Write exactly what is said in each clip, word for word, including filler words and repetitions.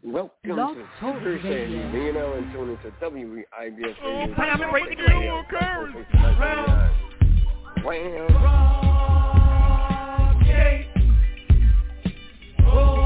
Welcome Love to Talk Thursday, Radio. me and Ellen tuning to W E I B S Oh, Radio. Pam, break the girl, curse. Well, Okay. Oh.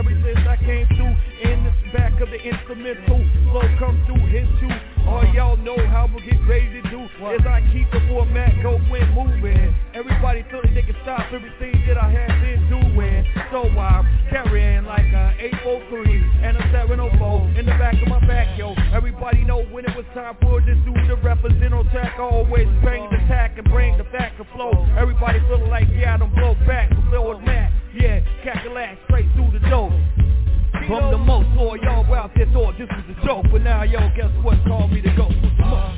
Instrumental, flow come through, hit you. All y'all know as I keep the format going moving. Everybody thought that they could stop everything that I have been doing. So I'm carrying like a eight oh three and a seven oh four in the back of my back, yo. Everybody know when it was time for this dude to represent on track. I always bring the tack and bring the back and flow. Everybody feeling like, yeah, I don't blow back, fulfilled that. Yeah, calculate straight through the door. From the most, all y'all out there thought this was a joke, but now, yo, guess what? Call me the ghost with the most.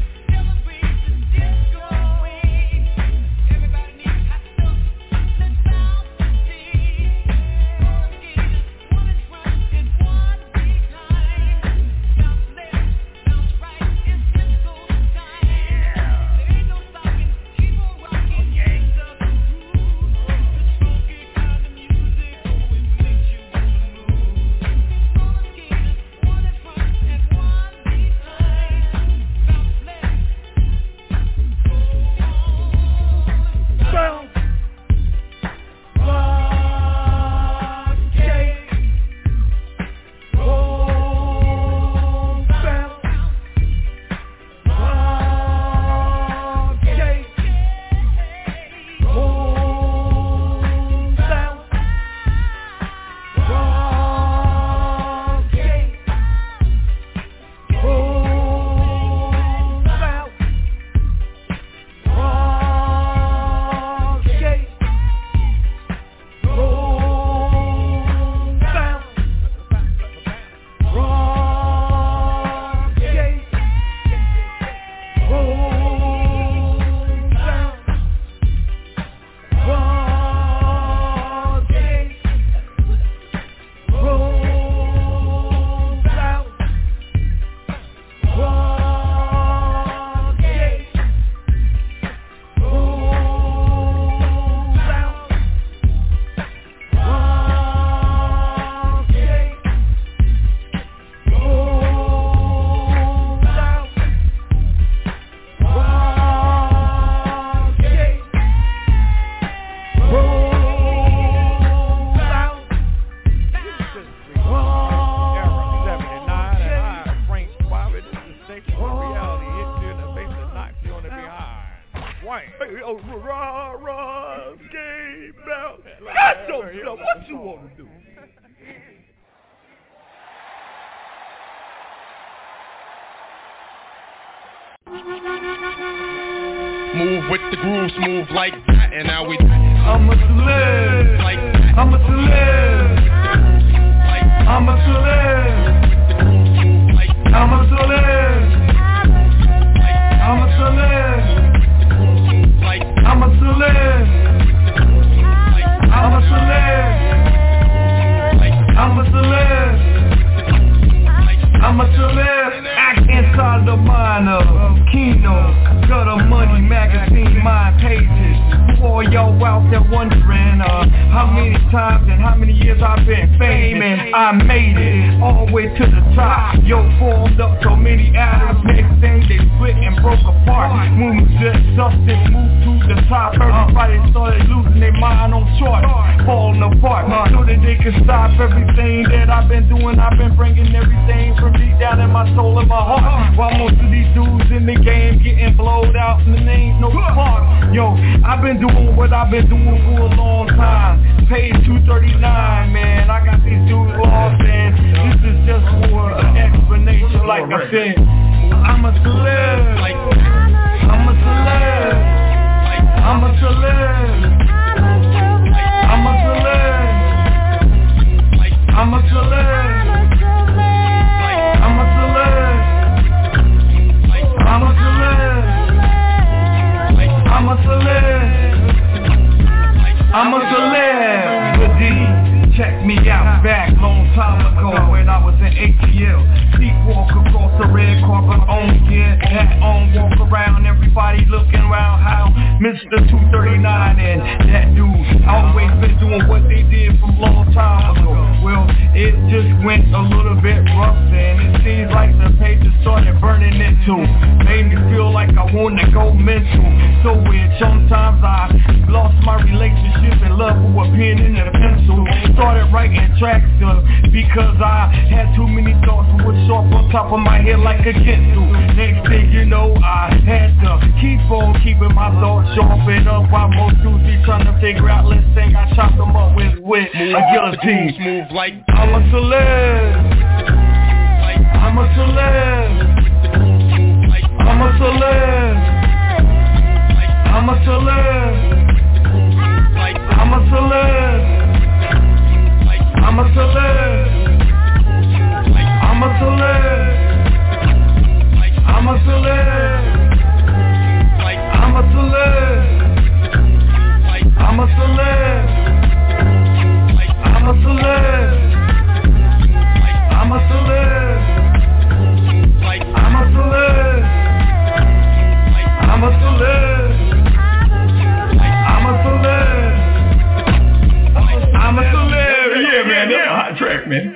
Move with the grooves, move like that, and now we I'm a celeb, like that. I'm a celeb, I'm a celeb, I'm a celeb, I'm a celeb, I'm a celeb, I'm a celeb, I'm a celeb, I'm a celeb. Act inside the mind of Kino. Got a Money magazine, mind pages. For y'all out there wondering uh, how many times and how many years I've been famous. I made it all the way to the top. Yo, formed up so many atoms. Next thing they split and broke apart. Moving just substance, moved to the top. Everybody started losing their mind on short, falling apart. So that they could stop everything that I've been doing. I've been bringing everything from deep down in my soul and my heart. While most of these dudes in the game getting blowed out and there ain't no spark. Yo, I've been doing what I've been doing for a long time. Paid two thirty-nine, man. I got these dudes lost, and this is just for an explanation. Like I said, I'm a celeb. I'm a celeb. I'm a celeb. I'm a celeb. I'm a celeb. I'm a celeb. I'm a celeb. I'm a celeb. I'm a celebrity. Check me out back long time ago when I was in A T L. Sleepwalk across the red carpet on, yeah, hat on, walk around, everybody looking around how Mister two thirty-nine and that dude always been doing what they did from long time ago. Well, it just went a little bit rough and it seems like the pages started burning into. Made me feel like I wanted to go mental. So weird, sometimes I lost my relationship and love for a pen and a pencil. Started writing tracks uh, because I had too many thoughts that was sharp on top of my head like a kid do. Next thing you know, I had to keep on keeping my thoughts sharp and up while most dudes be trying to figure out, let's say I chop them up with, with a guillotine. Move like I'm a celeb. I'm a celeb. I'm a celeb. I'm a celeb. I'm a celeb. I'm a celeb. I'm a celeb. I'm a celeb. I'm a celeb. I'm a celeb. I'm a celeb. I'm a celeb. I'm a celeb. I'm a celeb. I'm a celeb. I'm a celeb. Yeah, man, that's a hot track, man.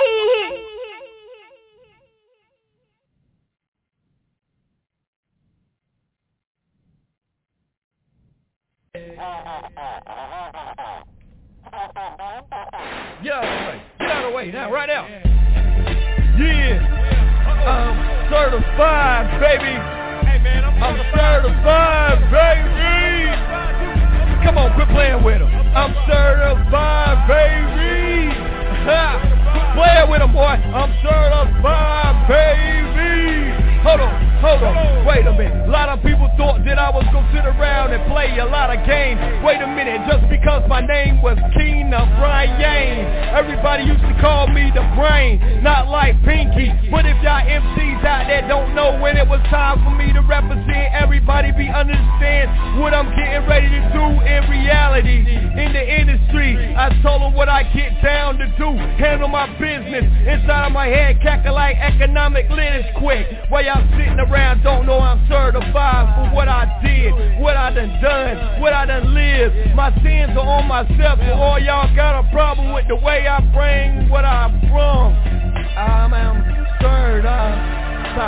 Get out of the way. Get out of the way now, right now. Yeah. I'm certified, baby. I'm certified, baby. Come on, quit playing with him. I'm certified, baby. Ha. Quit playing with him, boy. I'm certified, baby. Hold on, hold on, wait a minute. A lot of people thought that I was gonna sit around and play a lot of games. Wait a minute, just because my name was Keenan Brian, everybody used to call me the brain, not like Pinky. But if y'all M Cs out there don't know when it was time for me to represent, everybody be understand what I'm getting ready to do in reality. In the industry, I told them what I get down to do. Handle my business inside of my head, calculate economic litters quick. While y'all sitting around don't know I'm certified for what I did, what I done done, what I done lived. My sins are on myself, so all y'all got a problem with the way I bring what I brought. I'm certified.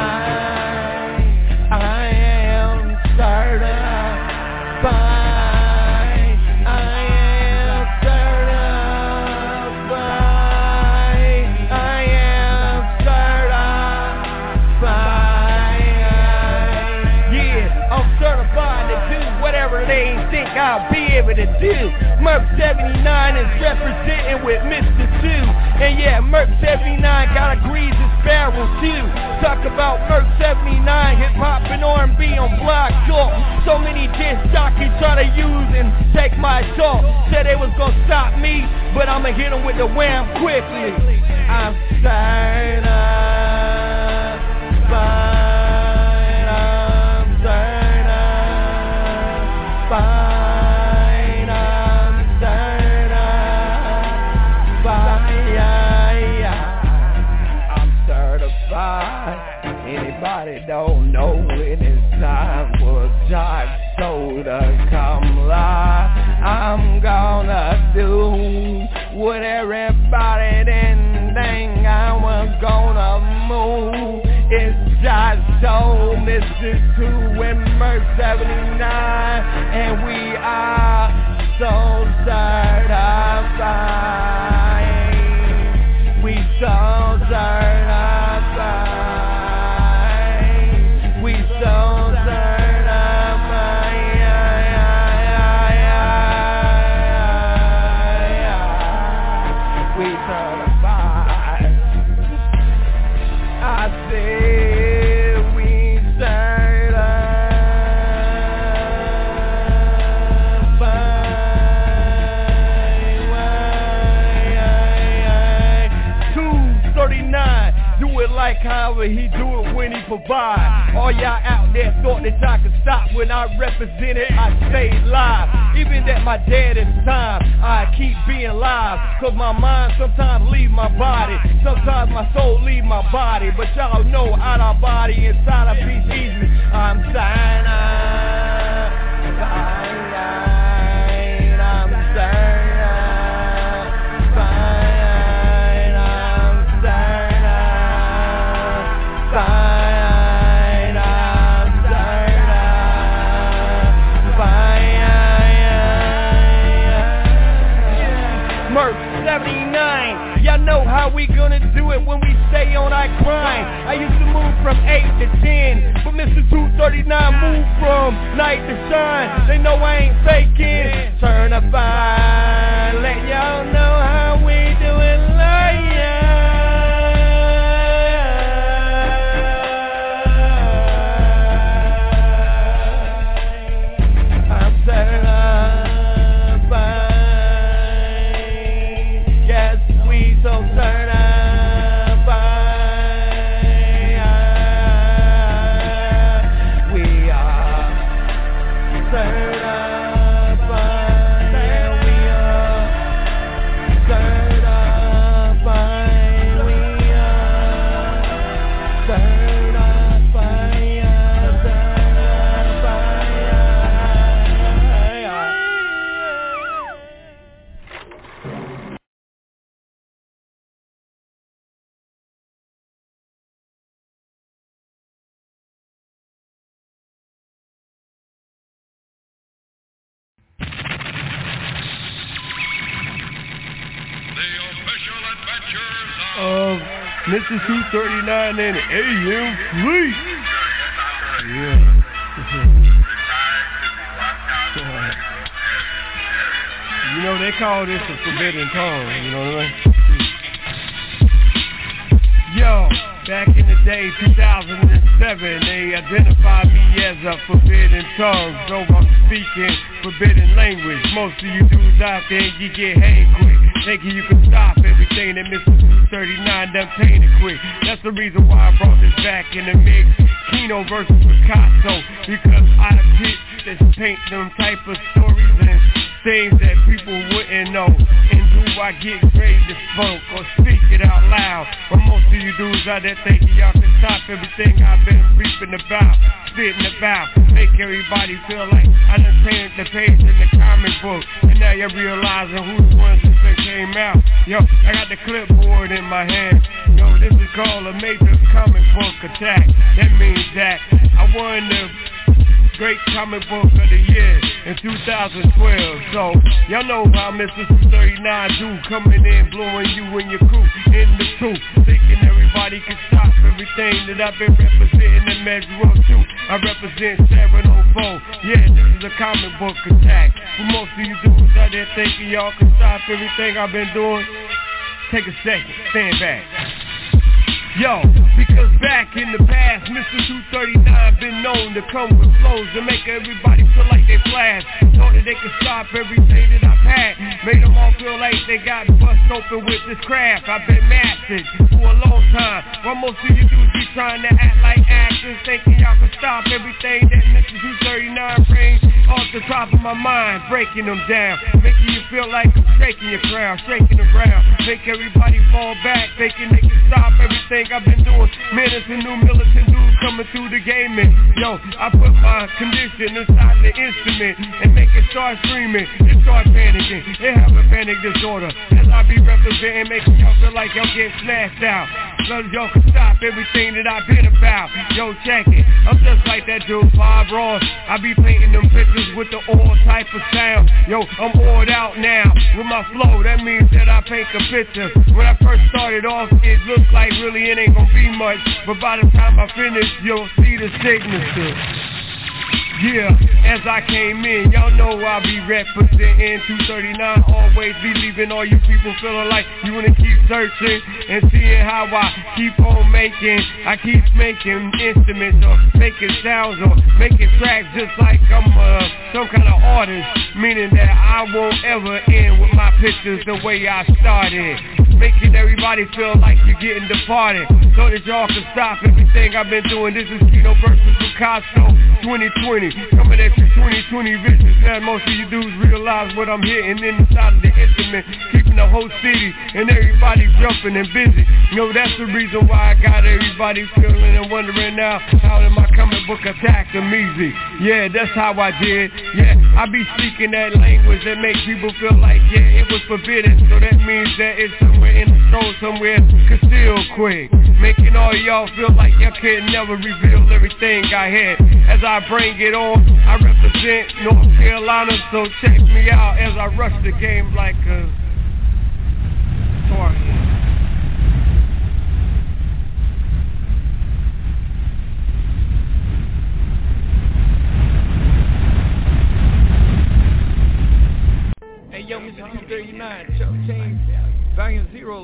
I am certified. I'll be able to do. Merc seventy-nine is representing with Mister Two. And yeah, Merc seventy-nine got a greasy sparrow too. Talk about Merc seventy-nine, hip hop and R and B on Block Talk. So many disc jockeys try to use and take my talk. Said they was gonna stop me, but I'ma hit them with the wham quickly. I'm certified. I'm certified. Anybody don't know when it's time for Jock Soul to come live. I'm gonna do what everybody didn't think I was gonna move. It's Jock Soul, Mister Two and Merc seventy-nine, and we are so certified. We so certified. Like however he do it when he provide. All y'all out there thought that y'all could stop when I represented, I stayed live. Even at my deadest time, I keep being live. Cause my mind sometimes leave my body, sometimes my soul leave my body. But y'all know out of body, inside of peace easy. I'm signing, I'm signing. Y'all know how we gonna do it when we stay on our grind. I used to move from eight to thirty-nine move from night to shine. They know I ain't faking. Certified, let y'all know how we do it like ya. I'm certified. Yes, we so certified. Of Mister two thirty-nine and A M Fleet. Yeah. You know, they call this a forbidden tongue, you know what I mean? Yo, back in the day, two thousand seven, they identified me as a forbidden tongue. So I'm speaking forbidden language. Most of you dudes out there, you get hang quick. Thinking you can stop everything that Mister two thirty-nine done painted quick. That's the reason why I brought this back in the mix. Kino versus Picasso, because I pitch this paint them type of stories and things that people wouldn't know. And do I get ready to funk or speak it out loud? But most of you dudes out there thinking y'all can stop everything I've been reaping about, spitting about, make everybody feel like I done turned the page in the comic book. And now you're realizing who the ones that came out. Yo, I got the clipboard in my hand. Yo, this is called a major comic book attack. That means that I won the great comic book of the year in two thousand twelve. So, y'all know how Mister two thirty-nine do, coming in, blowing you and your crew in the truth, thinking everybody can stop everything that I've been representing and measure up to. I represent seven oh four. Yeah, this is a comic book attack. For most of you dudes out there thinking y'all can stop everything I've been doing, take a second, stand back. Yo, because back in the past, Mister two thirty-nine been known to come with flows to make everybody feel like they flash. Thought that they could stop everything that I've had. Made them all feel like they got bust open with this craft. I've been mastered for a long time. While most of you dudes be trying to act like actors, thinking y'all can stop everything that Mister two thirty-nine brings off the top of my mind, breaking them down, making you feel like I'm shaking your crown, shaking the ground, make everybody fall back, thinking they can stop everything I've been doing. Man, it's a new militant dude coming through the game, and yo, I put my condition inside the instrument and make it start screaming and start panicking. They have a panic disorder as I be representing, making y'all feel like y'all getting smashed out. So y'all can stop everything that I've been about. Yo, check it, I'm just like that dude Bob Ross. I be painting them pictures with the oil type of sound. Yo, I'm oiled out now with my flow. That means that I paint a picture. When I first started off, it looked like really it ain't gonna be much, but by the time I finish, you'll see the signature. Yeah, as I came in, y'all know I'll be representing two thirty-nine, always be leaving all you people feeling like you wanna keep searching and seeing how I keep on making. I keep making instruments or making sounds or making tracks just like I'm uh, some kind of artist, meaning that I won't ever end with my pictures the way I started, making everybody feel like you're getting departed, so that y'all can stop everything I've been doing. This is Kino versus Picasso twenty twenty, coming at you twenty twenty visions. Now most of you dudes realize what I'm hitting inside of the instrument, keeping the whole city and everybody jumping and busy. You know, that's the reason why I got everybody feeling and wondering now, how did my comic book attack them easy? Yeah, that's how I did. Yeah, I be speaking that language that makes people feel like, yeah, it was forbidden, so that means that it's somewhere in the soul, somewhere concealed quick, making all y'all feel like y'all can never reveal everything I had. As I bring it on, I represent North Carolina, so check me out as I rush the game like a target.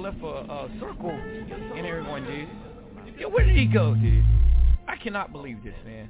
left a, a circle, and everyone did. Yo, where did he go, dude? I cannot believe this, man.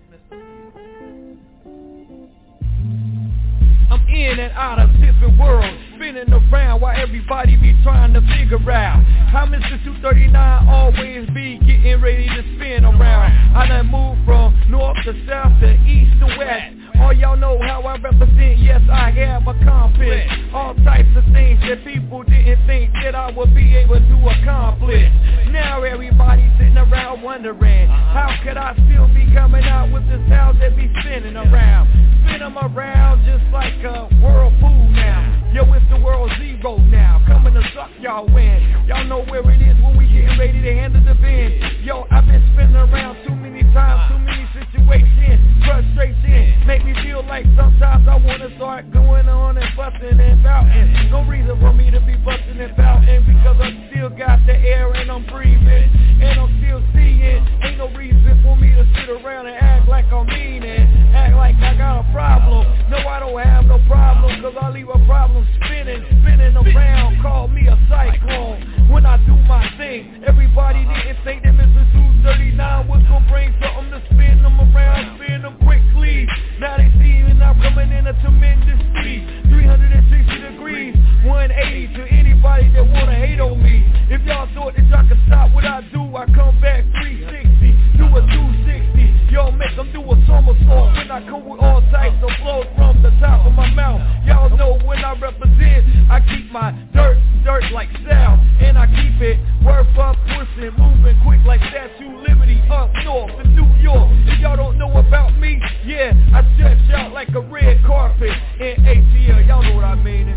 I'm in and out of different worlds, spinning around while everybody be trying to figure out how Mister two thirty-nine always be getting ready to spin around. I done moved from north to south to east to west. All y'all know how I represent, yes I have accomplished all types of things that people didn't think that I would be able to accomplish. Now everybody sitting around wondering, how could I still be coming out with this house that be spinning around? Spin them around just like a whirlpool now. Yo, it's the world zero now, coming to suck y'all in. Y'all know where it is when we getting ready to handle the bin. Yo, I've been spinning around too many times, too many situations, frustration, make me feel like sometimes I wanna start going on and busting and bouting. No reason for me to be busting and bouting, because I still got the air and I'm breathing, and I'm still seeing. Ain't no reason for me to sit around and act like I'm mean and act like I got a problem. No, I don't have no problem, cause I leave a problem spinning, spinning around. Call me a cyclone when I do my thing. Everybody didn't think that Mister two thirty-nine was gonna bring something to spin them around, spin them quickly. Now they see me, I'm coming in a tremendous speed, three hundred sixty degrees, one eighty to anybody that wanna hate on me. If y'all thought that y'all could stop what I do, I come back three sixty, do a two sixty. Y'all make them do a somersault when I come with all types of flows from the top of my mouth. Y'all know when I represent, I keep my dirt, dirt like style, and I keep it worth up, pushing, moving quick like Statue Liberty up north in New York. If y'all don't know about me, yeah, I stretch out like a red carpet in A T L. Y'all know what I mean.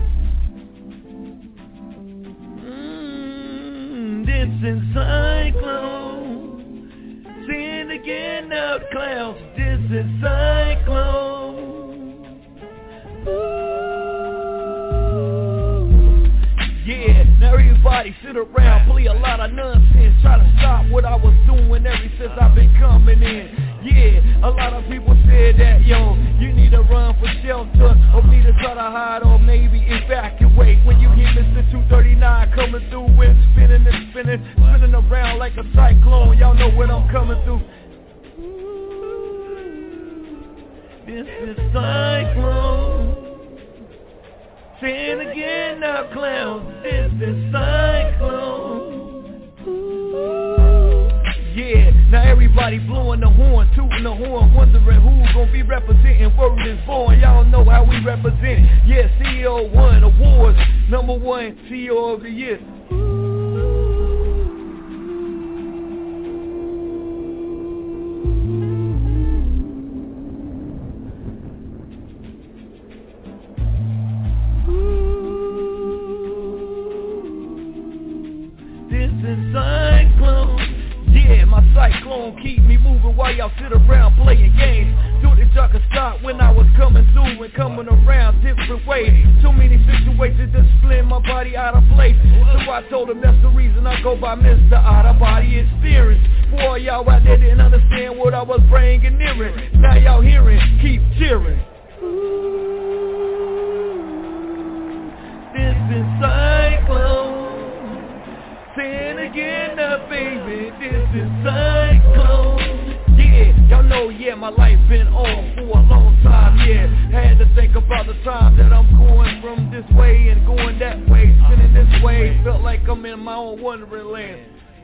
Mmm, this is Cyclone. Say it again now, clowns. This is Cyclone. Ooh. Yeah, now everybody sit around, play a lot of nonsense, try to stop what I was doing ever since I've been coming in. Yeah, a lot of people said that, yo, you need to run for shelter, or need to try to hide, or maybe evacuate. When you hear Mister two thirty-nine coming through and spinning and spinning, spinning around like a cyclone, y'all know what I'm coming through. This is Cyclone. Say it again now, clowns. This is Cyclone. Ooh. Yeah, now everybody blowing the horn, tooting the horn, wondering who's gonna be representing Word is Born. Y'all know how we represent. Yeah, C E O won awards, number one C E O of the year. Cyclone keep me moving while y'all sit around playing games. Thought that y'all could stop when I was coming through and coming around different ways. Too many situations to split my body out of place. So I told them that's the reason I go by Mister Out of Body Experience. Boy, y'all out there didn't understand what I was bringing near it. Now y'all hearing, keep cheering. This is Cyclone. Say it again now, baby, this is Cyclone. Yeah, y'all know, yeah, my life been on for a long time, yeah. Had to think about the time that I'm going from this way and going that way, spinning this way. Felt like I'm in my own wonderland.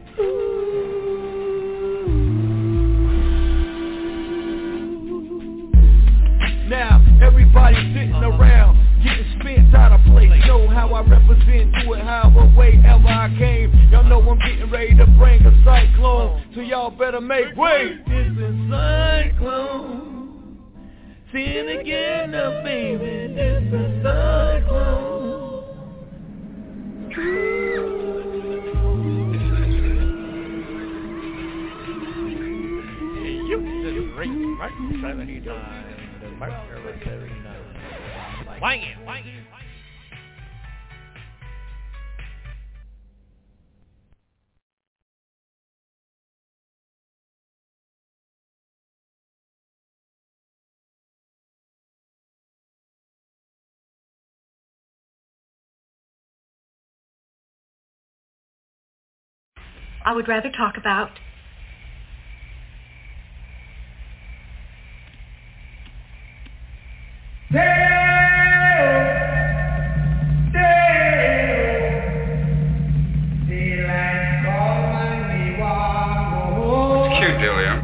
Now, everybody sitting around, getting spent out of place. Know how I represent, do it however way ever I came. Y'all know I'm getting ready to bring a cyclone, so y'all better make way. This is Cyclone. Say it again now, baby. This is Cyclone. You did a great Mark seventy-nine. The Mark seventy-nine. Wang it, wang it. I would rather talk about. It's cute, Delia.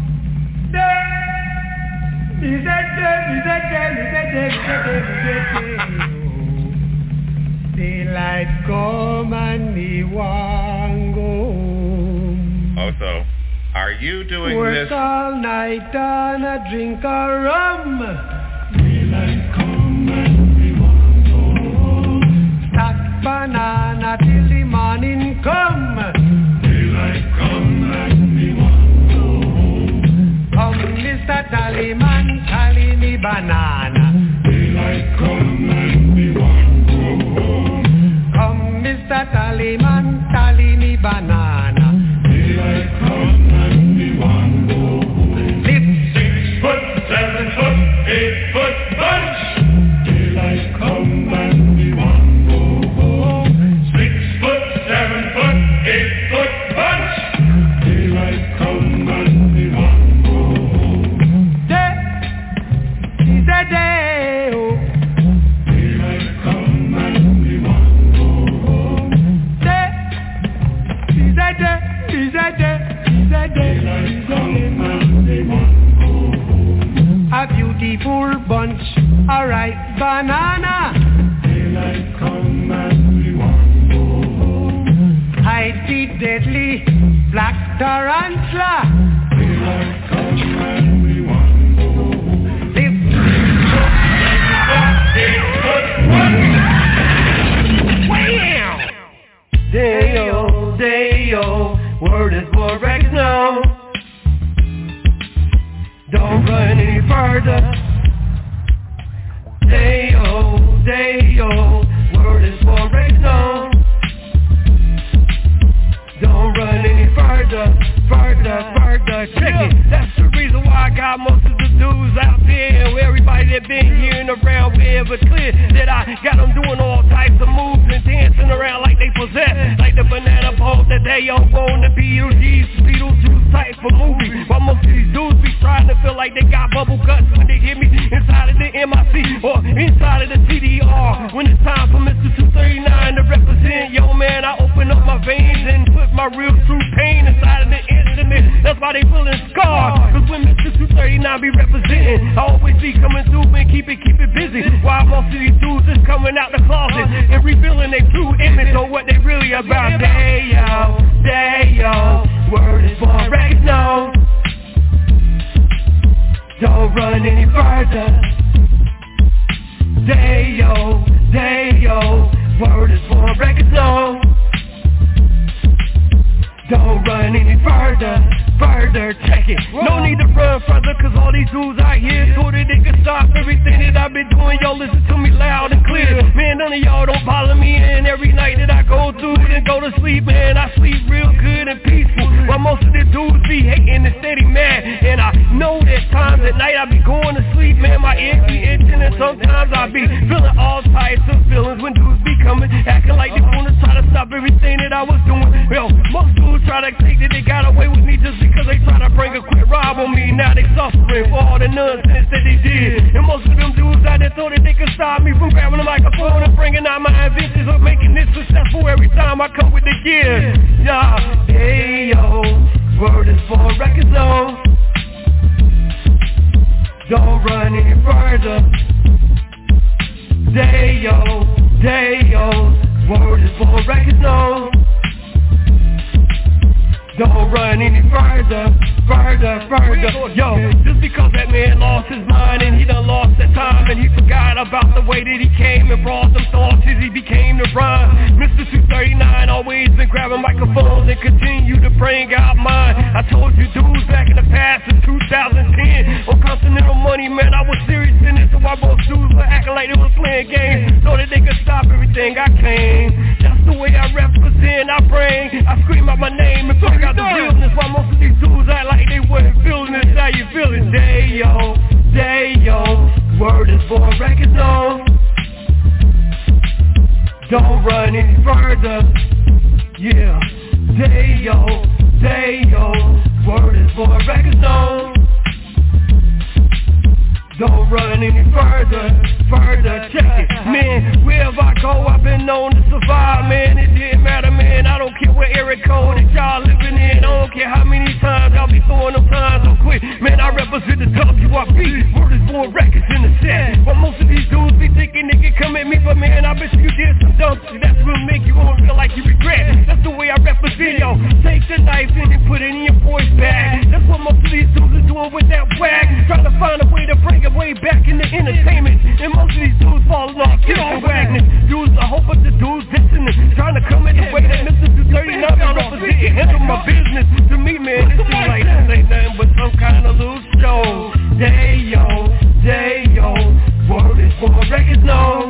Daylight come and me want go. Also, are you doing Work this? Work all night and a drink a rum. Daylight come and me want go home. Stack banana till the morning come. Daylight come and me want go home. Come, Mister Tallyman, tally me banana. Daylight come and me want go home. Come, Mister Tallyman, tally me banana. Daylight come and me want go home. Lift six foot, seven foot, eight foot bunch. Daylight come and me want go home. Six foot, seven foot, eight foot bunch. Daylight come and me want go home. Day, is a day, oh. Daylight come and me want go home. Day, is a day, is a day, is a day. Daylight come and me want go home. A beautiful bunch, a ripe banana. Daylight come and me want go home. Hide the deadly black tarantula. Daylight come and me want go home. Live Day-o, day-o, word is for records now. Don't run any further. Day-o, day-o, word is for records now. Don't run any further, further, further. Check it. That's the reason why I got most of the dudes out there. Where everybody that been here and around wherever clear that I got them doing all types of moves and dancing around like they possess. Like the banana boat that they all want the Beetlejuice, Beetlejuice type of movie. While most of these dudes be trying to feel like they got bubble guts when they hear me inside of the M I C or inside of the C D R. When it's time for Mister two thirty-nine to represent, yo man, I open up my veins and put my real true pain inside of the instrument. That's why they feeling scarred. Cause when Mister two thirty-nine be representing, I always be coming through and keep it, keep it busy. While most of these dudes is coming out the closet and revealing their true image on what they really about. Day yo, day yo, word is for records now. Don't run any further. Day yo, day yo, word is for records now. Don't run any further, further, check it. No need to run further, cause all these dudes out here so that they can stop everything that I've been doing. Yo, listen to me loud and clear. Man, none of y'all don't bother me in every night that I go through and go to sleep, man. I sleep real good and peaceful, while most of the dudes be hating and steady mad. And I know that times at night I be going to sleep, man. My ears be itching and sometimes I be feeling all types of feelings when dudes be coming, acting like they wanna try to stop everything that I was doing. Yo, most dudes try to think that they got away with me just because they try to bring a quick rob on me. Now they suffering for all the nonsense that they did. And most of them dudes out there thought that they could stop me from grabbing the microphone and bringing out my inventions of making this successful every time I come with the gear. Yeah, hey yo, word is for records on. Don't run any further. Day yo, day yo, word is for records on. Don't run any further, further, further. Yo, just because that man lost his mind and he done lost that time and he forgot about the way that he came and brought them thoughts as he became the rhyme. Mister two thirty-nine always been grabbing microphones and continue to bring out mine. I told you dudes back in the past in two thousand ten on Continental Money, man, I was serious in it, so why both dudes were acting like they was playing games so that they could stop everything I claim. That's the way I represent, I bring, I scream out my name and bring out the realness, while most of these dudes act like they wasn't feeling this. How you feeling? Day yo, day yo, word is for records on. Don't run any further. Yeah, day Day-o, day-o, word is for a record zone. Don't run any further, further, check it. Man, wherever I go, I've been known to survive, man. It didn't matter, man, I don't care what area code that y'all living in. I don't care how many times I'll be throwing them times so quick. Man, I represent the W I P, word is for records in the set. But most of these dudes be thinking they can come at me, but man, I bet you did some dumb shit. That's what make you gonna feel like you regret. That's the way I represent, yo. Take the knife in and put it in your boy's bag. That's what most of these dudes are doing with that wag. Trying to find a way to bring it way back into entertainment. And most of these dudes falling off, get on Wagner. Dudes, I hope of the dudes listening, trying to come in the way that Mister two thirty-nine represent. Handle my business. To me, man, it seems like this ain't nothing but some kind of loose show. Day-o, day-o, word is for a record zone.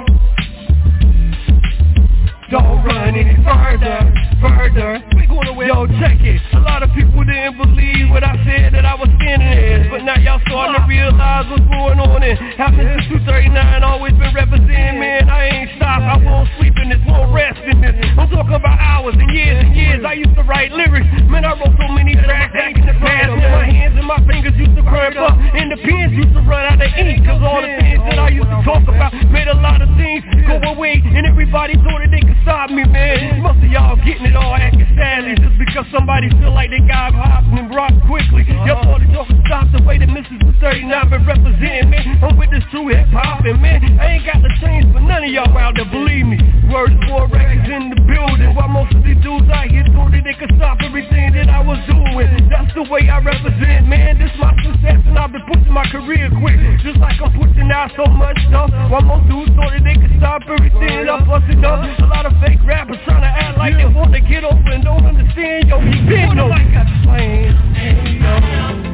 Don't run any further, further. Yo, check it. A lot of people didn't believe what I said that I was standing in, but now y'all starting to realize what's going on and how Mister two thirty-nine always been representing, man. I ain't stopped, I won't sleep in this, won't rest in this. I'm talking about hours and years and years. I used to write lyrics, man, I wrote so many tracks back in the past. And my hands and my fingers used to cramp up, and the pens used to run out of ink, cause all the things that I used to talk about made a lot of things go away, and everybody thought that they could stop me, man. Most of y'all getting it all acting sadly just because somebody feel like they got hopped and rocked quickly. Y'all thought that y'all could stop the way that Missus two thirty-nine been representing, man. I'm with this true hip-hop, and man, I ain't got the change for none of y'all out there, believe me. Words for records in the building, while most of these dudes out here thought that they could stop everything that I was doing. That's the way I represent, man. This my success, and I've been pushing my career quick, just like I'm pushing out so much stuff. While most dudes thought that they could stop everything I'm busting up. A lot of fake rappers trying to act like they want to get over and don't understand. Yo, he been no like a plane. Hey, yo.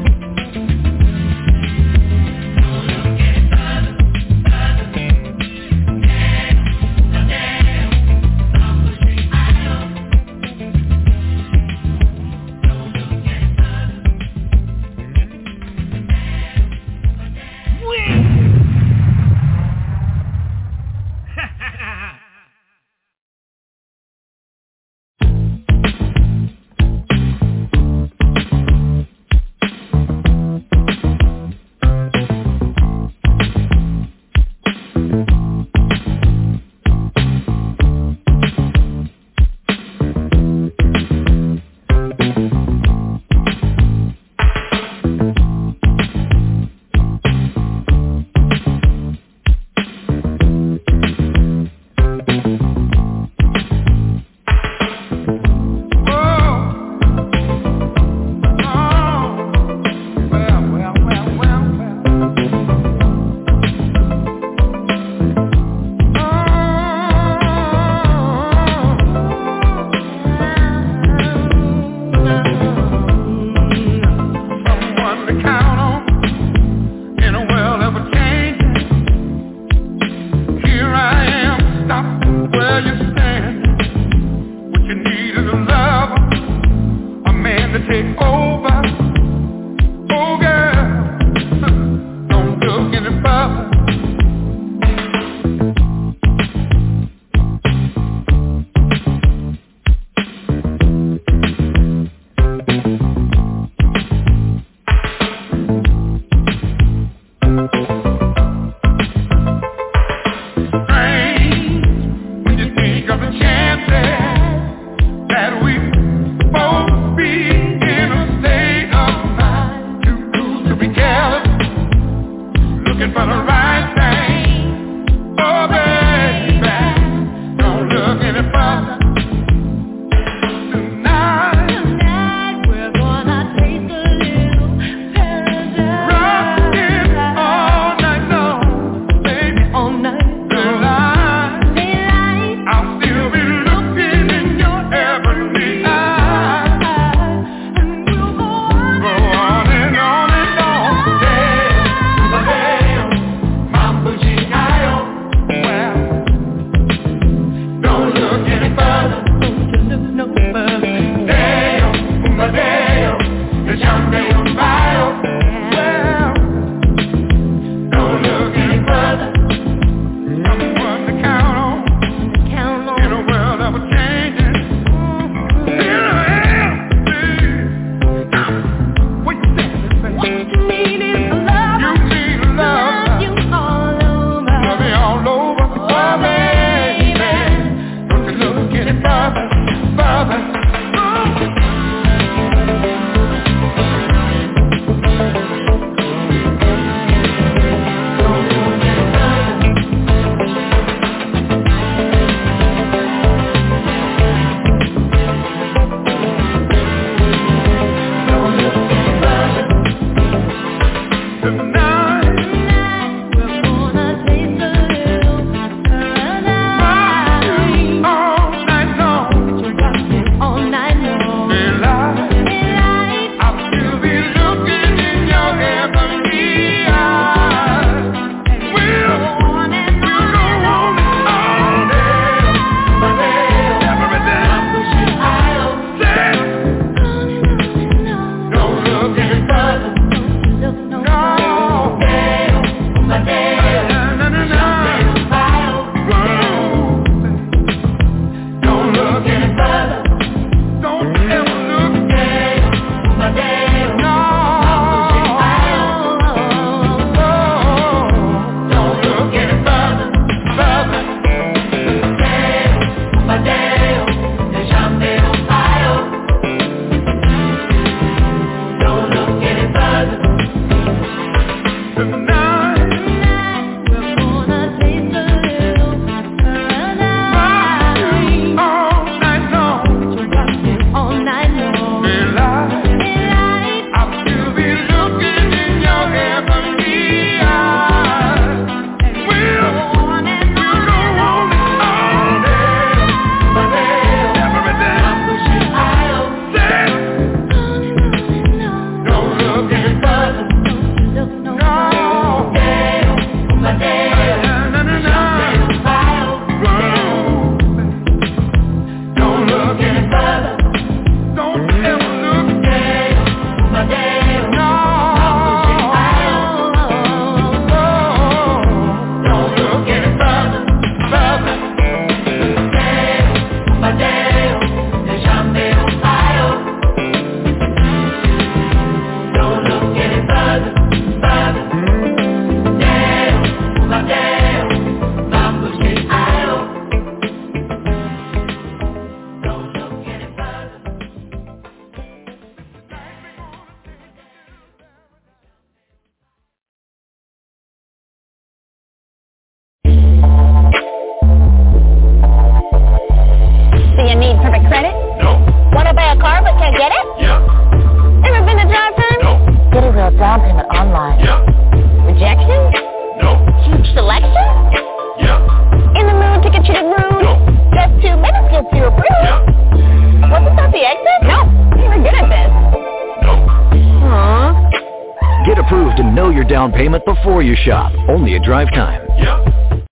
Down payment before you shop. Only at Drive Time. Yep.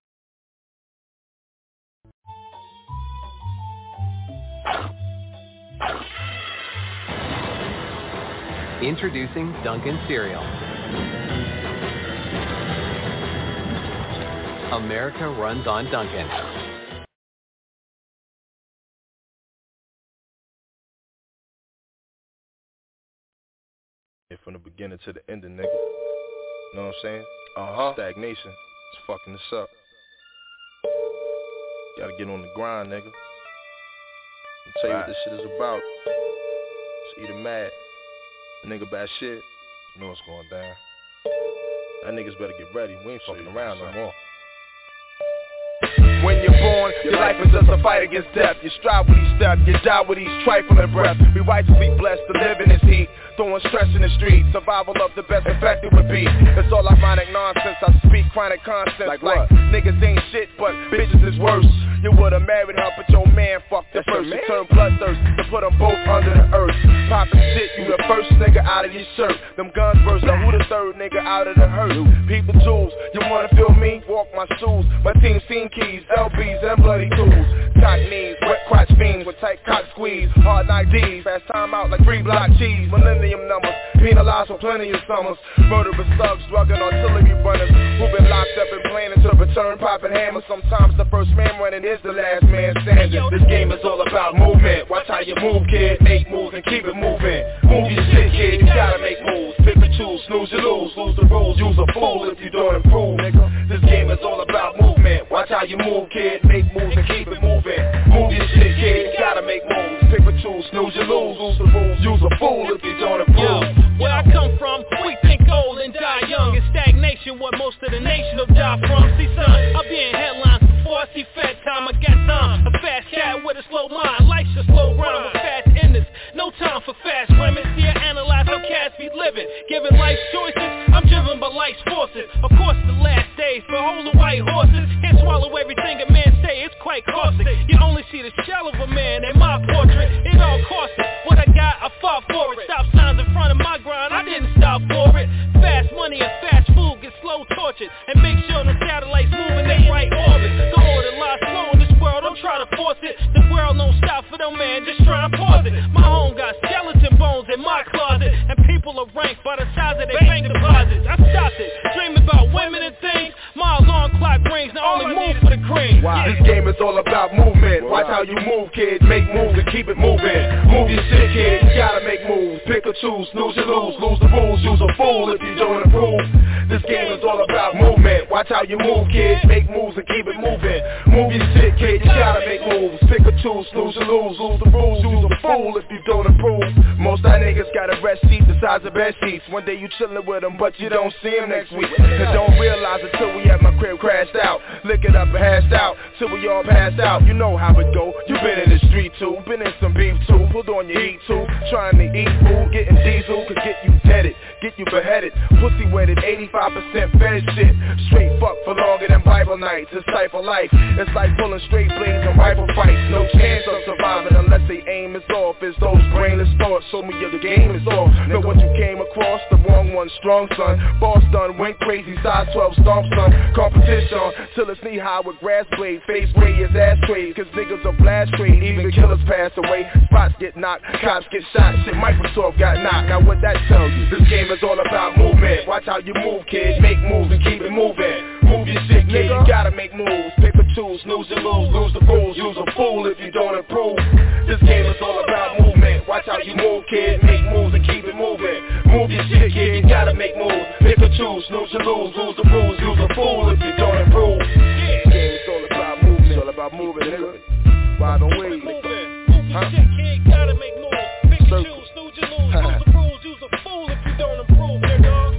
Introducing Dunkin' Cereal. America runs on Dunkin'. From the beginning to the ending, nigga. You know what I'm saying? Uh-huh. Stagnation. It's fucking us up. Gotta get on the grind, nigga. I'll tell you what this shit is about. It's either mad, a nigga bad shit, you know what's going down. That niggas better get ready. We ain't fucking around no more. When you're born, your life is just a fight against death. You strive with each step, you die with each trifling breath. We righteously blessed to live in this heat, throwing stress in the street. Survival of the best effective would be. It's all ironic nonsense, I speak chronic concepts. Like, like niggas ain't shit, but bitches is worse. You would've married her, but your man fucked her first. You turned bloodthirst to put them both under the earth. Poppin' shit, you the first nigga out of your shirt. Them guns burst, now who the third nigga out of the hearse? People tools, you wanna feel me? Walk my shoes. My team seen keys, L Bs and bloody tools. Cock knees, wet crotch fiends with tight cock squeeze. Hard night D's, fast time out like free block cheese. Millennium numbers, penalized for plenty of summers. Murderous thugs, drugging artillery runners who been locked up and planning to return, popping hammers. Sometimes the first man running is the last man standing. This game is all about movement. Watch how you move, kid. Make moves and keep it moving. Move your shit, kid. You gotta make moves. Pick and choose, snooze you lose. Lose the rules, use a fool if you don't improve, nigga. This game is all about movement. Watch how you move, kid. Make moves and keep it moving. Move your shit, kid. You gotta make moves. Pick and choose, snooze you lose. Lose the rules, use a fool if you don't improve. Yo, where I come from, we think old and die young. It's stagnation, what most of the nation will die from. See, son, I'll be in headlines before I see fat time. I got time, a fast cat with a slow mind. Life's a slow rhyme with fast enders. No time for fast women. See, I analyze how cats be living, giving life choices. I'm driven by it. Dream about women and things. My alarm clock rings, now only move for the cream. Wow. This game is all about movement. Watch how you move, kid. Make moves and keep it moving. Move your shit, kid. You gotta make moves. Pick or choose, snooze or lose. Lose the rules, use a fool if you don't improve. This game is all about movement. Watch how you move, kid. Make moves and keep it moving. Move your shit, kid. You gotta make moves. Pick or choose, snooze or lose. Lose the rules, use a fool if you don't improve. Most of niggas got a rest sheet the size of bed sheets. One day you chillin' with them, but you don't see them next week. And don't realize until we at my crib crashed out. Lick it up and hashed out, till we all passed out. You know how it go, you been in the street too. Been in some beef too, pulled on your heat too. Trying to eat food, getting diesel could get you deaded, get you beheaded. Pussy wetted, eighty-five percent fetish shit. Straight fuck for longer than Bible nights. It's type of life, it's like pulling straight blades and rifle fights. No chance of surviving unless they aim is off. It's those brainless thoughts, show me your game is off. Know what you came across, the wrong one, strong son. Boss done, went crazy, size twelve, stomp son. Competition, till it's knee high with grass blade. Face gray as ashtray, cause niggas are blast trade. Even killers pass away, spots get knocked, cops get shot. Shit, Microsoft got knocked, now what that tell you? This game is all about movement. Watch how you move, kid. Make moves and keep it moving. Move your shit, kid, you gotta make moves. Pick or choose, snooze and lose. Lose the rules, use a fool if you don't improve. This game is all about movement. Watch how you move, kid. Make moves and keep it moving. Move your shit, kid, you gotta make moves. Pick or choose, snooze and lose. Lose the rules, use a fool if you don't improve. This game is all about movement. It's all about moving, nigga. Why don't we? Move your shit, kid, gotta make moves. Pick or choose, snooze and lose. Lose the rules, use a fool if you don't improve, nigga.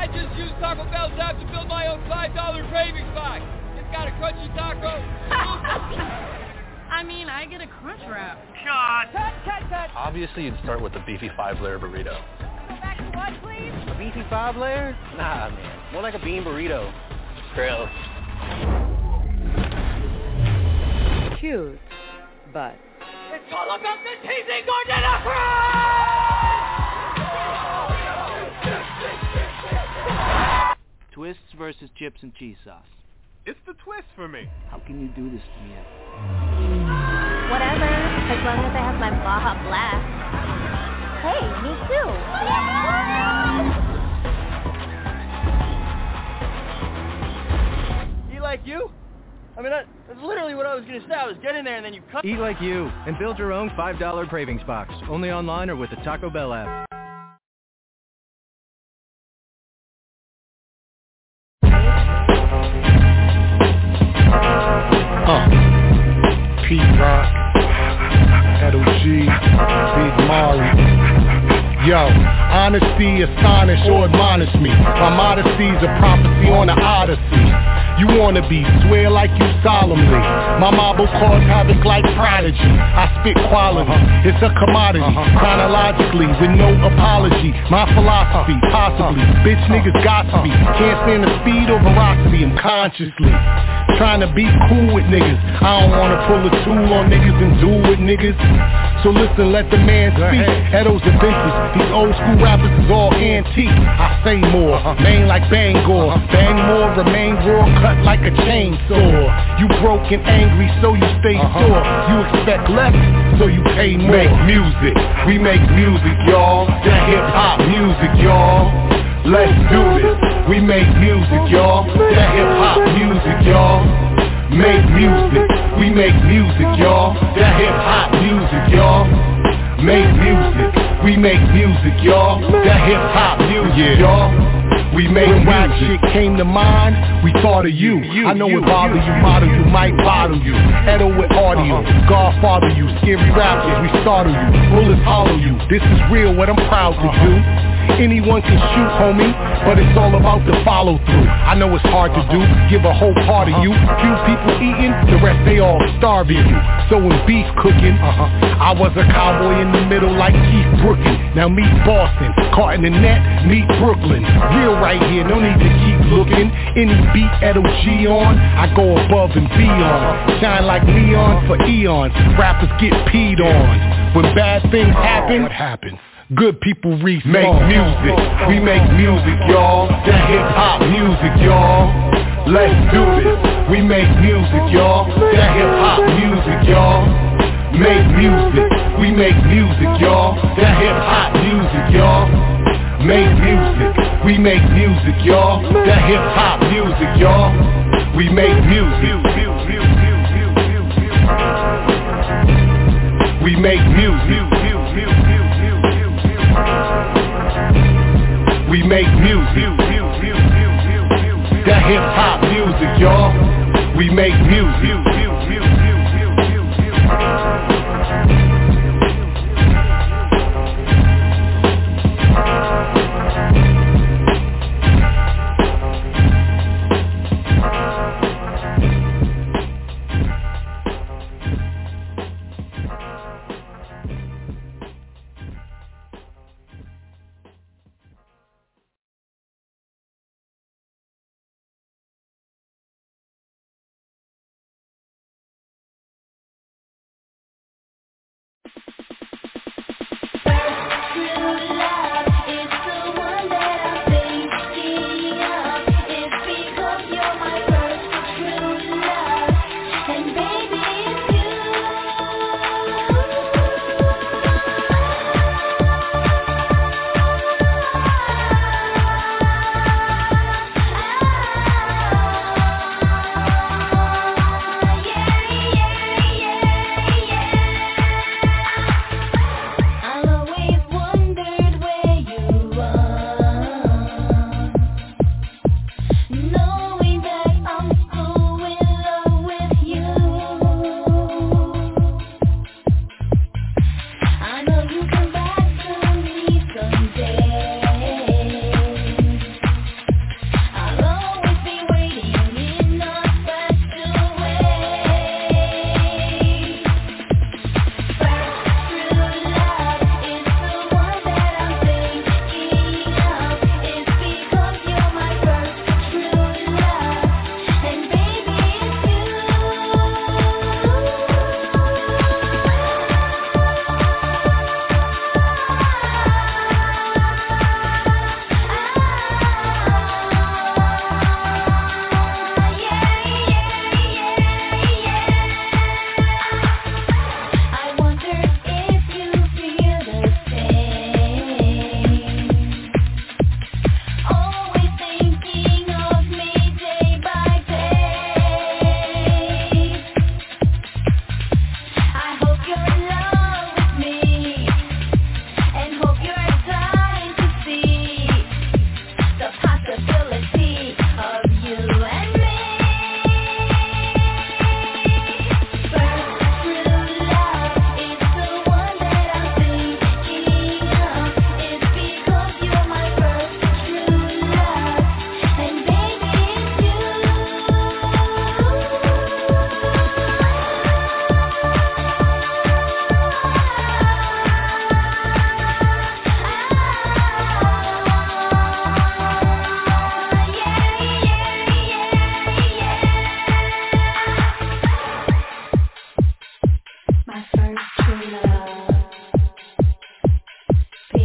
just used Taco Bell's app to build my own five dollar cravings box. It's got a crunchy taco. I mean, I get a crunch wrap. Shot. Cut, cut, cut. Obviously, you'd start with the beefy five-layer burrito. Go back to what, please? A beefy five-layer? Nah, man. More like a bean burrito. Grill. Cute, but... It's all about the teasing Gordon Twists versus chips and cheese sauce. It's the twist for me. How can you do this to me? Whatever, as long as I have my Baja Blast. Hey, me too. Eat like you? I mean, that, that's literally what I was going to say. I was getting there and then you cut... Eat like you and build your own five dollar cravings box. Only online or with the Taco Bell app. Uh, P-Rock, Edo G, Big Mari. Yo, honesty, astonish or admonish me. My modesty's a prophecy on the Odyssey. You wanna be, swear like you solemnly. My marble cause havoc like Prodigy. I spit quality, it's a commodity. Chronologically, with no apology. My philosophy, possibly. Bitch niggas gossipy. Can't stand the speed or veracity. I'm consciously trying to be cool with niggas. I don't wanna pull a tool on niggas and do with niggas. So listen, let the man speak. Edo's a vintage. These old school rappers is all antique. I say more, main like Bangor. Bang more, remain raw, cut like a chainsaw. You broke and angry, so you stay sore. You expect less, so you pay more. Make music, we make music, y'all. That hip hop music, y'all. Let's do this. We make music, y'all. That hip hop music, y'all. Make music, we make music, y'all. That hip hop music, y'all. Make music, we make music, y'all. That hip hop music, y'all. We make when rap shit came to mind, we thought of you. you I know you, it bother you, you, model you, might bottle you. Edo with audio, Godfather you. Scary rappers, we startle you. Bullets hollow you. This is real, what I'm proud to do. Anyone can shoot, homie, but it's all about the follow through. I know it's hard to do, give a whole part of you. Few people eating, the rest they all starving you. So when beef cooking, I was a cowboy in the middle like Keith Brookin. Now meet Boston, caught in the net, meet Brooklyn. Real right here, no need to keep looking. Any beat Edo G on, I go above and beyond. Shine like neon for eons, rappers get peed on. When bad things happen, what happens? Good people respawn. Make music, we make music, y'all. That hip hop music, y'all. Let's do this. We make music, y'all. That hip hop music, y'all. Make music, we make music, y'all. That hip hop music, y'all. Make music, we make music, y'all. That hip hop music, y'all. We make music. We make music. We make music. That hip hop music, y'all. We make music.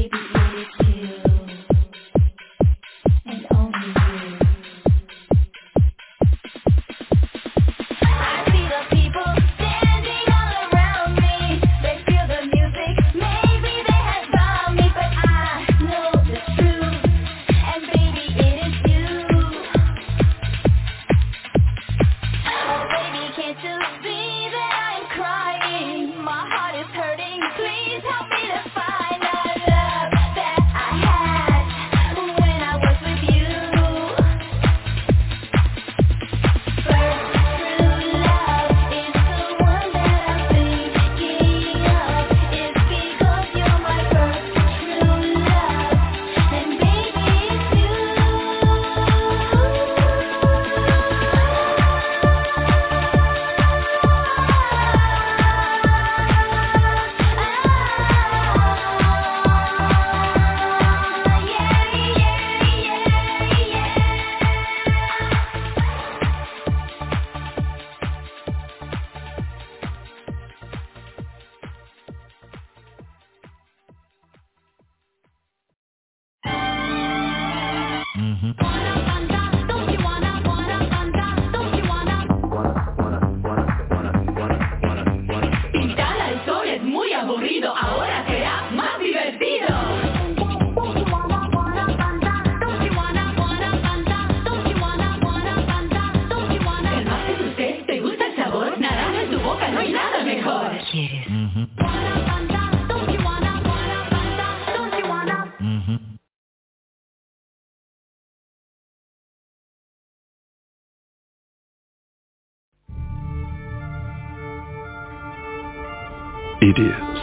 Idiots.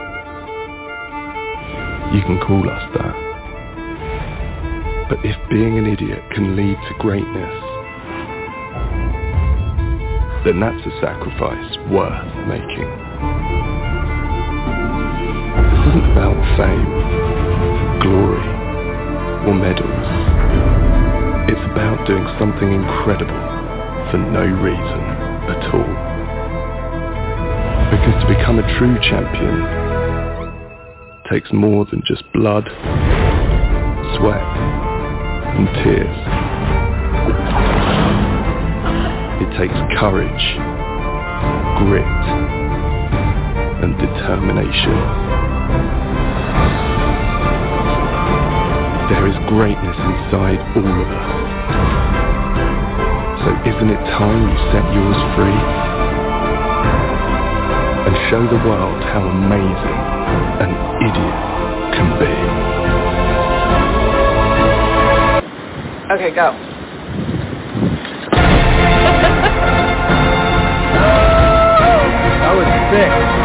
You can call us that. But if being an idiot can lead to greatness, then that's a sacrifice worth making. This isn't about fame, glory, or medals. It's about doing something incredible for no reason at all. Because to become a true champion takes more than just blood, sweat, and tears. It takes courage, grit, and determination. There is greatness inside all of us. So isn't it time you set yours free? And show the world how amazing an idiot can be. Okay, go. That was sick.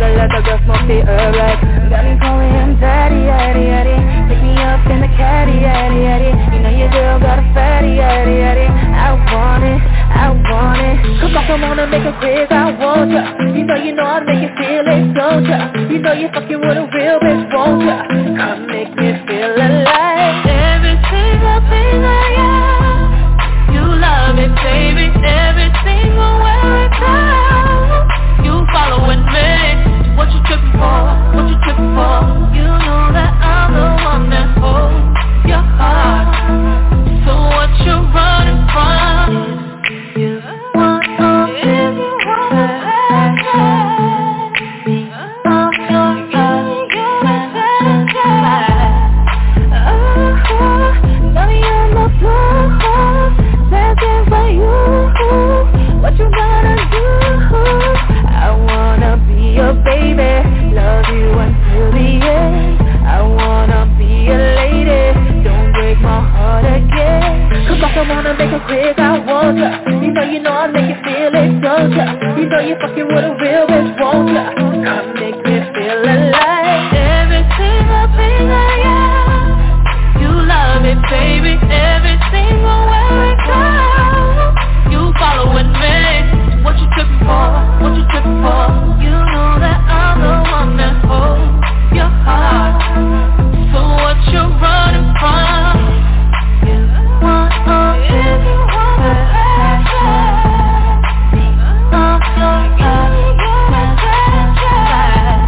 Daddy, daddy, daddy, pick me up in the caddy, know you're fucking with a real bitch, won't ya? Come make me feel alive. Every single thing I am, you love it, baby. Every single way it comes, you following me. What you tripping for? What you tripping for? You know that I'm the one that holds your heart. So what you running from? You want more if you want to be. I'm your girl, you're my fantasy. Oh, now you're my blue, dancing for you. What you gonna do? I wanna be your baby, love you until the end. I wanna be a lady, don't break my heart again. Cause like I wanna make it quick, I want ya. You know, you know I make you feel it, don't ya? You know you're fucking with a real bitch, won't ya? Come make me feel alive. Every single thing I am, you love it, baby. Every single way it comes, you following me. What you tripping for? What you tripping for? You know that I'm the one that holds your heart. So what you running from? You want more if you want to be. I'm your girl, you're my fantasy.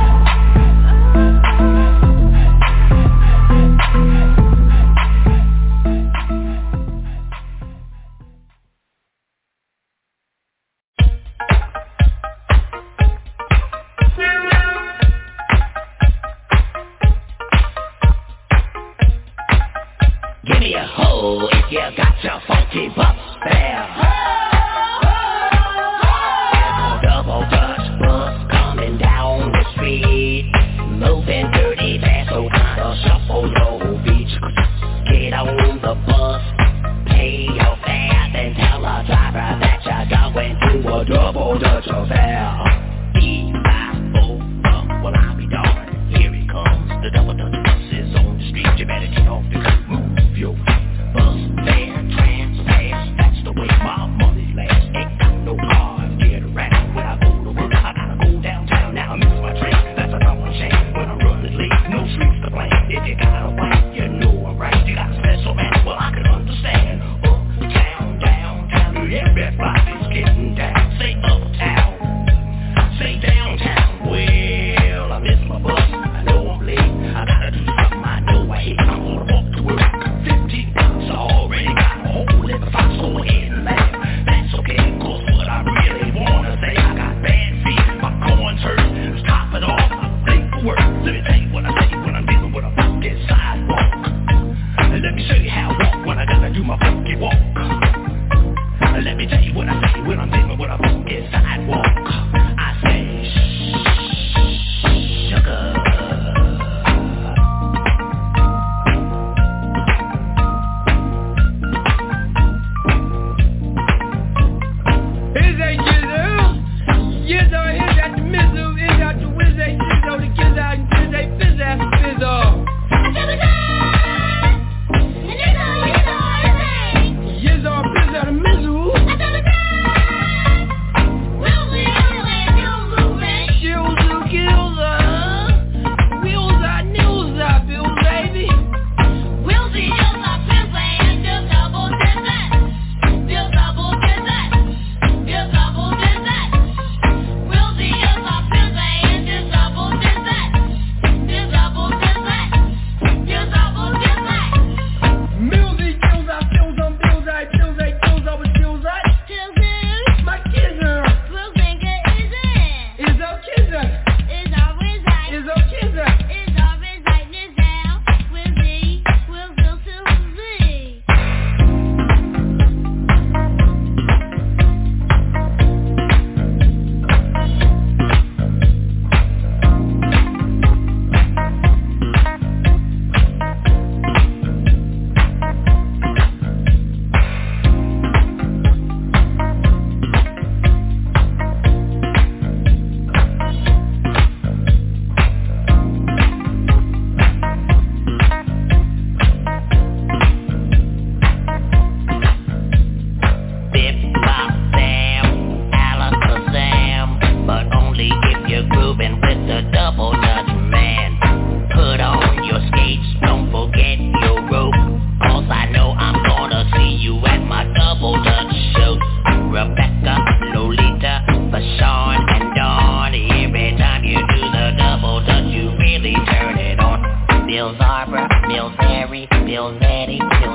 Give me a hole if you got your funky butt there. Double Dutch bus coming down the street, moving dirty fast, so kinda shuffle your feet. Get on the bus, pay your fare, then tell a driver that you're going to a Double Dutch affair. B five four, uh, well I'll be darned. Here it comes, the Double Dutch bus is on the street. You better get off the curb, move your bus fare, trans fast. That's the way my money lasts. Ain't got no car to get around. When I go to work, I gotta go downtown. Now I miss my train, that's a double shame. When I run it late, no streets to blame. If you got a wife, you know I'm right. You got a special man, well I can understand. Uptown, downtown, everybody's getting down. Say uptown.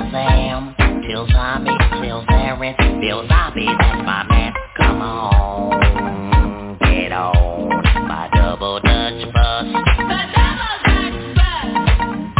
Sam, till Zombie, till Zarin, till Zombie, that's my man. Come on, get on my double Dutch bus. The double Dutch bus.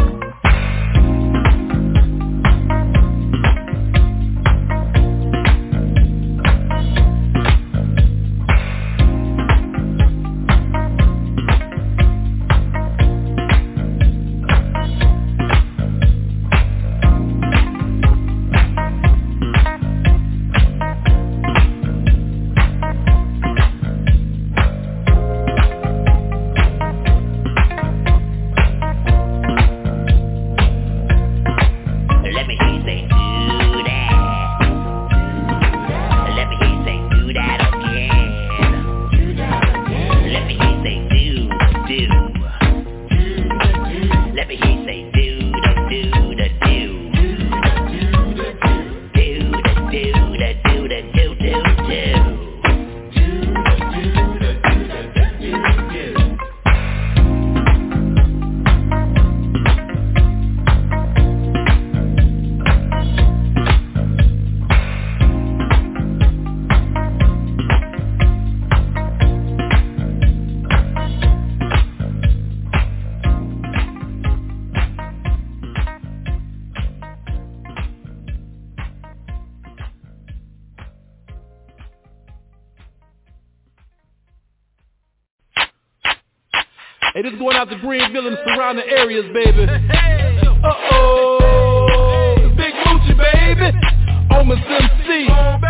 Hey, this is going out to Greenville and the surrounding areas, baby. Uh-oh, it's Big Moochie, baby. Omens M C.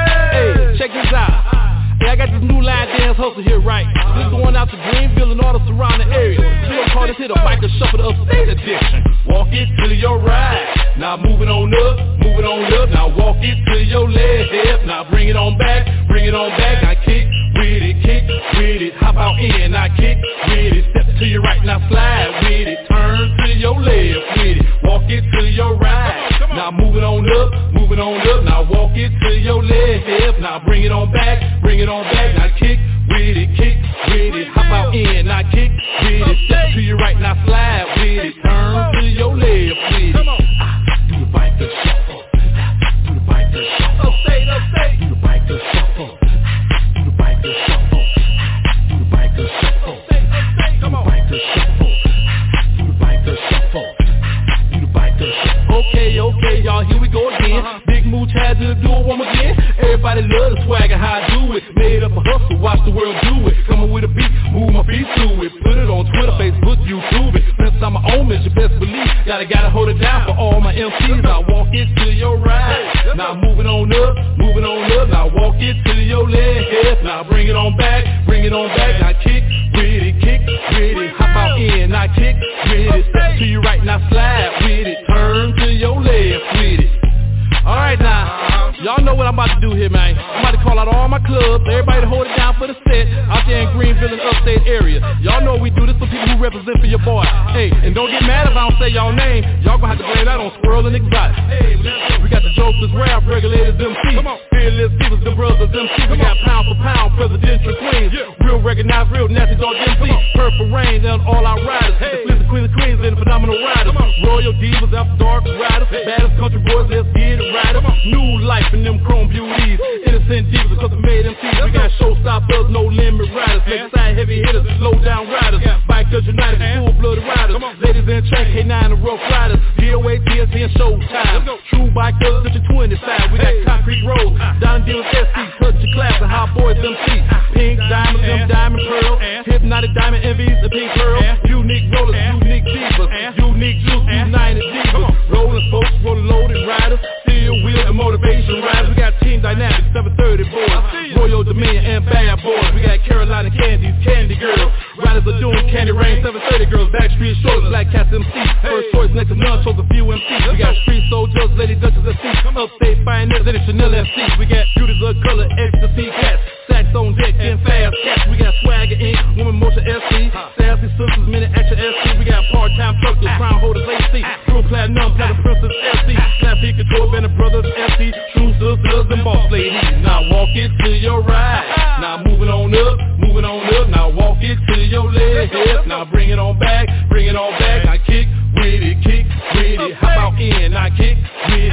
Hey, check this out. Hey, I got this new line dance hustle here, right? This is going out to Greenville and all the surrounding areas. We gonna call this here the biker shuffle, the upstate edition. Walk it till your right. Now moving on up, moving on up. Now walk it till your left. Now bring it on back, bring it on back. Now kick with it, kick with it. Hop out in, now kick with it. Step to your right, now slide with it. Turn to your left with it. Walk it to your right. Now moving on up, moving on up. Now walk it to your left. Now bring it on back, bring it on back. Now kick with it, kick with it. Hop out in, now kick with it. Step to your right, now slide with it. Turn to your left with it. Ah, do the biker shuffle. Do the biker shuffle. Upstate, upstate. Do the biker shuffle. Do the biker shuffle. Do the biker shuffle. Come on. Do the biker shuffle. Do the biker shuffle. Do the biker shuffle. Okay, okay, y'all, here we go again. Uh-huh. Big Mooch had to do it one again. Everybody love the swag and how I do it. Made up a hustle, watch the world do it. Coming with a beat, move my feet to it. Put it on Twitter, Facebook, YouTube it. Since I'm my own man, you best believe. Gotta, gotta hold it down for all my M Cs. Now walk it to your right. Now moving on up, moving on up. Now walk it to your left. Now bring it on back, bring it on back. Now kick with it, kick with it. Hop out in, now kick with it. Step to your right, now slide with it. Turn to your left with it. Alright now, y'all know what I'm about to do here, man. I'm about to call out all my clubs, everybody to hold it down for the set out there in Greenville and upstate area. Y'all know we do this for people who represent for your boy. Hey, and don't get mad if I don't say y'all name. Y'all gonna have to blame that on Squirrel and Exotic. Hey, we got the Jokers, Rap, Regulators, M C. Fearless Keepers, the Brothers, M C. We got Pound for Pound, Presidential Queens. Real recognized, real nasty dog M C. Purple Rain, and all our riders. The Flips, the Queens of Queens, and the Phenomenal Riders. Royal Divas, After Dark Riders. Baddest country boys, let's get it right. New life in them chrome beauties. Innocent divas because we made M Cs. We got showstoppers, no limit riders. Next side heavy hitters, low down riders. Bikers United, full-blooded riders. Ladies in track, K nine and Rough Riders. D O A, T S T and Showtime. True bikers, such a twenty-five. We got Concrete Road, Don Deals S C, Touch Your Class, and Hot Boys M C. Pink Diamonds, them Diamond Pearls. Hypnotic Diamond Envies, the Pink Pearl. Unique Rollers, Unique Divas. Unique Juice, United Divas. Rolling folks, rolling loaded riders. Wheel and motivation riders. We got Team Dynamics, seven thirty boys, Royal Dominion and Bad Boys. We got Carolina Candies, Candy Girls. Riders are doing Candy Rain, seven thirty girls. Backstreet Shoulders, Black Cats M C. First choice, next to none, chose a few M Cs. We got Street Soldiers, Lady Duchess S C. Upstate Pioneers, and Chanel F C. We got Beauties of Color, Ecstasy Cats. Sax on deck, and Fast Cats. We got Swagger Incorporated, Woman Motion S C. Sassy Sisters, Minute Action S C. We got Part-Time Truckers, Crown Holders A C. True Platinum, Platinum Princess S C. Classic Control, Band of Brothers S C. True Sisters and Boss Ladies. Now walk it to your right. Now moving on up, moving on up. Now walk it to your left. Now bring it on back, bring it on back. Now kick with it, kick with it. Hop out in, now kick with it.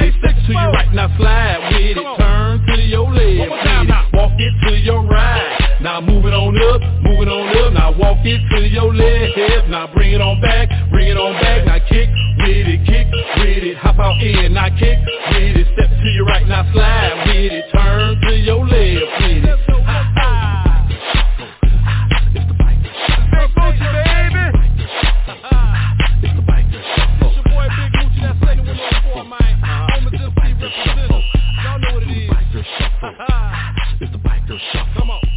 to your right, now slide with it. Turn to your left with it. Walk it to your right. Now move it on up, move it on up. Now walk it to your left. Now bring it on back, bring it on back. Now kick with it, kick with it. Hop out in, now kick with it. Step to your right, now slide with it. Turn to your left with it. Ha ha. It's the biker shuffle. Big Gucci, baby. It's the biker shuffle. It's your boy Big Gucci, that's second one on four, man. Home of this team representative. Y'all know what it is. It's the biker shuffle. Come on.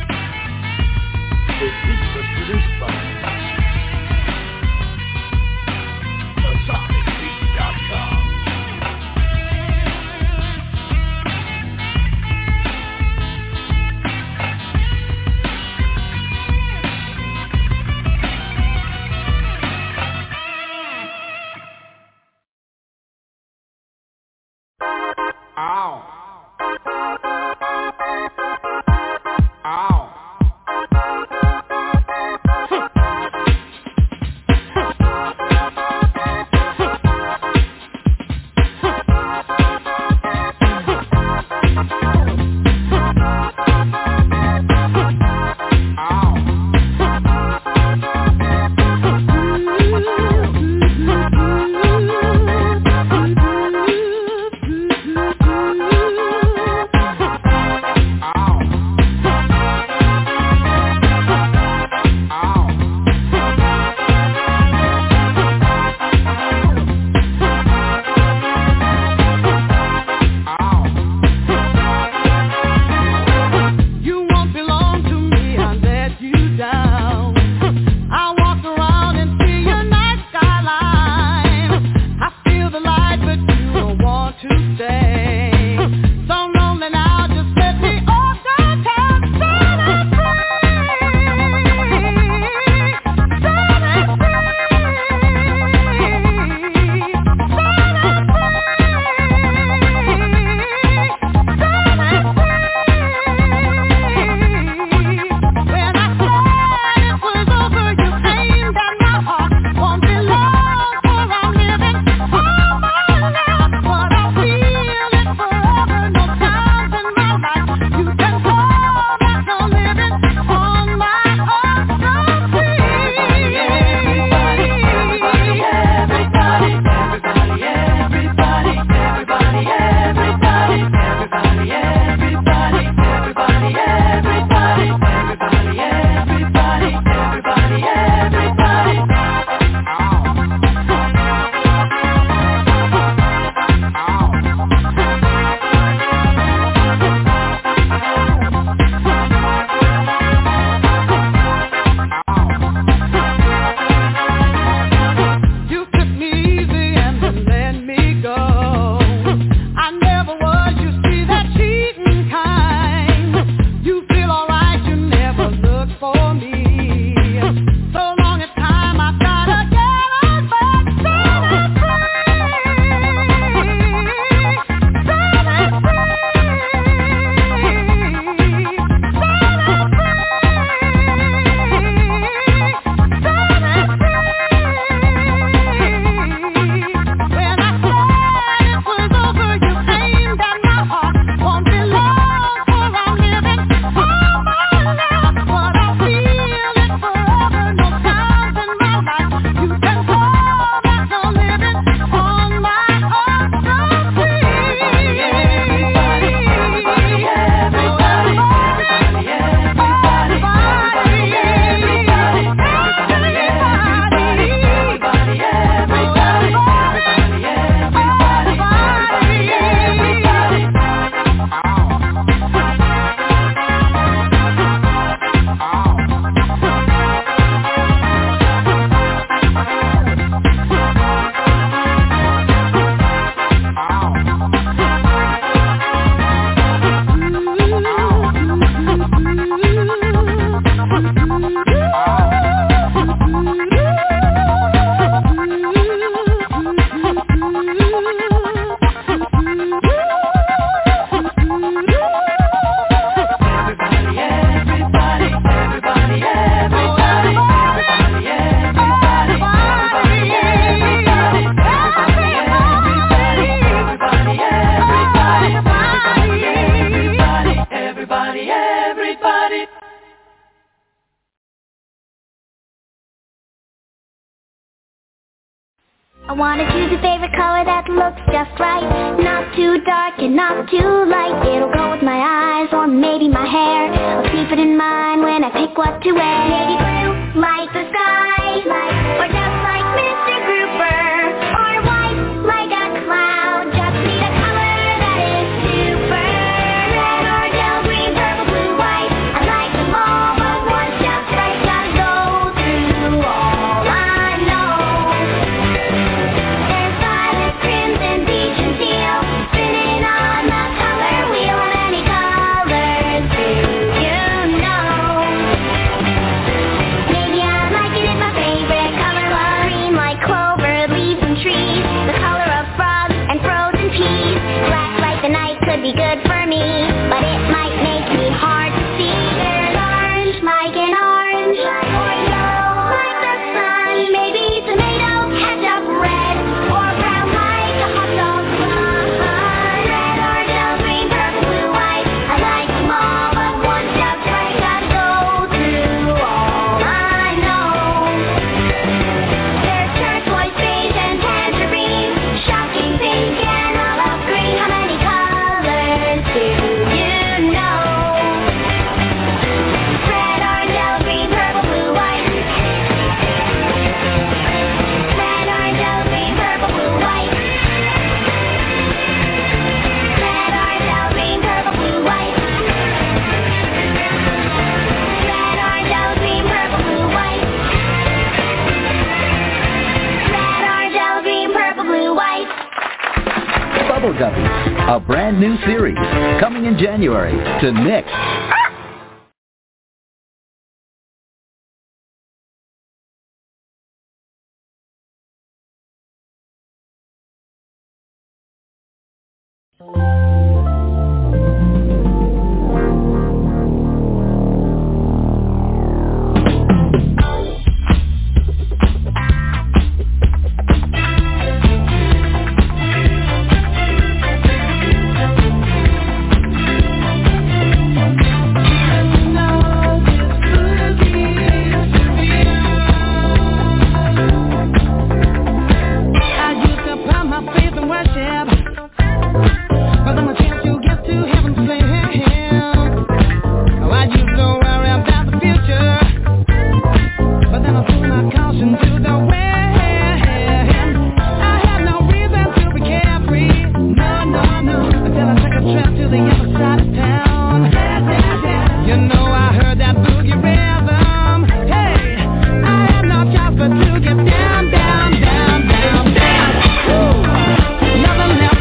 This beat was produced by I wanna choose a favorite color that looks just right. Not too dark and not too light. It'll go with my eyes or maybe my hair. I'll keep it in mind when I pick what to wear. Navy blue, like the sky, like, or just like Mister Grouper, or white, like a cloud. Just need a color that is super. Red, orange, green, purple, blue, white. I like them all, but one's just right. Gotta go through all I know. There's violet, crimson, peach, and teal, spinning on the color wheel. How many colors do you know? Maybe I like it if my favorite color was green, like clover, leaves, and trees. The color of frogs and frozen peas. Black like the night could be good for me, but it might make me hard to see. There's orange, like an orange, or yellow, like the sun. Maybe tomato, ketchup, red, or brown like a hot dog bun. Red, orange, green, purple, blue, white. I like them all, but one's just right. Gotta go through all I know. There's turquoise, beige, and tangerine, shocking pink and olive green. How many colors do you know? Red, orange, green, purple, blue, white. Red, orange, green, purple, blue, white. Red, orange, green, purple, blue, white. Red, orange, green, purple, blue, white. Red, orange, green, purple, blue, white. Bubble Guppies, a brand new series, coming in January to Nick. I used to put my faith in worship, but then I chance to get to heaven's flame. Oh, I used to worry about the future, but then I threw my caution to the wind. I had no reason to be carefree, no, no, no, until I took a trip to the other side of town. You know I heard that boogie rhythm. Hey, I had no choice but to get down, down, down, down, down. Woo. Nothing left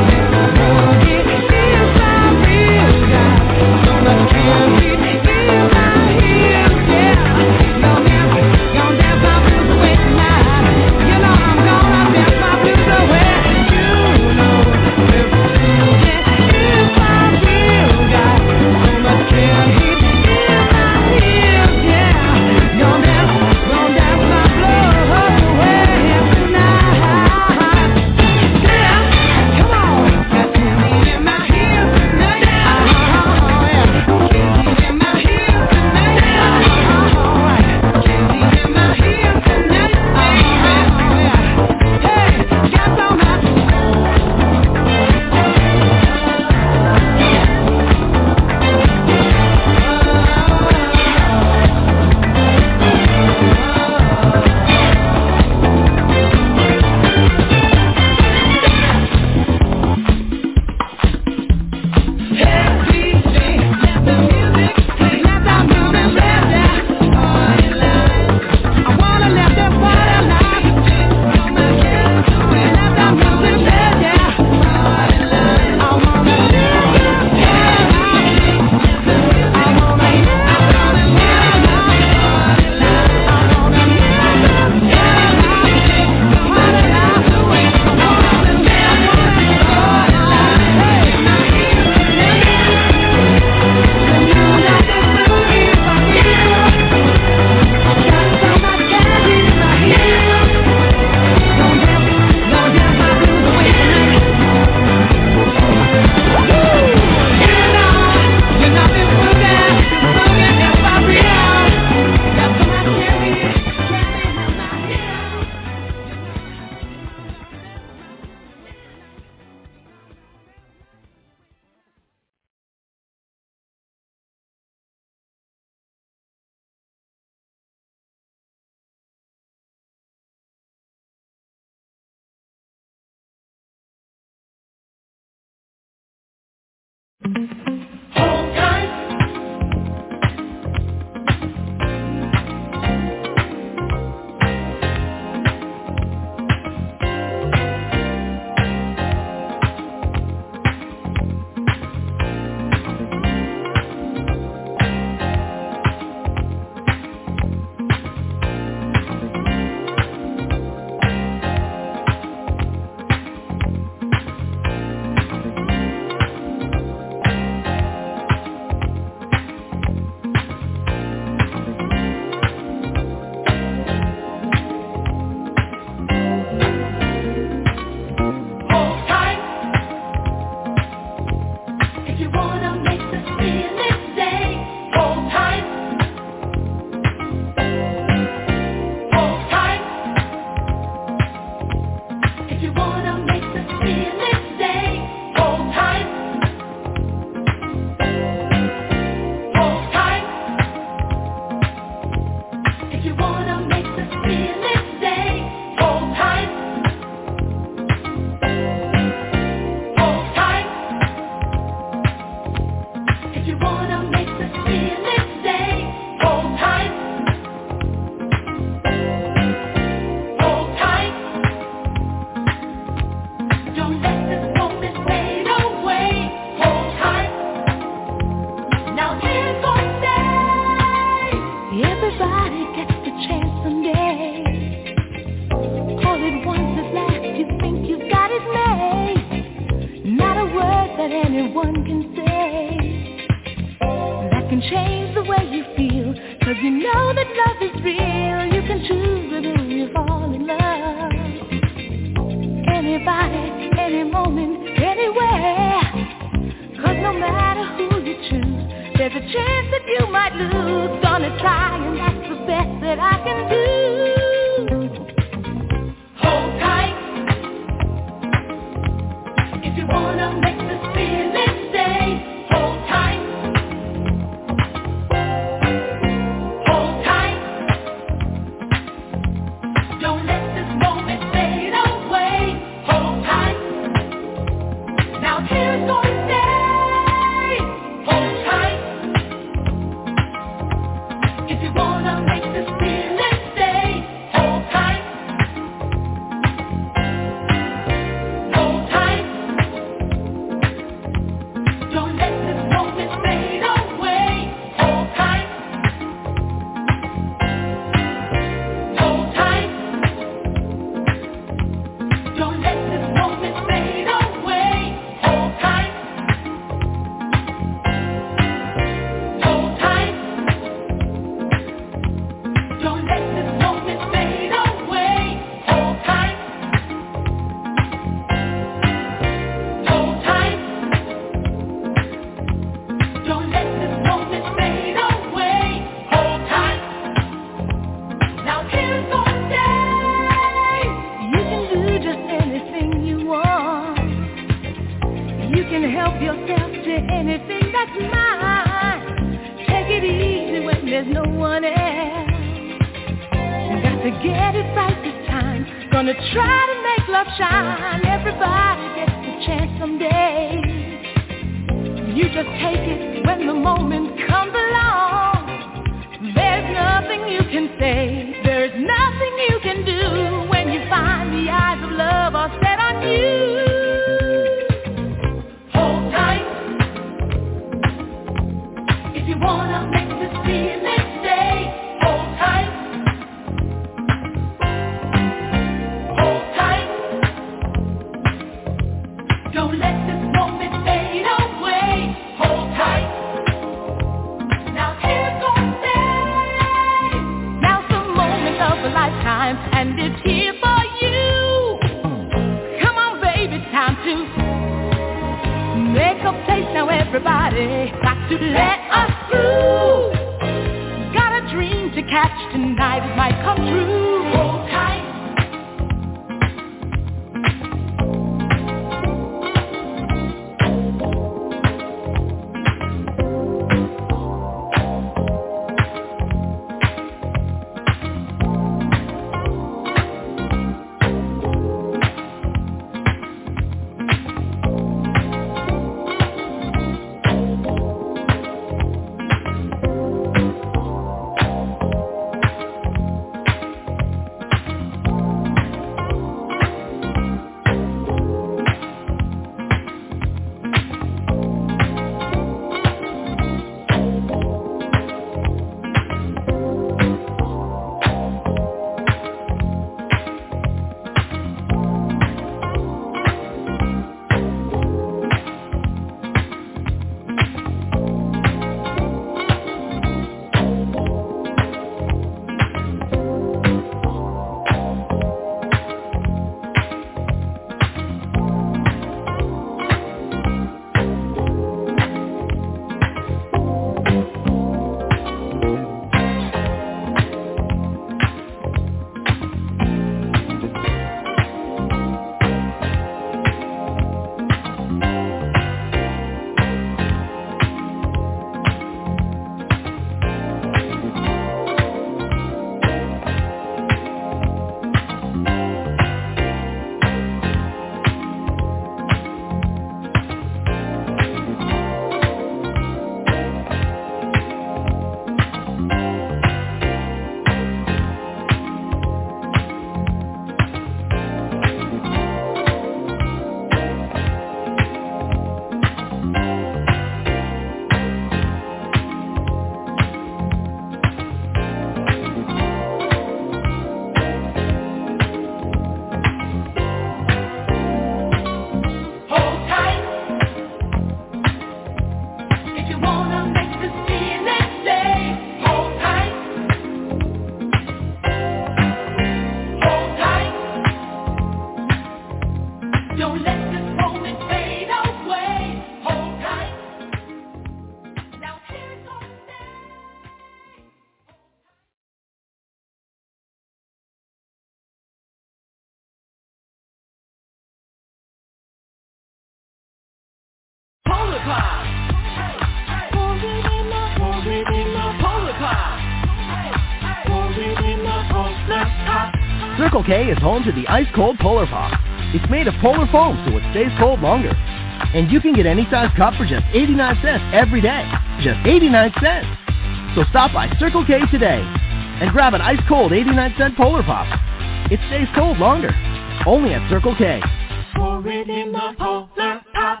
Pop. Pour it in the, pour it in the Polar Pop. Pour it in the Polar Pop. Circle K is home to the ice-cold Polar Pop. It's made of polar foam, so it stays cold longer. And you can get any size cup for just eighty-nine cents every day. Just eighty-nine cents. So stop by Circle K today and grab an ice-cold eighty-nine cent Polar Pop. It stays cold longer. Only at Circle K. Pour it in the Polar Pop.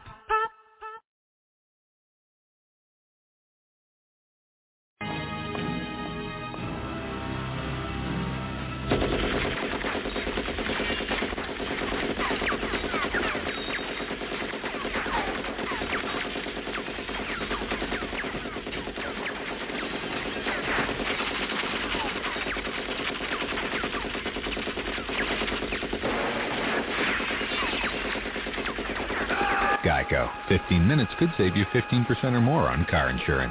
Geico. fifteen minutes could save you fifteen percent or more on car insurance.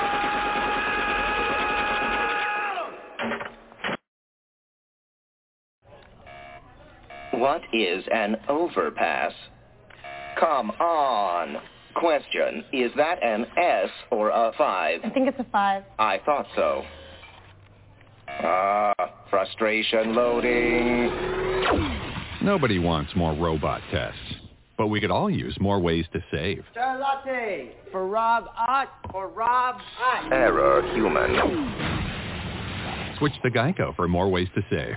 What is an overpass? Come on. Question, is that an S or a five? I think it's a five. I thought so. Ah, frustration loading. Nobody wants more robot tests, but we could all use more ways to save. Chai latte for Rob Ott or Rob Ott. Error human. Switch to Geico for more ways to save.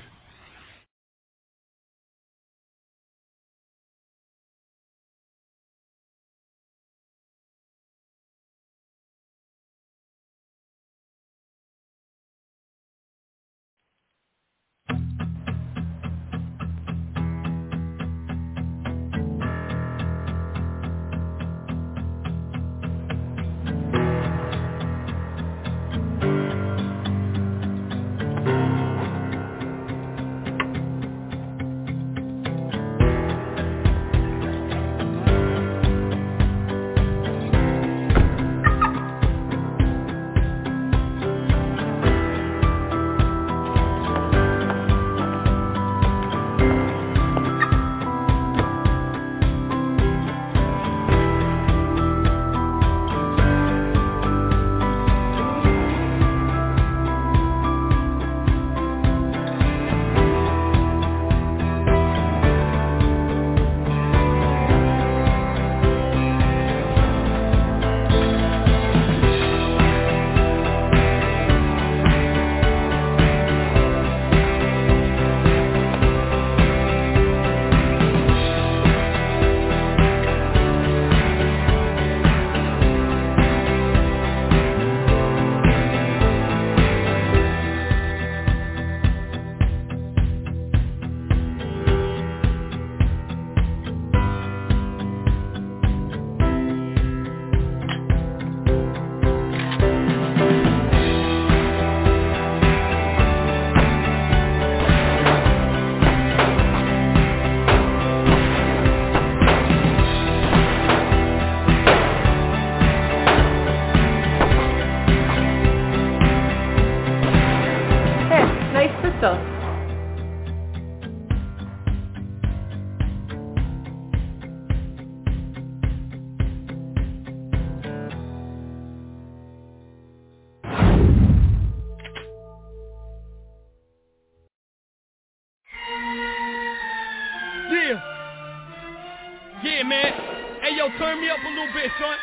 Yeah, man. Hey, yo, turn me up a little bit, son.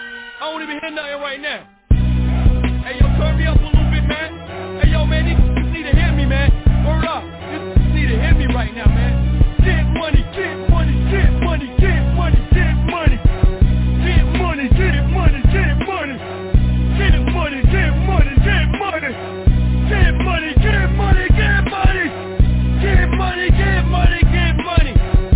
I don't even hear nothing right now. Hey, yo, turn me up a little bit, man. Hey, yo, man, these niggas need to hear me, man. Word up. These niggas need to hear me right now, man. Get money, get money, get money, get money, get money. Get money, get money, get money. Get money, get money, get money. Get money, get money, get money. Get money, get money, get money.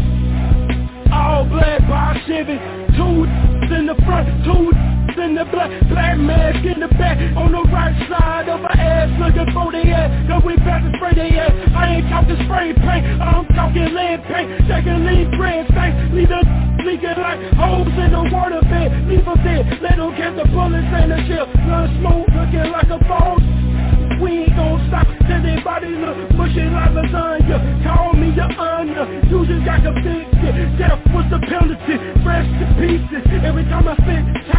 All black by Chevy, two in the front, two in the back, black mask in the back, on the right side of her ass, looking for the ass, cause we about to spray the ass. I ain't talking spray paint, I'm talking lead paint, taking lead grand stank, leave the leaking like holes in the water bed, leave them dead, let them catch the bullets and the shell, blood smoke looking like a ball. We ain't gon' stop till they body look mushy like lasagna. Call me your honor, you just got convicted. Death was the penalty, fresh to pieces. Every time I spit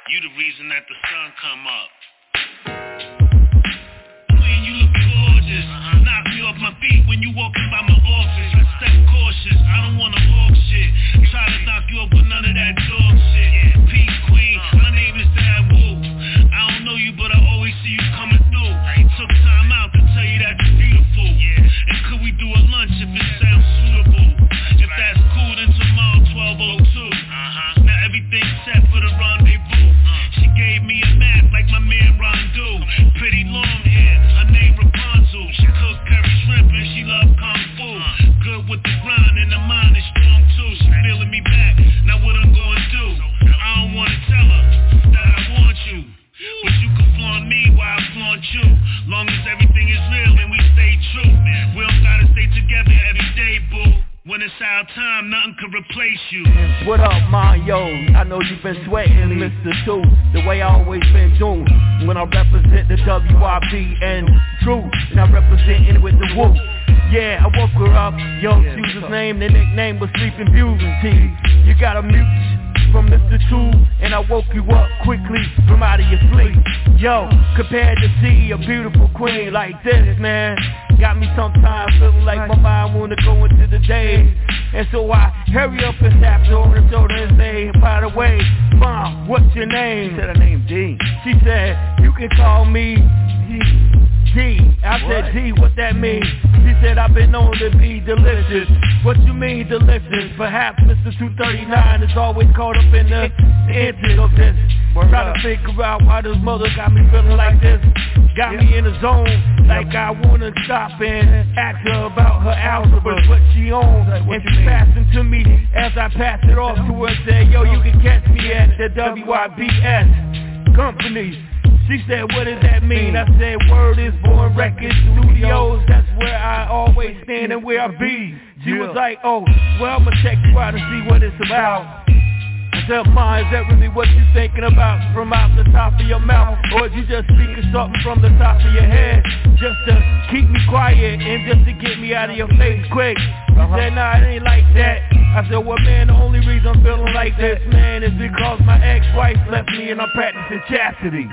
You the reason that the sun come up. Queen, you look gorgeous. Uh-huh. Knock me off my feet when you walking by my office. I step cautious, I don't wanna hawk shit. Try to knock you up with none of that dog shit. Yeah. Peace, queen, uh-huh. My name is Dad Wu. I don't know you, but I always see you coming through. I took time out to tell you that you're beautiful. Yeah. And could we do a lunch if it sounds suitable? If right. That's cool, then tomorrow twelve oh two. Uh-huh. Now everything's set for the rendezvous. She gave me a map like my man Rondu. Pretty long hair, her name Rapunzel. She cook curry shrimp and she love kung fu. Good with the grind and the mind is strong too. She feeling me back, now what I'm gonna do? I don't wanna tell her that I want you, but you can flaunt me while I flaunt you. Long as everything is real and we stay true. We don't gotta stay together every day, boo. When it's our time, nothing can replace you. What up, Mario? I know you've been sweating, Mister Two, the way I always been doing. When I represent the W I B and True, and I represent it with the Woo. Yeah, I woke her up, yo, she was his name, the nickname was Sleeping Beauty. You got a mute from Mister Two, and I woke you up quickly from out of your sleep. Yo, compared to see a beautiful queen like this, man, got me sometimes feeling like my mind wanna go into the day. And so I hurry up and tap her on the shoulder and say, by the way, Mom, what's your name? She said her name D. She said, you can call me D. I said, D, what that mean? She said, I've been known to be delicious. What you mean delicious? Perhaps Mister two thirty-nine is always caught up in the intent of this. Try to figure out why this mother got me feeling like this. Got me in the zone, like I wanna stop and ask her about her algebra, what she owns. And she passing to me as I pass it off to her, say, yo, you can catch me at the W I B S company. She said, what does that mean? I said, word is Born Records Studios. That's where I always stand and where I be. She was like, oh, well, I'ma check you out and see what it's about. I said, Ma, is that really what you thinking about from out the top of your mouth? Or is you just speaking something from the top of your head just to keep me quiet and just to get me out of your face quick? She uh-huh. said, nah, it ain't like that. I said, well, man, the only reason I'm feeling like this, man, is because my ex-wife left me and I'm practicing chastity.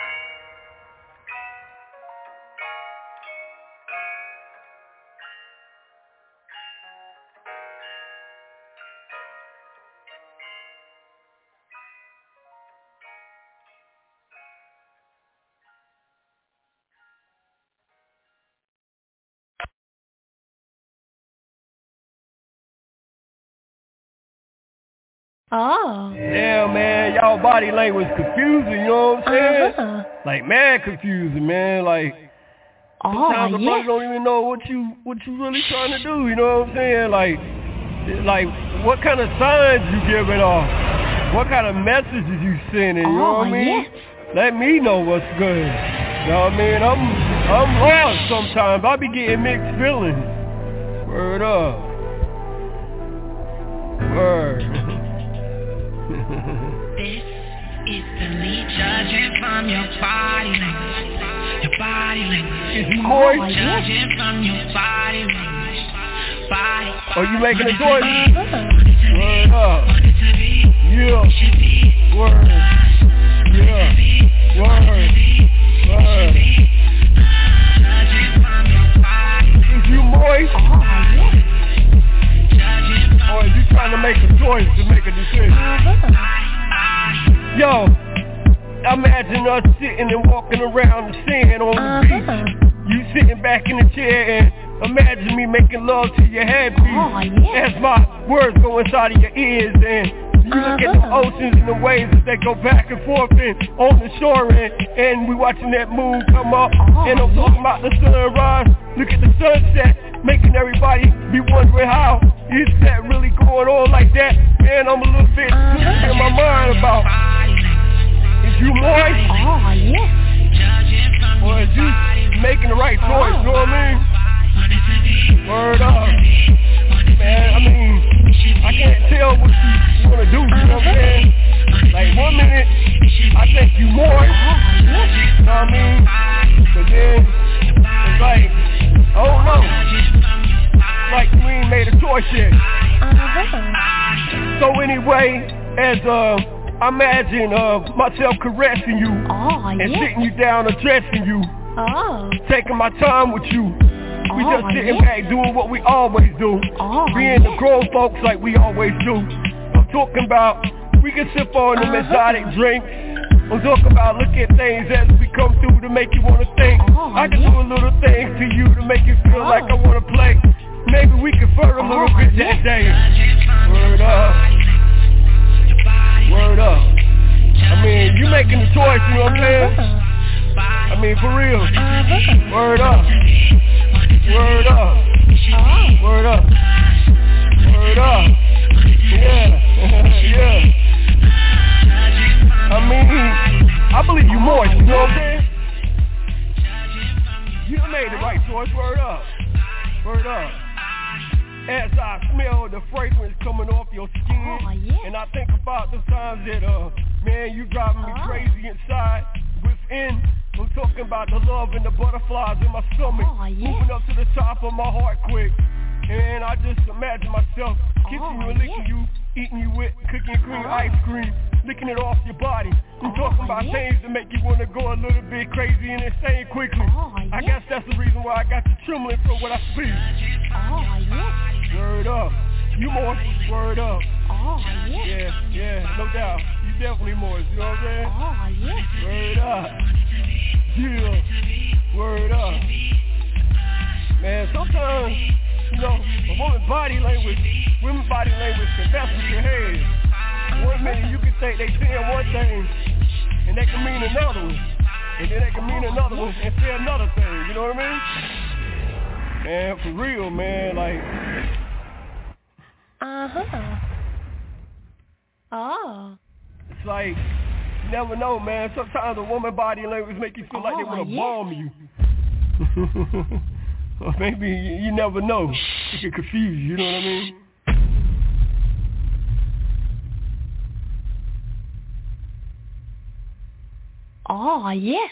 Oh. Yeah, man, y'all body language confusing, you know what I'm saying? Uh-huh. Like, mad confusing, man. Like, oh, sometimes a yeah. brother don't even know what you what you really trying to do, you know what I'm saying? Like, like what kind of signs you giving off? What kind of messages you sending, you oh, know what I mean? Yes. Let me know what's good. You know what I mean? I'm, I'm lost sometimes. I be getting mixed feelings. Word up. Word. This is the lead judging from your body language. Your body language. Is he moist? Oh, judging from your body language. Body. Are you making a choice? Uh-huh. Word up. Yeah. Word. Yeah. Word. Word. Is you moist? Oh, yeah. Or is you trying to make a choice to make a decision? Yo, imagine us sitting and walking around the sand on the beach. You sitting back in the chair and imagine me making love to your headpiece. Oh, yeah. As my words go inside of your ears and you look at the oceans and the waves as they go back and forth and on the shore and, and we watching that moon come up. Oh, and I'm yeah. talking about the sunrise. Look at the sunset, making everybody be wondering how is that really going on like that? Man, I'm a little bit uh-huh. in my mind about, is you moist? Oh, yeah. Or is you making the right choice, you know what I mean? Word up. Man, I mean, I can't tell what you want to do, you know what I'm saying? Like one minute, I think you moist, you know what I mean? But then, it's like, I don't know. Like we ain't made a choice yet. Uh-huh. So anyway, as uh I imagine uh, myself caressing you oh, and yeah. sitting you down, addressing you, oh. taking my time with you. We oh, just sitting yeah. back doing what we always do, oh, being yeah. the grown folks like we always do. I'm talking about we can sip on them uh-huh. exotic drinks. I'm talking about look at things as we come through to make you want to think. Oh, I can yeah. do a little things to you to make you feel oh. like I want to play. Maybe we can flirt a little oh, bit yeah. that day. Word up. Word up. I mean, you making the choice, you know what I'm saying? I mean, for real. Uh-huh. Word up. Word up. Oh. Word up. Word up. Yeah. yeah. I mean, I believe you more, you know what I'm saying? You made the right choice, word up. Word up. As I smell the fragrance coming off your skin, oh, yeah. and I think about the times that, uh, man, you driving me oh. crazy inside, within. I'm talking about the love and the butterflies in my stomach, oh, yeah. moving up to the top of my heart quick. And I just imagine myself kissing oh, you and licking yeah. you, eating you with cookie and cream oh. ice cream, licking it off your body. I'm oh, talking about yeah. things that make you want to go a little bit crazy and insane quickly. Oh, I yeah. guess that's the reason why I got you trembling for what I speak. Oh, yeah. Word up. You more. Word up. Oh, yeah. Yeah, yeah, no doubt. You definitely more. You know what I'm saying? Oh, yeah. Word up. Yeah. Word up. Man, sometimes, you know, a woman's body language, women's body language can mess with your head. One minute you can think they saying one thing, and they can mean another one. And then they can mean another one and say another thing, you know what I mean? Man, for real, man, like... Uh-huh. Oh. It's like, you never know, man. Sometimes a woman's body language make you feel oh, like they want to yeah. bomb you. Or maybe you, you never know. It can confuse you, you know what I mean? Oh, yes.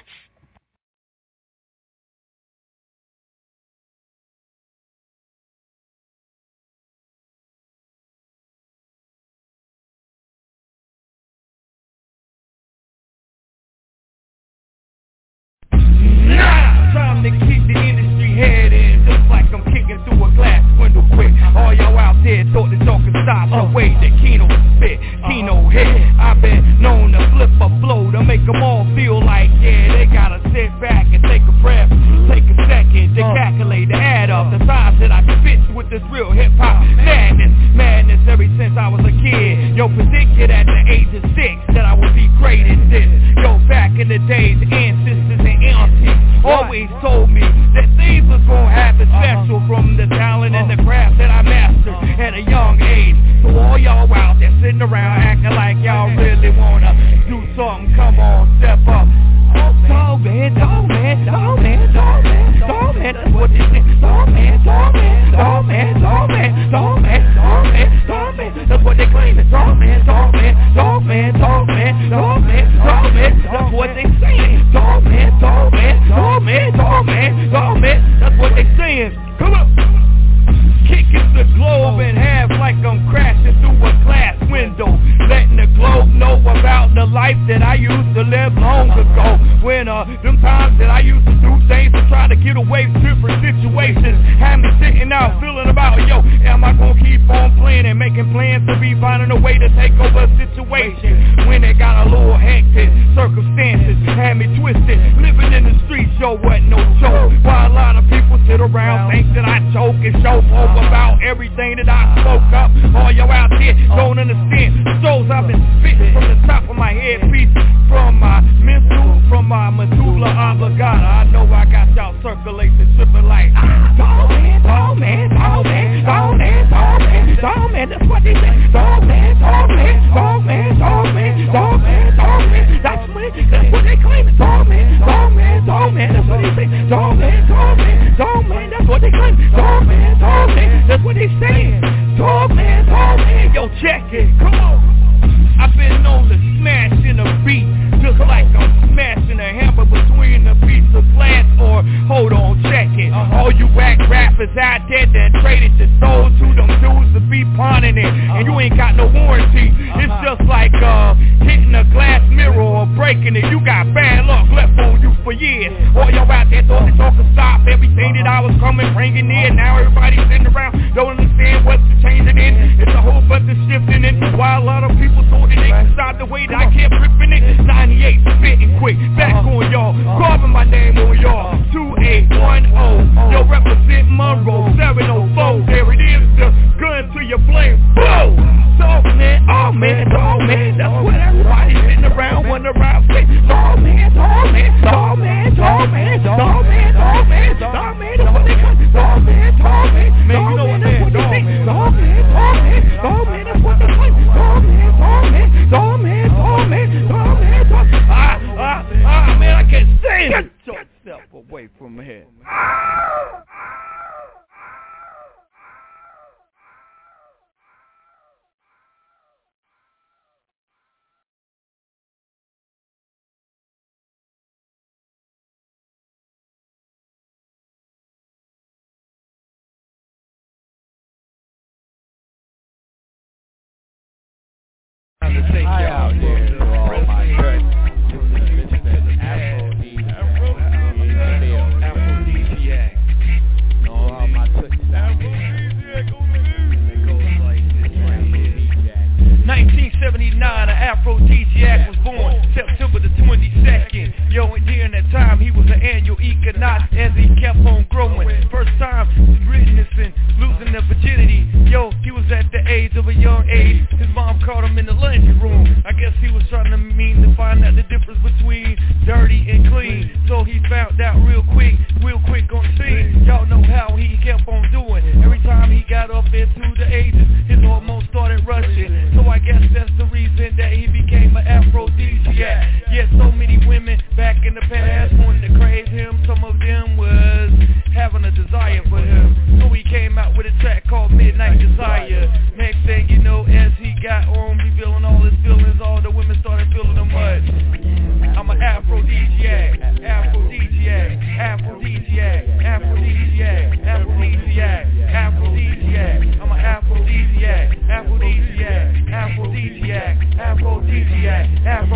Nah! Time to kick the industry head in, just like I'm kicking through a glass window quick. All y'all out there thought the talk could stop the way that Kino spit, Kino hit. I've been known to flip a flow to make them all feel like, yeah, they gotta sit back and take a breath, take a second to calculate, to add up the times that I spit with this real hip-hop madness. Madness ever since I was a kid. Yo, predicted at the age of six that I would be great at this. Yo, back in the days, ancestors and aunties always told me that things was gonna happen special from the talent and the craft that I mastered at a young age. So all y'all out there sitting around acting like y'all really wanna do something, come on, step up. Dog man, dog man, dog man, dog man, dog man, that's what they say. Dog man, dog man, dog man, dog man, dog man, dog man, dog man, that's what they claim. Dog man, dog man, dog man, dog man, dog man, dog man, that's what they saying. Dog man, dog man, dog man, dog man, dog man, that's what they saying. Come on. Kicking the globe in half like I'm crashing through a glass window, letting the globe know about the life that I used to live long ago. When uh, them times that I used to do things to try to get away from different situations had me sitting out feeling about, yo, am I gonna keep on playing and making plans to be finding a way to take over a situation? When it got a little hectic, circumstances had me twisted, living in the streets, yo, wasn't no joke. While a lot of people sit around think that I choke and show over about everything that I spoke up. All y'all out there don't understand the shows I've been spitting from the top of my headpiece, from my mental, from my medulla oblongata. I know I got y'all circulating, tripping like, ah, dog man, dog man, dog man, dog man, dog man, dog man, that's what they say. Dog man, dog man, dog man, dog man, dog man, dog man, that's what they, that's what they claim. Dog man, dog man, dog man, that's what they say. Dog man, dog man, dog man, that's what they claim. Dog man, dog man, that's what they saying. Dog man, dog man, yo, check it, come on. I've been known to smash in a beat, just like I'm smashing a hammer between a piece of glass, or hold on, check it. All you whack rappers out there that traded your soul to them dudes to be pawning it, and you ain't got no warranty. It's just like uh hitting a glass mirror or breaking it. You got bad luck left on you for years. All y'all out there thought the talk could stop everything that I was coming bringing in. Now everybody's sitting around don't understand what's changing in. It's a whole bunch of shifting in. While a lot of people thought that they could stop the way that I kept ripping it. ninety-eight spitting quick, back on y'all, carving my name on y'all. Two eight one oh, yo represent Monroe. Seven oh four, there it is, the gun to your flame. Boom! Dog man, oh man, dog man, that's what everybody's sitting around wondering around. Dog man, dog man, dog man, dog man, dog man, dog man, dog man, that's what they call. Dog man, dog man, man, you know what they dog man, dog man, dog man, dog man, that's what they call. Dog man, dog man, dog man, dog man, dog man, dog. Ah, ah, ah, man, I can't stand it. Get yourself away from here. To take you out there to all my good. This is Mister Aphrodisiac. All my touchdowns. nineteen seventy-nine, an Aphrodisiac was born September the twenty-second. Yo, and during that time, he was an annual econaut as he kept on growing. First time witnessing losing their virginity. Yo, he was at the age of a young age. His mom caught him in the laundry room. I guess he was trying to mean to find out the difference between dirty and clean. So he found out real quick, real quick on the scene. Y'all know how he kept on doing. Every time he got up into the ages, his hormones started rushing. So I guess that's the reason that he became an aphrodisiac. Yeah, so many women back in the past wanted to crave him. Some of them was having a desire for him. So he came out with a track called Midnight Desire. Next thing you know, as he got on revealing all his feelings, all the women started feeling him much. I'm an aphrodisiac, aphrodisiac, aphrodisiac, aphrodisiac, aphrodisiac, aphrodisiac. I'm an aphrodisiac, aphrodisiac, aphrodisiac, aphrodisiac,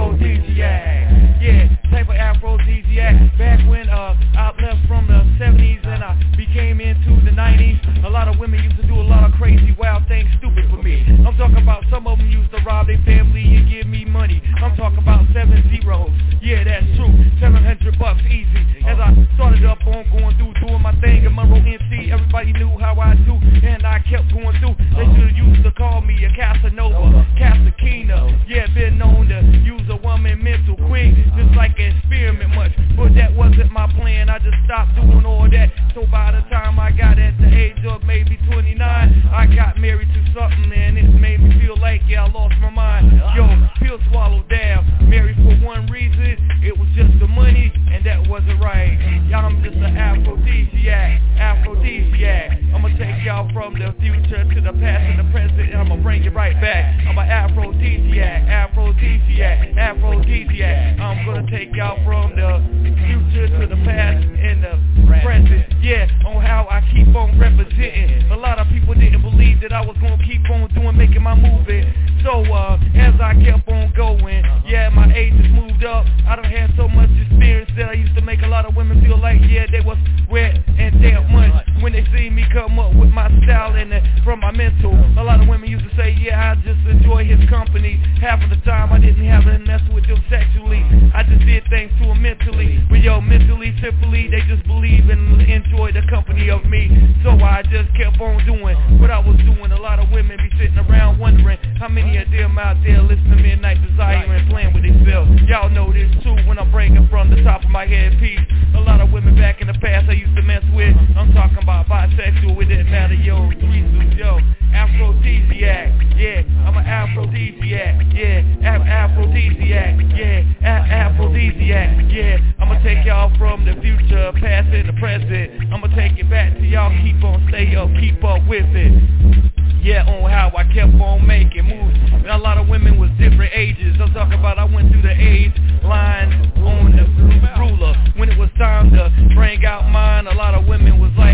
aphrodisiac. Yeah, type of aphrodisiac. Back when uh I left from the seventies and I became into the nineties, a lot of women used to do a lot of crazy, wild things, stupid for me. I'm talking about some of them used to rob their family and give me money. I'm talking about seven zeros. Yeah, that's true. seven hundred bucks easy. As I started up on going through, doing my thing at Monroe N C, everybody knew how I do, and I kept going through. They should have used to call me a Casanova, Casakina. Yeah, been known to use a woman mental quick, just like an experiment much. But that wasn't my plan. I just stopped doing all that. So by the time I got at the age of maybe twenty-nine, I got married to something, and it made me feel like, yeah, I lost my mind. Yo, pill swallowed down. Married for one reason, it was just the money, and that wasn't right. Y'all, I'm just an aphrodisiac, aphrodisiac. I'ma take y'all from the future to the past and the present, and I'ma bring it right back. I'm an aphrodisiac, aphrodisiac, aphrodisiac. I'm gonna take y'all from the future to the past and the present. Yeah, on how I keep on representing. A lot of people didn't believe that I was gonna keep on doing, making my movement. So uh, as I kept on going, yeah, my age has moved up. I done had so much experience that I used to make a lot of women feel like, yeah, they was wet and damn much when they see me come up with my style and uh, from my mental. A lot of women used to say, yeah, I just enjoy his company. Half of the time I didn't have to mess with them sexually. I just did things to them mentally. But yo, mentally, simply, they just believe and enjoy the company of me. So I just kept on doing what I was doing. A lot of women be sitting around wondering how many of them out there listening to Midnight Desire and playing with themselves. Y'all know this too when I'm bringing from the top of my head piece. A lot of women back in the past I used to mess with. I'm talking about bisexual, it didn't matter, yo, threesomes, yo. Aphrodisiac, yeah, I'm an aphrodisiac, yeah, Ap- aphrodisiac, yeah, A- aphrodisiac, yeah. I'ma take y'all from the future, past and the present. I'ma take it back to y'all, keep on, stay up, keep up with it. Yeah, on how I kept on making moves. And a lot of women was different ages. I'm talking about I went through the age line on the ruler. When it was time to bring out mine, a lot of women was like,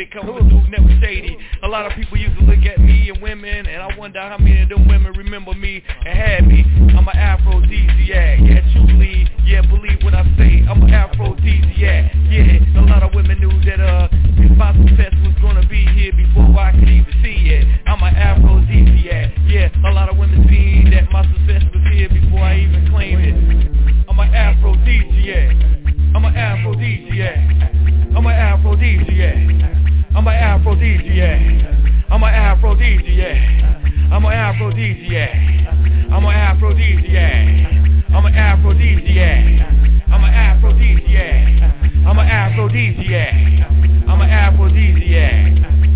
come with dude never shady. A lot of people used to look at me and women, and I wonder how many of them women remember me and had me. I'm an aphrodisiac, yeah, truly, yeah, believe what I say. I'm an aphrodisiac, yeah. A lot of women knew that uh, my success was gonna be here before I could even see it. I'm an aphrodisiac, yeah. A lot of women seen that my success was here before I even claimed it. I'm an aphrodisiac. I'm an aphrodisiac. I'm an aphrodisiac. I'm an aphrodisiac. I'm an aphrodisiac. I'm an aphrodisiac. I'm an aphrodisiac. I'm an aphrodisiac. I'm an aphrodisiac. I'm an aphrodisiac. I'm an aphrodisiac.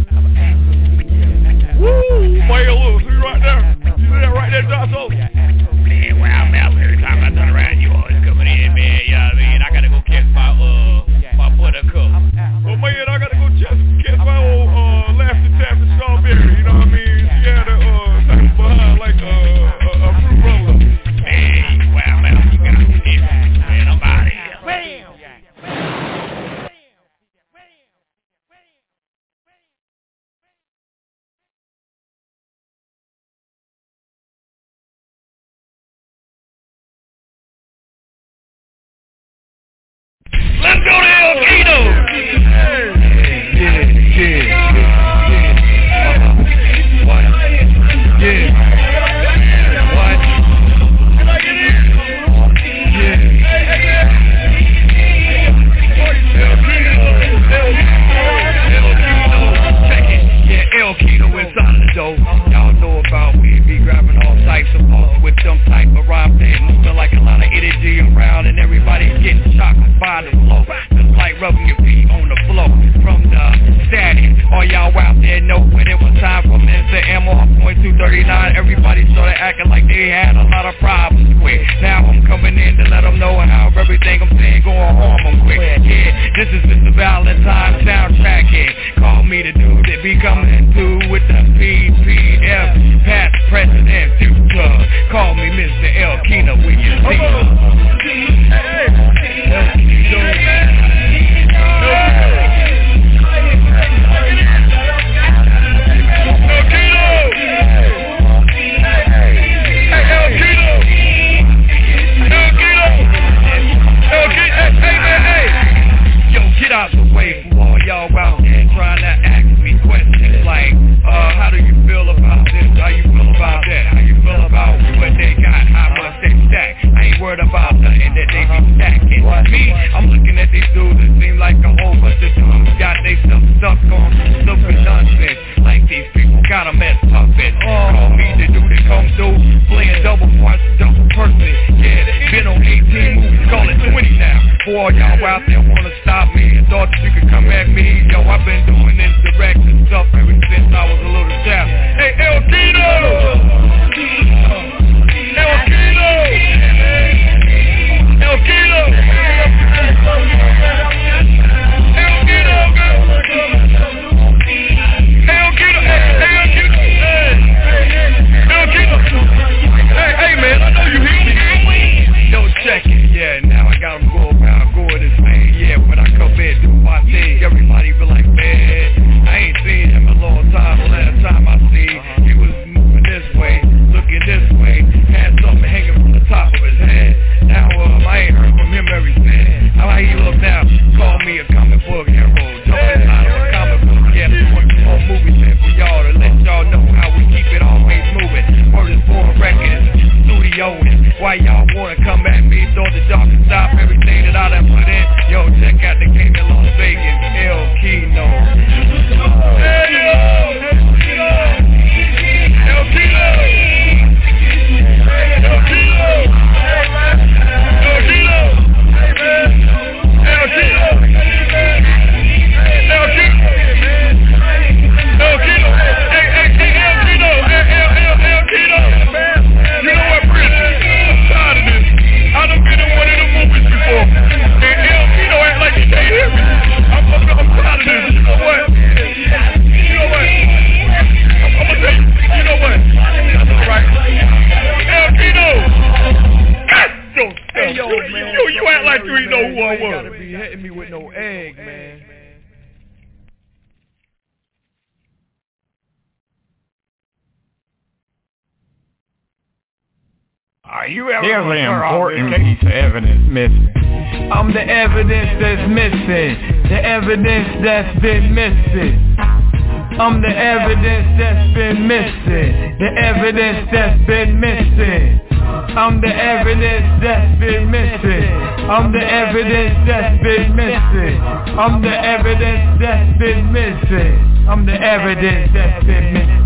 Woo! Mario Lewis, you right there? You see that right there, Josso? Man, where I'm at every time I turn around, you always coming in, man. You know what I mean? I gotta go catch my uh my buttercup. Well, man, I gotta go catch, catch my old uh Lassie Taffy Strawberry. You know what I mean? She had a uh thing behind like a a, a fruit roller. Man, where I'm at, you got it. Man, I'm out of here. Bam. Let's go to El Kino! Yeah, yeah, yeah, yeah. Uh-huh. What? Yeah. What? Can I get in? Yeah. El Kino, El Kino, check it. Yeah, El Kino inside the door. Y'all know about me, be grabbing all types of balls with them type of rhymes. They moving like a lot of energy around, and everybody's getting shocked by the flow. Just like rubbing your feet on the floor from the static. All y'all out there know when it was time for Mister M off point two thirty-nine. Everybody started acting like they had a lot of problems quick. Now I'm coming in to let them know how everything I'm saying going harm them quick. Yeah, this is Mister Valentine soundtracking. Call me the dude that be coming through with the P P F, past, present, and future. Call me Mister El Kino when you see me. Hey, El Kino. Get out the way for all y'all out there trying to ask me questions like, uh, how do you feel about this? How you feel about that? How you feel about what they got? How much they stack? I ain't worried about nothing that they be stacking. Me, I'm looking at these dudes that seem like a whole bunch of dudes got they stuff stuck on stupid nonsense. Like these people got them as puppets. Call me the dude that come through, playing double parts, double person. Yeah, been on eighteen movies, call it twenty now. For all y'all out there wanna stop me and thought that you could come at me, yo, I've been doing this direction stuff ever since I was a little child. Hey, El Kino! El Kino! El Kino! El Kino! El Kino! El Kino! El Kino! Hey, hey, man, I know you hear me. Yo, check it. Yeah, now I got him go around, go with this man. Yeah, when I come in, do my thing, everybody be like, man, I ain't seen him in a long time. The last time I seen, he was moving this way, looking this way, had something hanging from the top of his head. Now, um, I ain't heard from him ever since. How he look now? Call me a comic book hero. Jump inside of a comic book. Yeah, this one more movie set for y'all to let y'all know how we keep it always moving. Word is born records, studio, and why y'all wanna come at me? Thought that y'all can stop everything that I done put in. Yo, check out the game in Las Vegas, El Kino. Hey, yo! El Kino! El Kino! El Kino! El Kino! El Kino! El Kino! Hey, hey, hey, El Kino! El, El, El, El Kino! You know what, Prince? I'm tired of this. I done been in one of the movies before. And El Kino act like he can't hear me. I'm, I'm, I'm tired of this. You know what? You know what? I'm, I'm gonna tell you. You know what? That's all right. El Kino! Yo, hey, yo, you, man. You, you act like you ain't know who I was. You gotta be hitting me with no egg, man. you ever Here's an important piece of evidence missing. I'm the evidence that's missing. The evidence that's been missing. I'm the evidence that's been missing. The evidence that's been missing. I'm the evidence that's been missing. I'm the evidence that's been missing. I'm the evidence that's been missing. I'm the evidence that's been missing.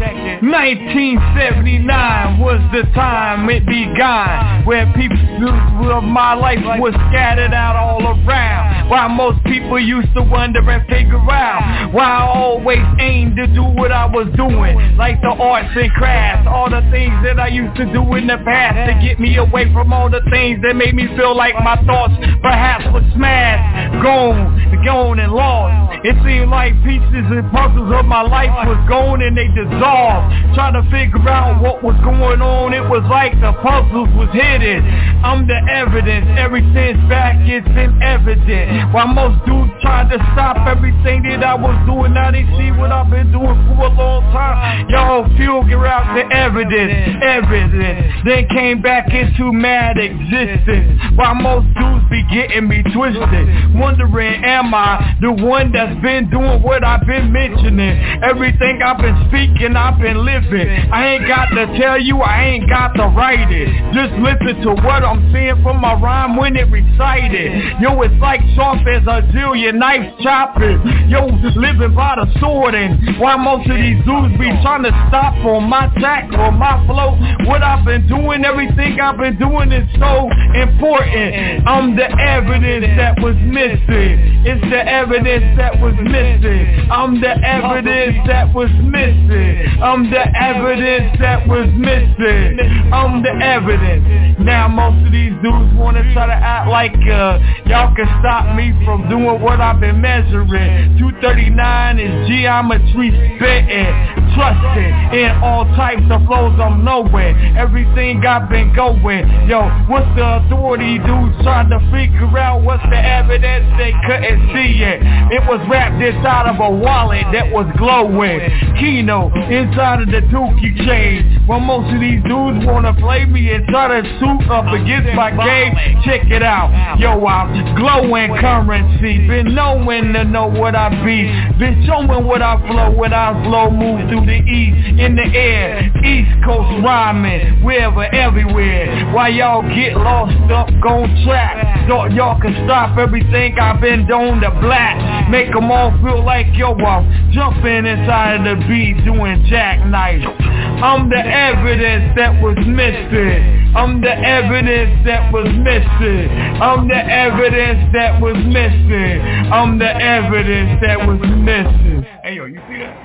nineteen seventy-nine was the time it began, where people of my life was scattered out all around. While most people used to wonder and figure out why I always aimed to do what I was doing, like the arts and crafts, all the things that I used to do in the past to get me away from all the things that made me feel like my thoughts perhaps were smashed, gone, gone and lost. It seemed like pieces and puzzles of my life was gone and they dissolved. Trying to figure out what was going on, it was like the puzzles was hidden. I'm the evidence, ever since back it's been evident. While most dudes tried to stop everything that I was doing, now they see what I've been doing for a long time. Y'all figure out the evidence, evidence, then came back into mad existence. While most dudes be getting me twisted, wondering am I the one that's been doing what I've been mentioning? Everything I've been speaking, I've been living. I ain't got to tell you, I ain't got to write it. Just listen to what I'm saying from my rhyme when it recited. Yo, it's like sharp as a zillion knife chopping. Yo, living by the sword, and while most of these dudes be trying to stop on my track or my flow, what I've been doing, everything I've been doing is so important. I'm the evidence that was missing. It's the evidence that was missing. I'm the evidence that was missing. I'm the evidence that was missing. I'm the evidence. Now most of these dudes wanna try to act like uh, y'all can stop me from doing what I've been measuring. two thirty-nine is geometry spitting, trusting in all types of flows I'm knowing. Everything I've been going. Yo, what's the authority dudes trying to figure out? What's the evidence? They couldn't see it. It was wrapped inside of a wallet that was glowing. Kino inside of the Dookie chain. Well, most of these dudes wanna play me and try to suit up against my game. Check it out. Yo, I'm glowing currency. Been knowing to know what I be. Been showing what I flow when I flow. Move through the east, in the air. East Coast rhyming, wherever, everywhere. While y'all get lost up, gon' track. Thought y'all can stop everything I've been doing to black. Make them all feel like, yo, I'm jumping inside of the beat doing jackknife. I'm the evidence that was missing. I'm the evidence that was missing. I'm the evidence that was missing. I'm the evidence that was missing. Hey, yo, you see that?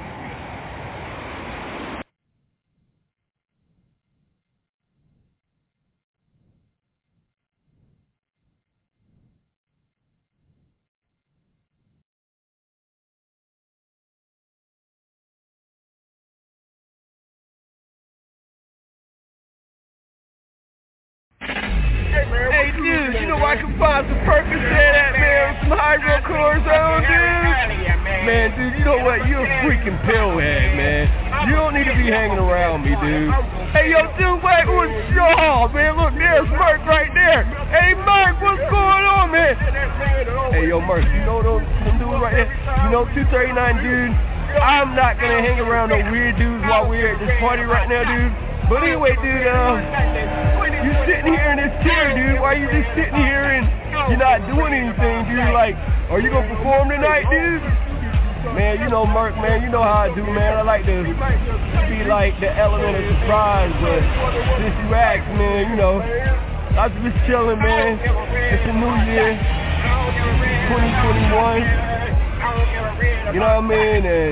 Hey dude, you know I can find some Percocet at, man, some hydrocortisone, dude. Man, dude, you know what? You're a freaking pillhead, man. You don't need to be hanging around me, dude. Hey, yo, dude, wait, what's y'all, man? Look, there's Merc right there. Hey, Merc, what's going on, man? Hey, yo, Merc, you know those them dudes right there? You know, two thirty-nine, dude. I'm not gonna hang around no weird dudes while we're at this party right now, dude. But anyway, dude, uh, you sitting here in this chair, dude. Why you just sitting here and you're not doing anything, dude? Like, are you gonna perform tonight, dude? Man, you know, Merc, man, you know how I do, man. I like to be like the element of surprise, but since you asked, man, you know, I was just chilling, man. It's a new year, twenty twenty-one. You know what I mean? And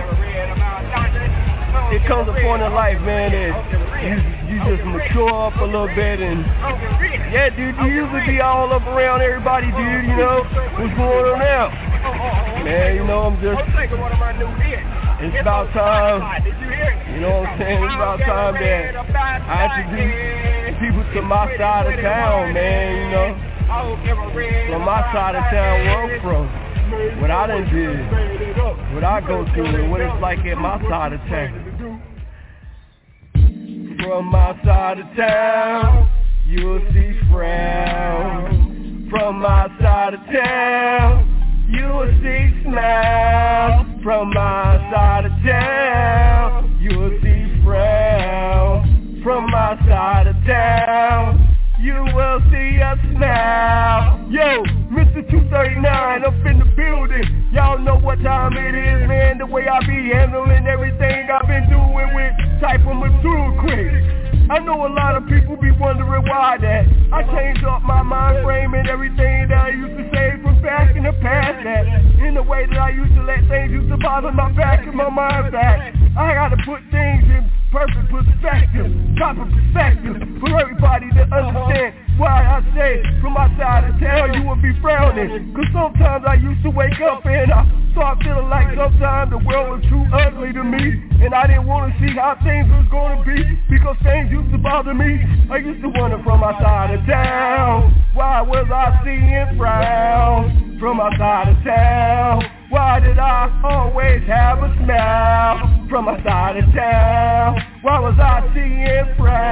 it comes a point in life, man, that you, you just mature up a little bit, and yeah, dude, you usually be all up around everybody, dude, you know, what's going on now? Man, you know, I'm just, it's about time, you know what I'm saying, it's about time that I introduce people to my side of town, man, you know, from my side of town where I'm from. What I done did, what I go through, and what it's like at my side of town. From my side of town, you'll see frowns from my side of town. You will see smiles from my side of town. You will see frowns from my side of town. You will see a smile. Yo, Mister two thirty-nine up in the building. Y'all know what time it is, man. The way I be handling everything I've been doing with type of mature quick. I know a lot of people be wondering why that I changed up my mind frame and everything that I used to say from back in the past. That in the way that I used to let things used to bother my back and my mind back. I gotta put things in perfect perspective, proper perspective for everybody to understand why I say from my side of town you will be frowning. Cause sometimes I used to wake up and I start feeling like sometimes the world was too ugly to me, and I didn't want to see how things was going to be because things used to bother me. I used to wonder from my side of town, why was I seeing frowns from my side of town? Why did I always have a smile from my side of town? Why was I seeing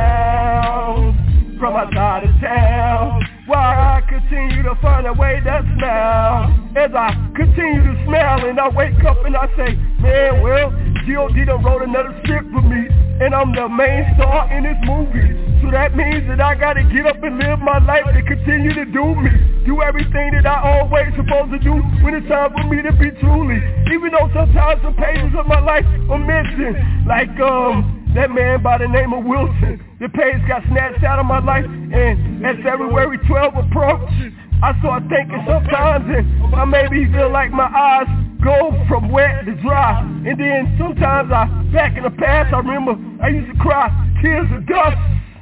frowns from my side of town? Why I continue to find a way to smile as I continue to smile and I wake up and I say, man, well, G O D done wrote another script for me and I'm the main star in this movie. So that means that I gotta get up and live my life and continue to do me. Do everything that I always supposed to do when it's time for me to be truly. Even though sometimes some pages of my life are missing. Like um that man by the name of Wilson. The page got snatched out of my life and as February twelfth approached, I start thinking sometimes and I maybe feel like my eyes go from wet to dry. And then sometimes I, back in the past, I remember I used to cry tears of dust.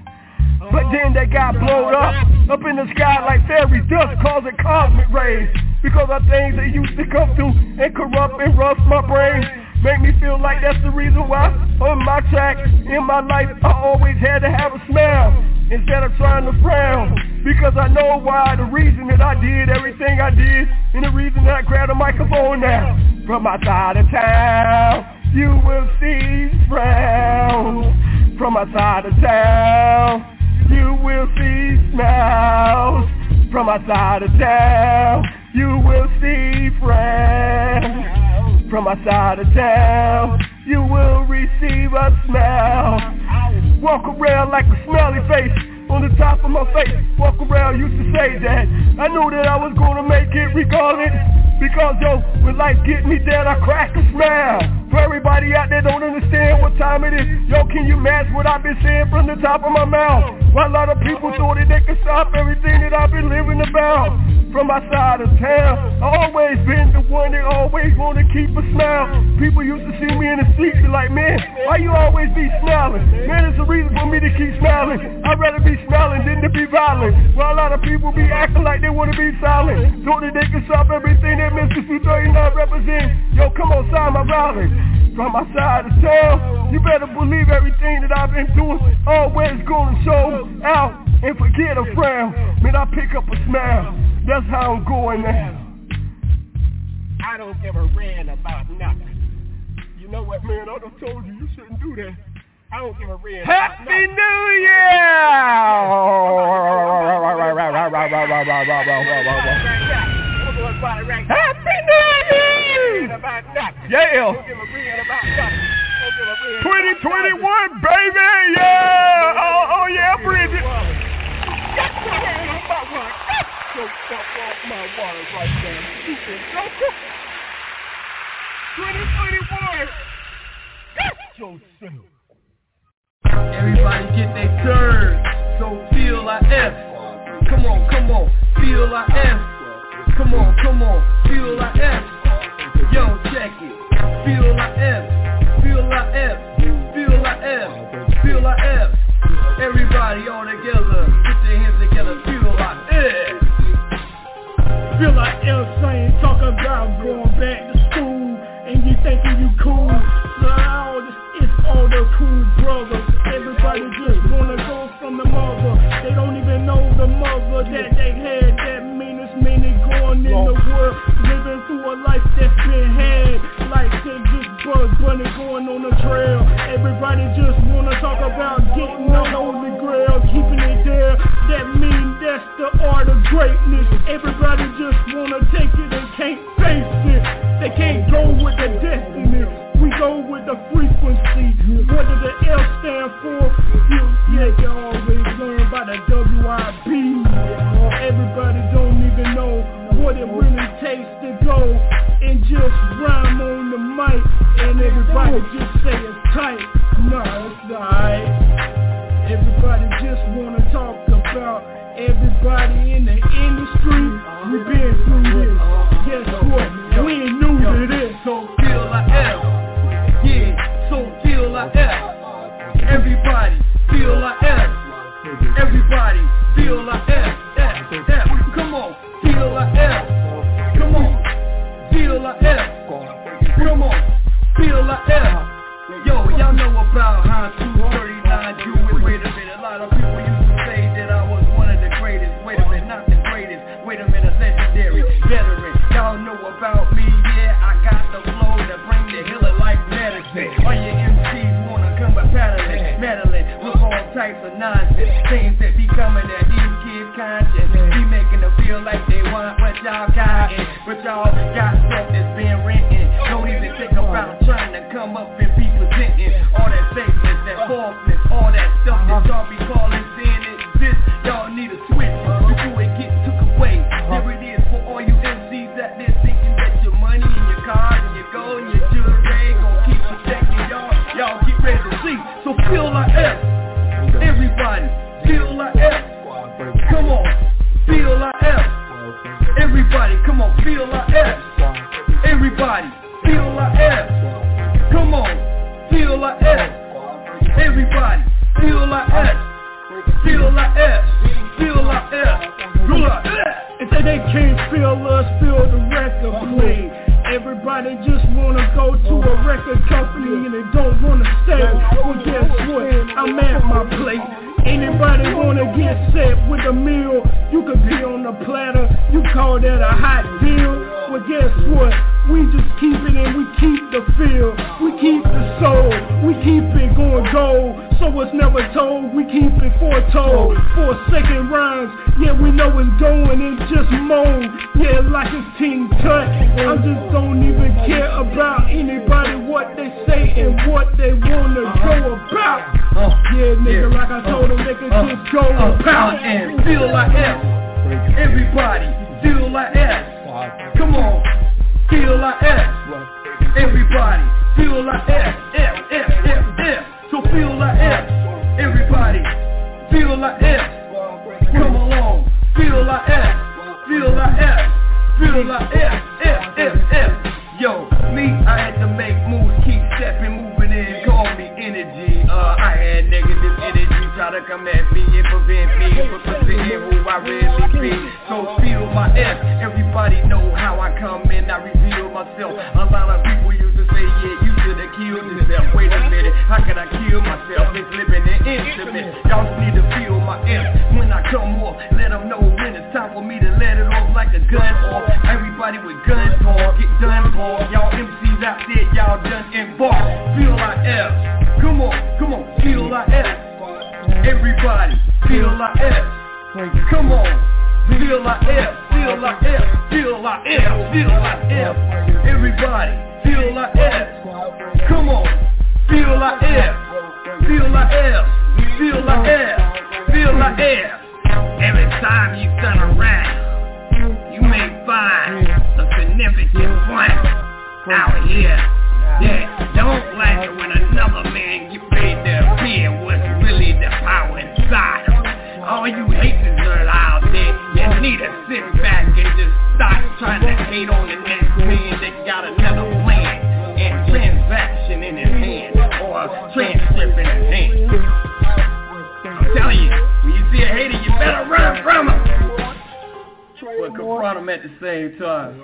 But then they got blown up, up in the sky like fairy dust, causing cosmic rays. Because of things that used to come through and corrupt and rust my brain. Make me feel like that's the reason why on my track, in my life, I always had to have a smile instead of trying to frown. Because I know why, the reason that I did everything I did, and the reason that I grabbed a microphone now. From my side of town, you will see frowns. From my side of town, you will see smiles. From my side of town, you will see frowns. From my side of town, you will receive a smile. Walk around like a smiley face on the top of my face. Walk around, used to say that I knew that I was gonna make it regardless. Because yo, when life get me down, I crack a smile. For everybody out there don't understand what time it is, yo, can you match what I've been saying from the top of my mouth? Why a lot of people thought that they could stop everything that I've been living about. From my side of town, I always been the one that always want to keep a smile. People used to see me in the street, be like, man, why you always be smiling? Man, it's a reason for me to keep smiling. I'd rather be smiling than to be violent. While a lot of people be acting like they want to be silent, thought that they could stop everything that Mister two thirty-nine represents. Yo, come on, sign my violence. From my side of town, you better believe everything that I've been doing always gonna show out and forget a frown. Man, I pick up a smile. That's how I'm going now. I don't give a rant about nothing. You know what, man? I done told you you shouldn't do that. I don't give a rant about nothing. Happy New Year! Happy New Year! Yeah! twenty twenty-one, baby! Yeah! Oh, oh yeah, Bridget! My water right there. twenty twenty-one! Got yourself! Everybody get their turn. So feel I F. Come on, come on. Feel I F. Come on, come on. Feel I F. Yo, check it. Feel I F. Feel I F. Feel I F. Feel I F. Everybody all together. Put your hands together. Feel I F. Feel like F saying, talk about going back to school, and you thinking you cool. No, it's all the cool brothers. Everybody just wanna go from the mother. They don't even know the mother that they had. That meanest minute going in the world, living through a life that's been had. Like they just Bug Bunny going on the trail. Everybody just wanna talk about getting the holy grail, keeping it there. That the art of greatness. Everybody just wanna take it and can't face it. They can't go with the destiny. We go with the frequency. What does the L stand for? You, yeah, you always learn by the W I B. Everybody don't even know what it really takes to go and just rhyme on the mic. And everybody just say it's tight. No, it's alright. Everybody just wanna talk about everybody in the industry. We been through this. Guess what? We ain't new to this. So feel like F. Yeah, so feel like F. Everybody feel like F. Everybody feel like F. F, F. Come on, feel like F. Come on, feel like F. Come on, feel like F. Yo, y'all know about how two thirty-nine do it. Wait a minute, a lot of people used to say that I was one of the greatest. Wait a minute, not the greatest. Wait a minute, legendary veteran. Y'all know about me, yeah, I got the flow that bring the healer like medicine. All your M Cs wanna come by paddling, meddling with all types of nonsense. Things that be coming at these kids' conscience. Be making them feel like they want what y'all got, but y'all got stuff that's been written. Don't even think about trying to come up and be presenting all that fakeness, that falseness, all that stuff that y'all be calling sin exists. Y'all need a switch before it gets took away. There it is for all you M Cs out there thinking that your money and your cars and your gold and your jewelry gon' keep protecting y'all. Y'all get ready to see. So feel like F. Everybody feel like F. Come on, feel like F. Everybody, come on, feel like F. Everybody feel like F. Come on, feel like F. Everybody feel like F. Feel like F. Feel like F. Feel like F. If they, they can't feel us, feel the record play. Everybody just wanna go to a record company and they don't wanna stay. Well, guess what? I'm at my place. Anybody wanna get set with a meal? You could be on the platter. You call that a hot deal? Well, guess what? We just keep it and we keep the feel. We keep the soul. We keep it going gold. So it's never told. We keep it foretold. For a second rhymes. Yeah, we know it's going and just moan. Yeah, like it's Team Tut. I just don't even care about anybody, what they say and what they wanna go about. Yeah, nigga, like I told them, they could just go about and feel like F. Everybody feel like F. Come on, feel like F. Everybody feel like F. F, F, F, F. So feel like F. Everybody feel like F. Come along, feel like F. Feel like F. Feel like F, F, F, F. Yo, me, I had to make moves, keep stepping, moving in, call me energy. Uh, I had negative energy, try to come at me and prevent me from presenting who I really be. So feel my F, everybody know how I come in, I reveal myself. A lot of people used to say, yeah, you should have killed yourself. Wait a minute, how can I kill myself? It's living in intimate. Y'all need to feel my F when I come off. Let them know when it's time for me to let it off like a gun off. Everybody with guns on, get done for. Y'all M Cs out there, y'all done embark. Feel like F. Come on, come on, feel like F. Everybody, feel like F. Come on, feel like F. Feel like F. Feel like F. Feel like F. Everybody, feel like F. Come on, feel like F. Feel like F. Feel like F. Feel like F. Every time you turn around, you may find a significant point out here that don't like it when another man get paid to appear what's really the power inside of him. All you haters are out there, you need to sit back and just stop trying to hate on the next man that got another plan and transaction in his hand or a transcript in his hand. I'm telling you, when you see a hater, you better run from him. But confront him at the same time.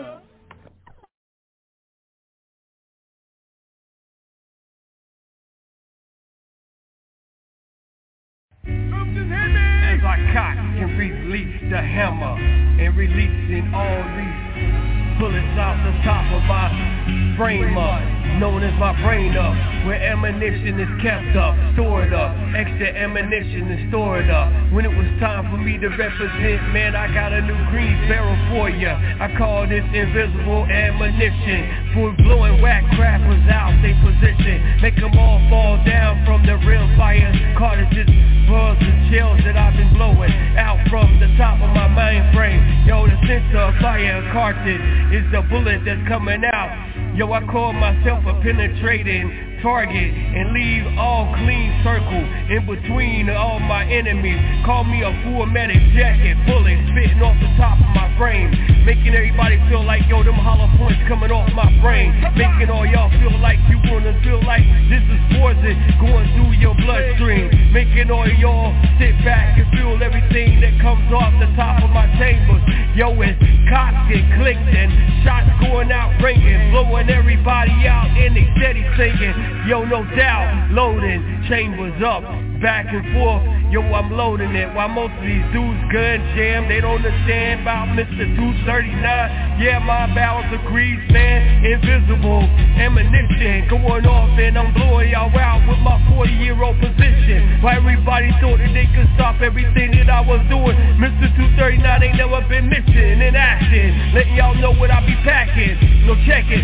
As I cock and release the hammer and releasing all these bullets out the top of my frame up, known as my brain up, where ammunition is kept up, stored up, extra ammunition is stored up. When it was time for me to represent, man, I got a new green barrel for ya. I call this invisible ammunition, for blowing whack crappers out they position, make them all fall down from the real fire cartridges, bugs and shells that I've been blowing out from the top of my mainframe. Yo, the center of fire cartridge is the bullet that's coming out. Yo, I call myself a penetrating target and leave all clean circle in between all my enemies. Call me a full medic jacket, bullet spitting off the top of my frame, making everybody feel like, yo, them hollow points coming off my brain, making all y'all feel like you wanna feel like this is poison going through your bloodstream, making all y'all sit back and feel everything that comes off the top of my chambers. Yo, it's cocked and clicked and shots going out ringing, blowing everybody out and they steady singing. Yo, no doubt, loading chambers up, back and forth. Yo, I'm loading it while most of these dudes gun jam. They don't understand about Mister two thirty-nine. Yeah, my bowels of grease, man. Invisible ammunition going off and I'm blowing y'all out with my forty-year-old position. Why everybody thought that they could stop everything that I was doing. Mister two thirty-nine ain't never been missing in action, letting y'all know what I be packing. No, check it.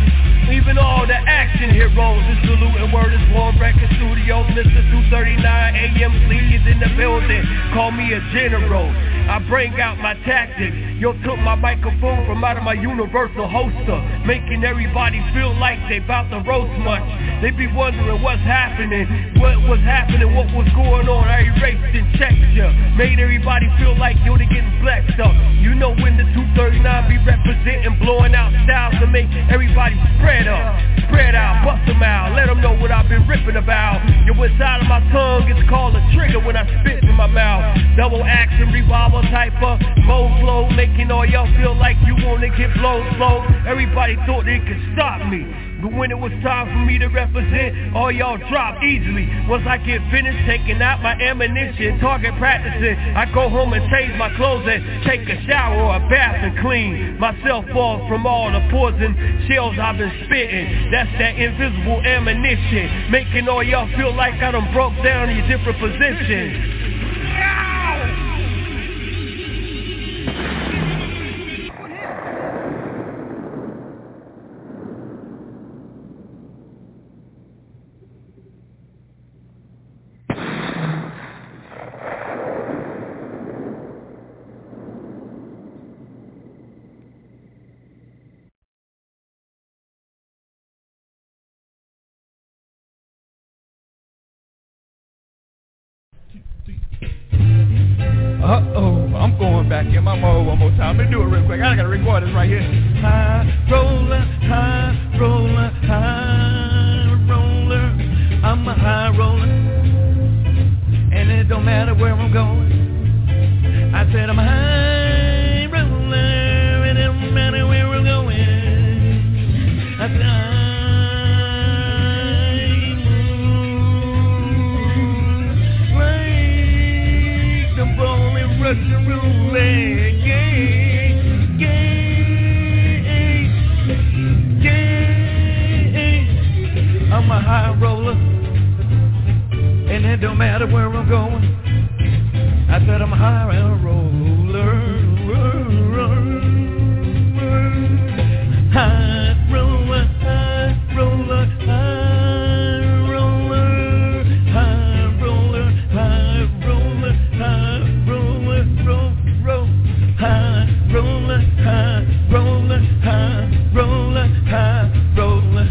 Even all the action heroes is saluting. Word is born, Record Studios. Mister two thirty-nine A M please in the building. Call me a general. I bring out my tactics. Yo, took my microphone from out of my universal holster, making everybody feel like they about to roast much. They be wondering what's happening, what was happening, what was going on. I erased and checked ya, made everybody feel like yo, they getting flexed up. You know when the two thirty-nine be representing, blowing out styles to make everybody spread up, spread out, bust them out, let them know what I've been ripping about. Yo, inside of my tongue, it's called a trigger when I spit from my mouth. Double action, revolver type of mode flow, making all y'all feel like you wanna get blown slow. Everybody thought they could stop me, but when it was time for me to represent, all y'all dropped easily. Once I get finished taking out my ammunition, target practicing, I go home and change my clothes and take a shower or a bath and clean myself off from all the poison shells I've been spitting. That's that invisible ammunition, making all y'all feel like I done broke down in your different positions. Uh-oh, I'm going back in my mode one more time. Let me do it real quick. I gotta record this right here. High roller, high roller, high roller. I'm a high roller, and it don't matter where I'm going. I said I'm a high roller, and it don't matter where I'm going. I said I Russian roulette, yeah, yeah, yeah. I'm a high roller, and it don't matter where I'm going. I said I'm a high roller, high roller, high roller, high roller, high roller, high roller, high roller, roll, roll, high roller, high roller, high roller, high roller,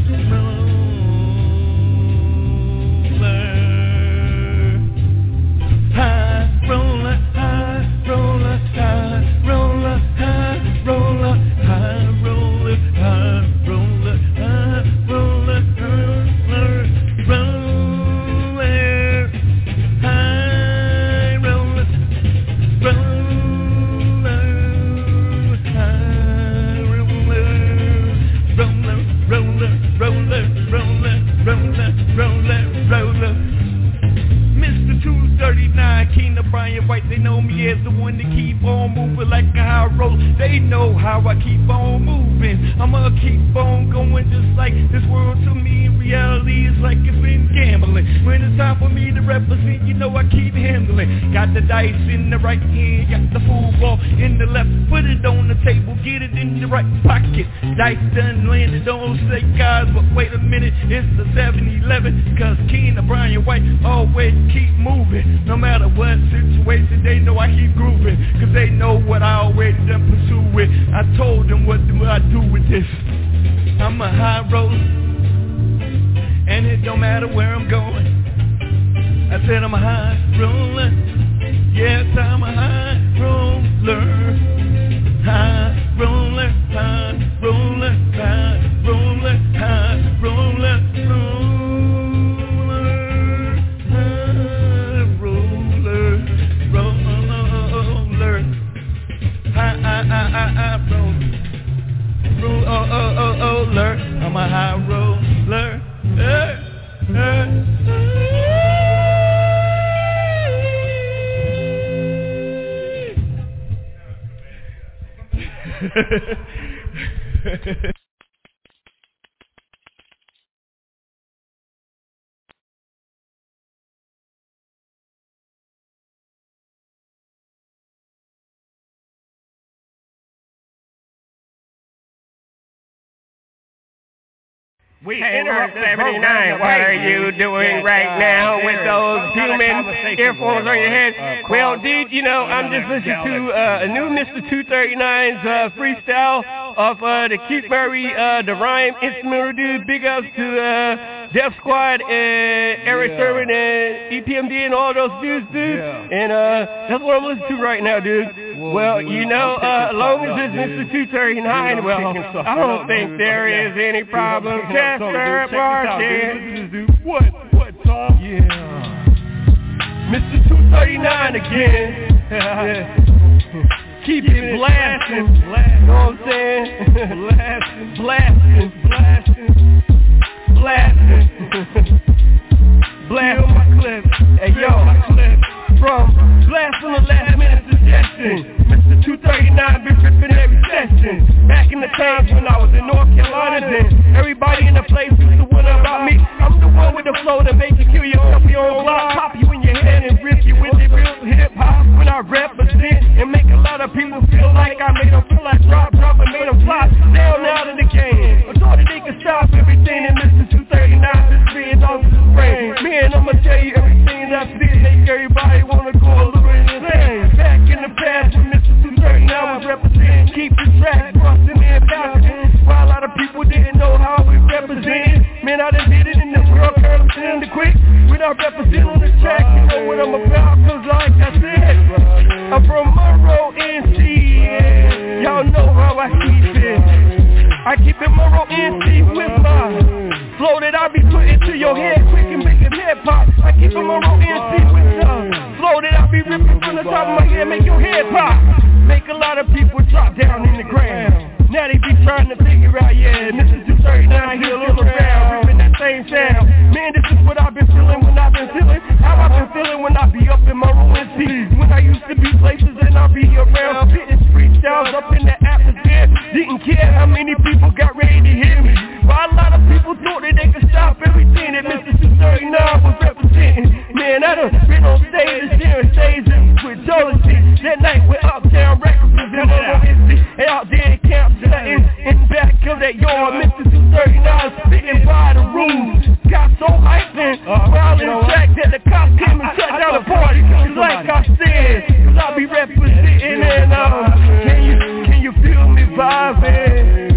roller, high roller, high roller, is the one to keep on moving like a high road. They know how I keep on moving. I'ma keep on going just like this world to me. In reality is like it's been gambling. When it's time for me to represent, you know I keep handling. Got the dice in the right hand, got the football in the left. Put it on the table, get it in the right pocket. Dice done landed on say guys, but wait a minute, it's the seven eleven. Cause King of Brian White always keep moving. No matter what situation, they know I keep grooving. Cause they know what I already done pursue with. I told them what do I do with this. I'm a high roller, and it don't matter where I'm going. I said I'm a high roller. Yes, I'm a high roller. High roller, high roller, high roller, high roller, roller, high roller, roller, high, high, high, high roller, roller. I'm a high roller. Hey, hey. We interrupt seventy-nine. What are you doing right now with those human earphones on your head? Well, dude, you know, I'm just listening to uh, a new Mister two thirty-nine's uh, freestyle of uh, the Keith Murray, uh, the Rhyme Instrumental dude. Big ups to uh, Def Squad and Eric Sermon and E P M D and all those dudes, dude. And uh, that's what I'm listening to right now, dude. Well, you know, uh, as long as it's Mister two thirty-nine, well, I don't think there is any problem. Chester Martin. What? What, Tom? Yeah. Mister two thirty-nine again. Yeah. Keep it blasting. You know what I'm saying? Blasting, blasting, blasting, blasting. Blast my clip. Hey, yo, from blast on the last minute suggestion. Mister two thirty-nine been ripping every session. Back in the times when I was in North Carolina, then everybody in the place used to wonder about me. I'm the one with the flow that make you kill yourself, your own block, pop you in your head and rip you with the real hip hop. When I represent and make a lot of people feel like I made them feel like drop, drop and made them fly down out of the game. I thought that they could stop everything and Mister two thirty-nine just being off his brain. Man, I'ma tell you everything that I did make everybody wanna go a little insane. Back in the past when Mister two thirty-nine was representing, keep the track busting and bouncing. While a lot of people didn't know how we represent. Man, I done did it in the world, curling in the quick. When I represent on the track, you know what I'm about. Cause like I said, I'm from Monroe, N C. Yeah. Y'all know how I keep it. I keep it Monroe, N C with my flow that I be putting to your head quick and make it hip hop. I keep it Monroe, N C with the flow that I be ripping from the top of my head, make your head pop. Make a lot of people drop down in the ground. Now they be trying to figure out, yeah, Mister two thirty-nine, he'll look around, ripping that same sound. Man, this is what I've been feeling when I've been feeling. How I've been feeling when I be up in my room and see. When I used to be places and I be around, spitting freestyles up in the atmosphere. Didn't care how many people got ready to hear me. While a lot of people thought that they could stop everything that Mister two thirty-nine was representing. Man, I done been on stage, sharing stages with Jolie. That night with Uptown Records was in the out there in Camp Sutton, in back of that yard, Mister two thirty-nine spitting by the rules. Got so hyped and wild in track that the cops came and shut down the party. Cause like I said, cause I be representing and uh, can you, can you feel me vibing?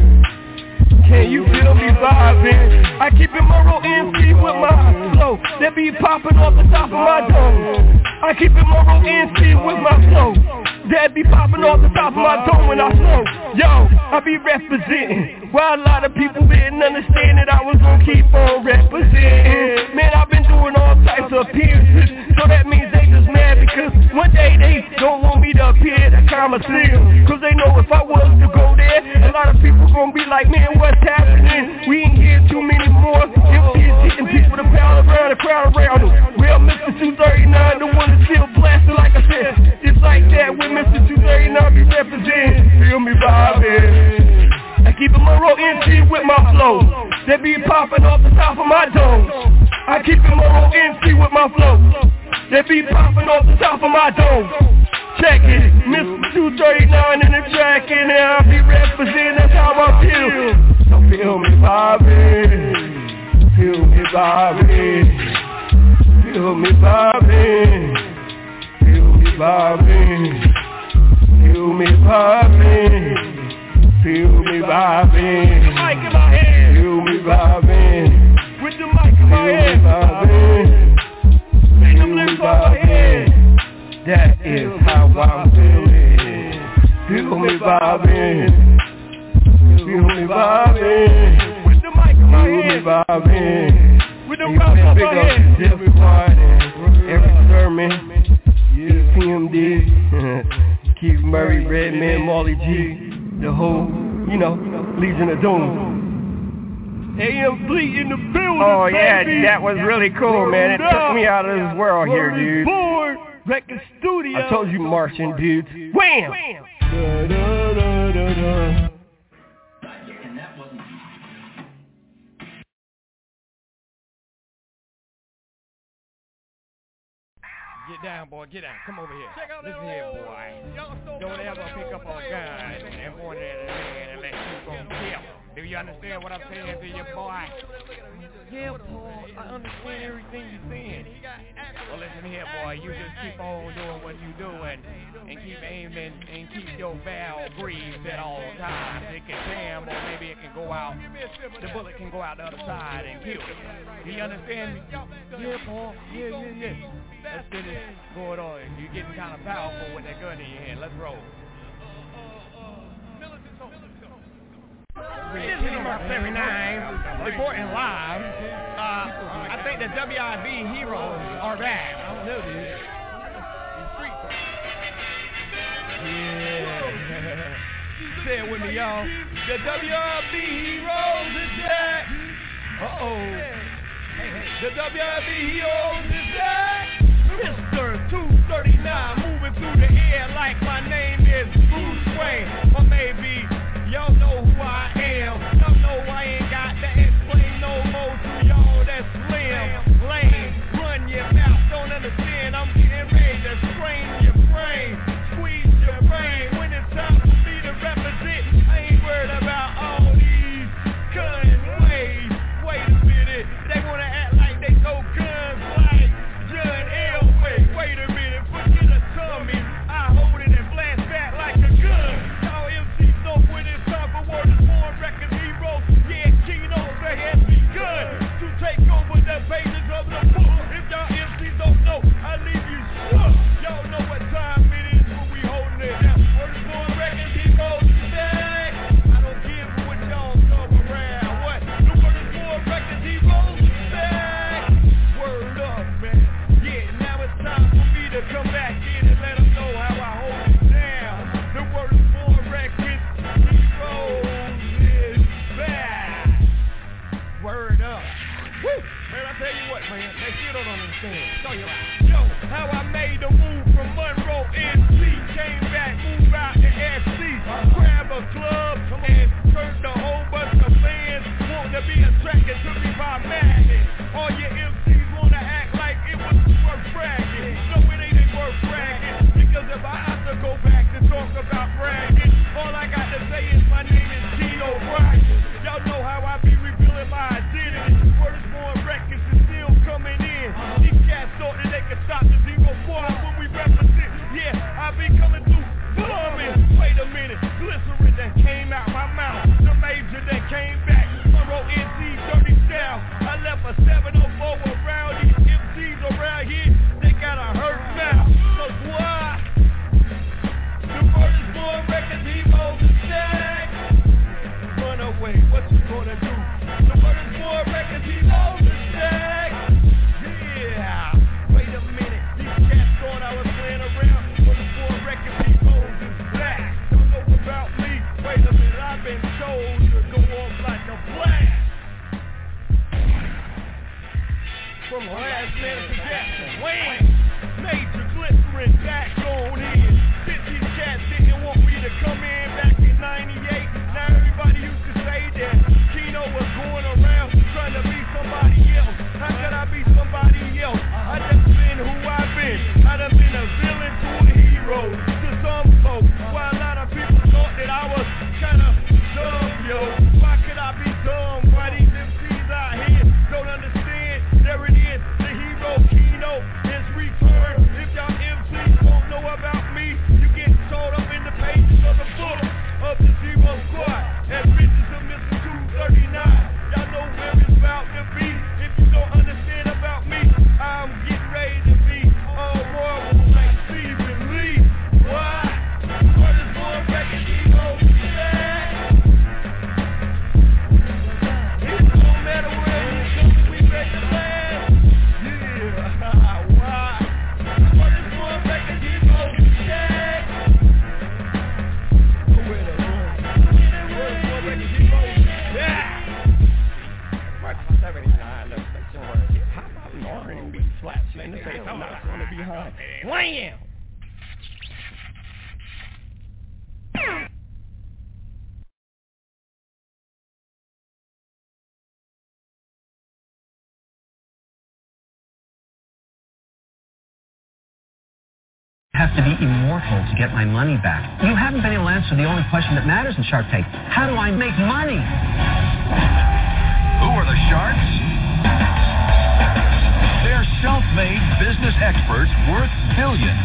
Can you feel me vibing? I keep it Monroe M C with my flow that be popping off the top of my dome. I keep it Monroe M C with my flow that be popping off the top of my dome when I flow. Yo, I be representing. While a lot of people didn't understand that I was gonna keep on representing. Man, I've been doing all types of appearances, so that means they just mad because one day they don't want me to appear at the Coliseum. Cause they know if I was to go there, a lot of people gonna be like, man, what's happening? We ain't hear too many more. M Cs getting people to pile around the crowd around them. Well, Mister two thirty-nine, the one that's still blasting like I said, just like that. that with Mister two thirty-nine, be representing. Feel me vibing. I keep it Monroe N T with my flow. They be popping off the top of my dome. I keep it Monroe N T with my flow. They be popping off the top of my dome. Check it, Mister two thirty-nine in the track, and I'll be representing. That's how I feel. So feel me vibing. Feel me vibing. Feel me vibing. Feel me vibing. Feel me vibing. Feel me vibing. With the mic in my hand. Feel me vibing. With the mic in my hand. Feel me vibing. That is how I'm feeling. Feel me vibing. Feel me vibing. With the mic in my Feel me hand. vibing. With the mic in my hand. Every Friday, every sermon, yeah, P M D, Keith Murray, Redman, Molly G, the whole, you know, Legion of Doom. A M Fleet in the building. Oh yeah, baby. that was really cool, man. It took me out of this world here, dude. Board Record Studio. I told you, Martian dudes. Wham! Da, da, da, da, da. Get down, boy. Get down. Come over here. Check out Listen here, boy. Don't ever pick up a gun and point it at a man unless you gon' kill. Do you understand what I'm saying to you, boy? Yeah, Paul. I understand everything you're saying. Well, listen here, boy. You just keep on doing what you doing and keep aiming and keep your valve breathed at all times. It can jam or maybe it can go out. The bullet can go out the other side and kill you. Do you understand me? Yeah, Paul. Yeah, yeah, yeah. Let's get it going on. You're getting kind of powerful with that gun in your hand. Let's roll. This is Mark seventy-nine, reporting live. Uh, I think the W I B heroes are back. I don't know, dude. These streets are... Yeah. Say it with me, y'all. The W I B heroes is back. Uh-oh. The W I B heroes is back. Mister two thirty-nine moving through the air like my name is Bruce Wayne. Or maybe y'all know who I am. Y'all know I ain't got to explain no more to y'all that's slim, lame. Run your mouth, don't understand. I'm getting ready to strain your brain, squeeze your brain. When it's time for me to represent, I ain't worried about all these gun ways. Wait a minute, they wanna act like they know guns like John Elway. Wait a minute, forget a tummy. I hero to some folks. While a lot of people thought that I was kinda dumb, yo. Why could I be dumb? Why these M Cs out here don't understand? There it is, the hero keynote is returned. If y'all M Cs won't know about me, you get told up in the pages of the book of the Zero Squad. And bitches of Mister two thirty-nine. Y'all know where it's about to be. If you don't understand about me, I'm getting ready to be all royal like Stephen Lee. Why? What is more record ego? It don't matter where we come, we ready to last. Yeah, why? What is more record ego? Where the one? What is more record ego? Yeah. seventy-nine, let's make some words. How about an R and B slap? Man, this ain't I'm not gonna be high. Wham! Have to be immortal to get my money back. You haven't been able to answer the only question that matters in Shark Tank. How do I make money? Who are the sharks? They're self-made business experts worth billions.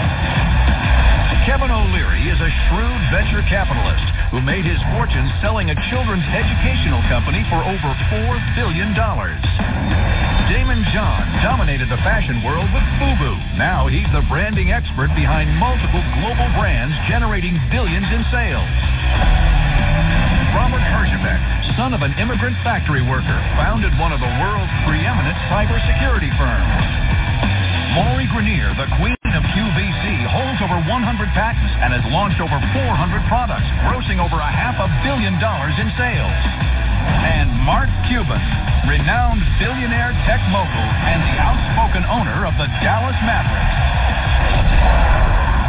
Kevin O'Leary is a shrewd venture capitalist who made his fortune selling a children's educational company for over four billion dollars. Damon John dominated the fashion world with FUBU. Now he's the branding expert behind multiple global brands generating billions in sales. Robert Herjavec, son of an immigrant factory worker, founded one of the world's preeminent cybersecurity firms. Lori Grenier, the queen of Q V C, holds over one hundred patents and has launched over four hundred products, grossing over a half a billion dollars in sales. And Mark Cuban, renowned billionaire tech mogul and the outspoken owner of the Dallas Mavericks.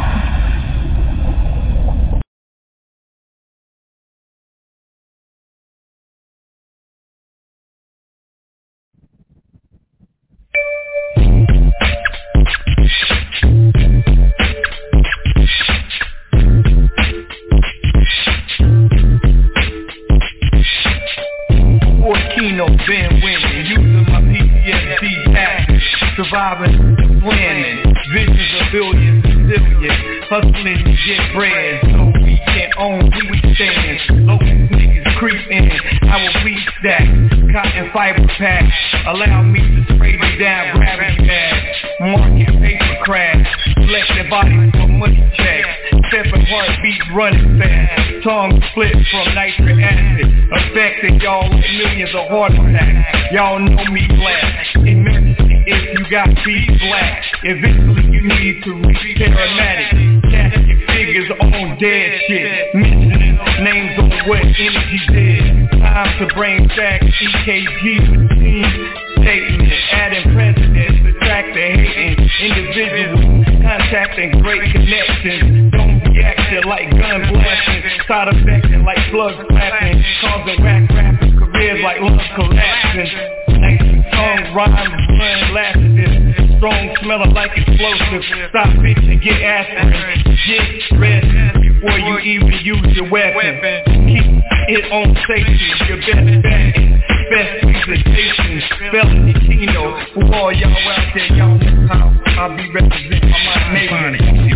Been winning, using my P T S D tactics, surviving, winning, visions of billions and zillions, hustling to get bread, so we can't own, we stand, local niggas creep in, our weed stack, cotton fiber pack, allow me to spray them down, gravity bag, market paper crash, select their bodies for money checks, separate heartbeats running fast, tongue split from nitric acid, affecting y'all with millions of heart attacks. Y'all know me black. Emergency if you got beat black. Eventually you need to reach paramedic. Casket figures on dead shit. Mentioning names on what energy did. Time to bring back E K G with team statement. Adding presidents, attract the hating individuals. Contacting great connections. Don't be acting like gun blasting. Side effecting like plug clapping. Causing rap rapping careers like love collapsing. Nice tongue rhymes, blood laxatives. Strong smelling like explosives. Stop bitch and get aspirin. Get rest before you even use your weapon. Keep it on safety. Your best bet. Best presentation. Felony Kino. For all y'all out there, y'all know how I'll be representing my nation.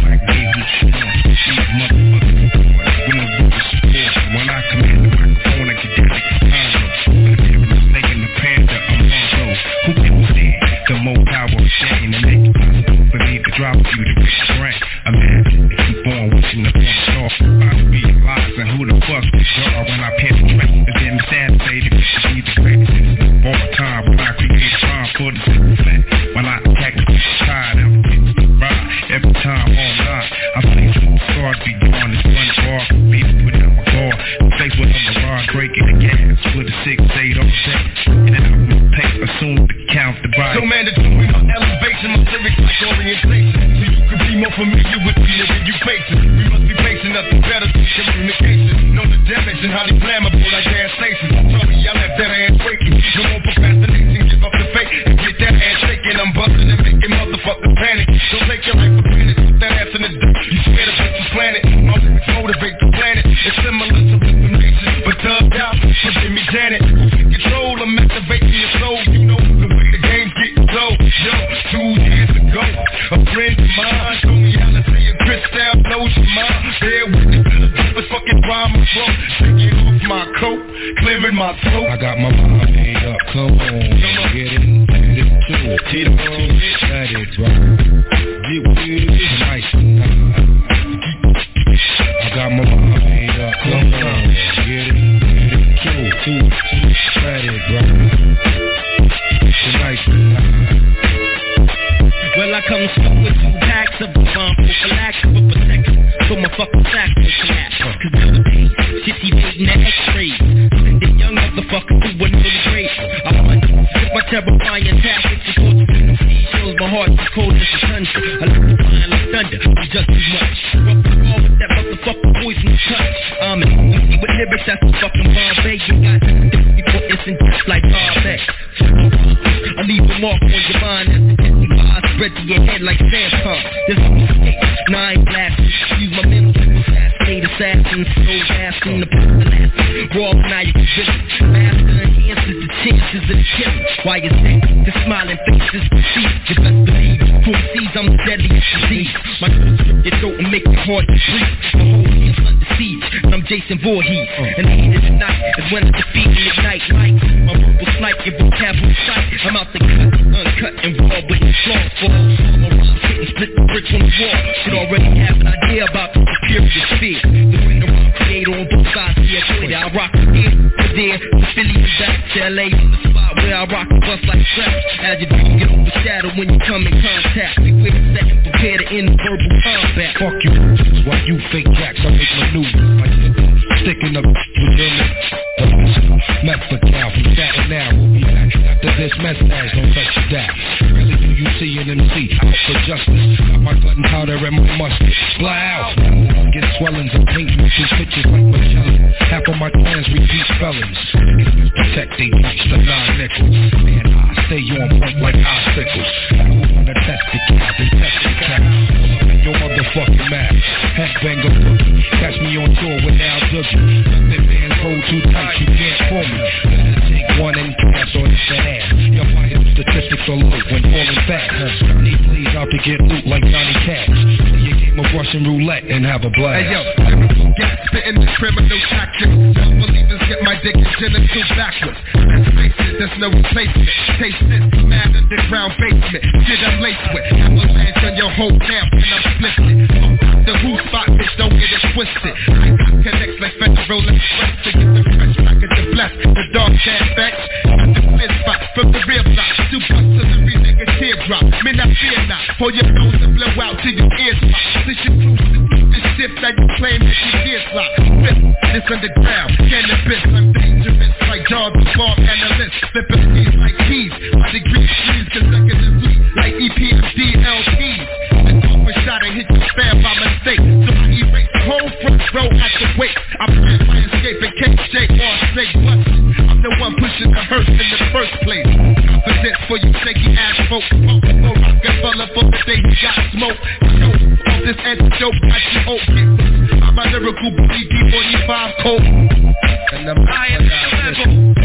These motherfuckers, we don't do the support. When I come in the microphone, I get down like a condo. But if you're mistaken the panda, I'm also. Who can stand the more power of shame and make it possible for me to drop you to get the rank? Imagine to keep on wishing the fuck off. I'll be lies and who the fuck is y'all when I penetrate. But then the sad say that you should be the greatest. All the time when I create a crime for the simple fact. When I attack the side, I'm getting the ride. Every time online, I say some stars be gone. This one bar, beat put down my guard. Face with a barrage, breaking the gas with a six eight all day. And then I will pay as soon as the count the ride. So mandatory, my elevation, my lyrics like orientation. So you can be more familiar with the nigga you facing. We must be patient, nothing better than communication. Know the damage and how they flammable like gas stations. Sorry, I left that ass waiting. No more procrastination, give up the fake and get that ass shaking. I'm busting and making motherfuckers panic. Don't take your life for granted, put that ass in the dirt. You my throat. I got my mind made up, come on, get it, get it too. Tito, let it drop. Get with it tonight. I got my mind made up, come on, get it, get it too, too, let it drop. Tonight. Well, I come stuck with two packs of the bomb for relaxing, but protecting, so my fucking sack will collapse. Cause nowadays, shit evading the x-rays. Send a young motherfucker who wouldn't really great. I wonder if my terrifying tactics is what you can see. Shows my heart is cold as the sunshine. I look to flying like thunder, I'm just too much. Rough the ball with that motherfucking poison touch. I'm in, we see with lyrics, that's the fucking Bombay. You got before instant death like Bombay. I leave a mark on your mind as the empty eyes spread to your head like sandpar. There's no mistake, now I ain't blasting. Use my mental to assassinate assassins. So asking the person asking. Raw maniacal villain. Master enhances the chances of the killing. Why is that? The smiling faces perceive. You best believe. Who sees I'm the deadliest disease. My nose strip your throat and make it hard to breathe. The whole team's under siege. And I'm Jason Voorhees. And the heat of the night is when I defeat and ignite light. My verbal snipe, your vocabulary sight. I'm out the cut, uncut and raw, but it's strong for all. My rhymes hit and split the bricks on the wall. Should already have an idea about the superior sphere. The way the rhyme creator on both sides here. Twitter, I rock from here to there, to Philly and back to L A. The spot where I rock and bust like straps. As your dream get overshadowed when you come in contact. We with a set and prepare to end verbal combat. Fuck you, why you fake jacks, I make my news. Like sticking up with your lip. Method cow from Staten now will be back after this mustache, don't touch your dad. Really do you see an M C out for justice? Got my gunpowder and my mustard. Fly out, get swellings and paint me two pictures like Magellan. Half of my clans repeat felons. Protect they reach the nine nickels. Man, I stay on point like icicles. I'm gonna test the cow, they test the cow. Your motherfucking mouth. Headbanger boogie. Catch me on tour with Al Dougie. Them bands hold too tight, you can't fool me. Let's take one and pass on this ass. Your fire statistics are low when falling fast. Need please out to get loot like Johnny Cash. Play your game of Russian roulette and have a blast. Hey yo, lyrical gas spitting the criminal tactics. Self-believers get my dick and genitals backwards. Let's face it, there's no replacement. Taste this, mad underground basement. Shit I'm laced with. Avalanche on your whole camp and I'm split. The who spot, bitch, don't get it twisted. I got connects like Federal Express to get the fresh package of bless. The dog cat backs, got the split spot from the rear block. Two bucks to the rear nigga teardrop. Man, I fear not. Hold your nose and blow out till your ears pop. This your truth, this shit that you claim that you did slot. This underground, cannabis, I'm dangerous like Jaws and Bob analyst. Flipping keys like keys, my degree trees consecutively like E P M D L Ps. And off a shot and hit your fan by mistake. So I erase the whole front row at the wake. I plan my escape and can't shake on snake buttons. I'm the one pushing the hearse in the first place. Confidence for you shaky ass folks. No Rockefeller for the day he got smoke. Show all this antidote got you open. I'm a lyrical B D forty-five coat. And I'm I am the level.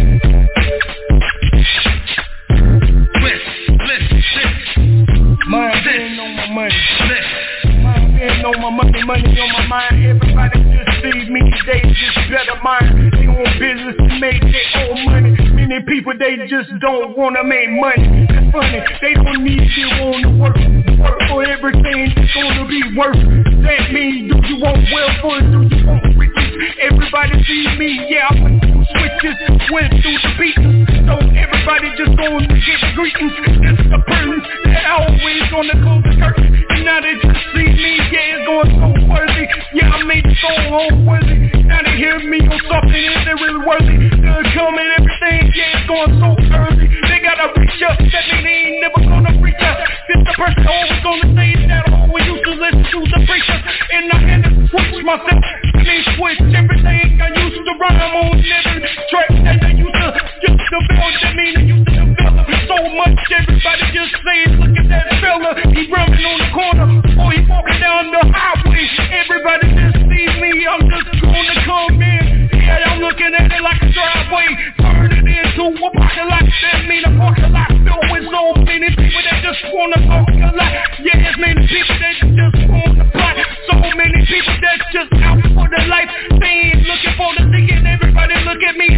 Twist, split, shit. Mind being on my money. Mind being on my money, money on my mind. Everybody just see me, they just better mind. They want business to make their own money. Many people, they just don't wanna make money. It's funny, they don't need to wanna work. Work for everything that's gonna be worth. That means, do you want welfare, do you want riches? Everybody see me, yeah, I went through switches, went through the beatings. So everybody just gonna get greetings. It's the person that always gonna close the curtain. And now they just see me, yeah, it's going so worthy. Yeah, I made it so unworthy. Now they hear me on something, is it really worthy? Good coming, everything, yeah, it's going so early. They gotta reach up, that mean they ain't never gonna reach up. This the person always gonna say that I always used to listen to the preacher. And I had to switch myself, I mean switch everything. I used to rhyme on every track that I used to just develop. That mean I used to develop so much. Everybody just saying, look at that fella, he running on the corner, or he walking down the highway. Everybody just see me, I'm just gonna come in. Yeah, I'm looking at it like a driveway, turn it into a parking lot. That mean a parking lot filled with so many people that just wanna talk a lot. Yeah, it's many people that just wanna plot. So many people that's just out for the life. They ain't looking for the ticket. Everybody look at me, I'm just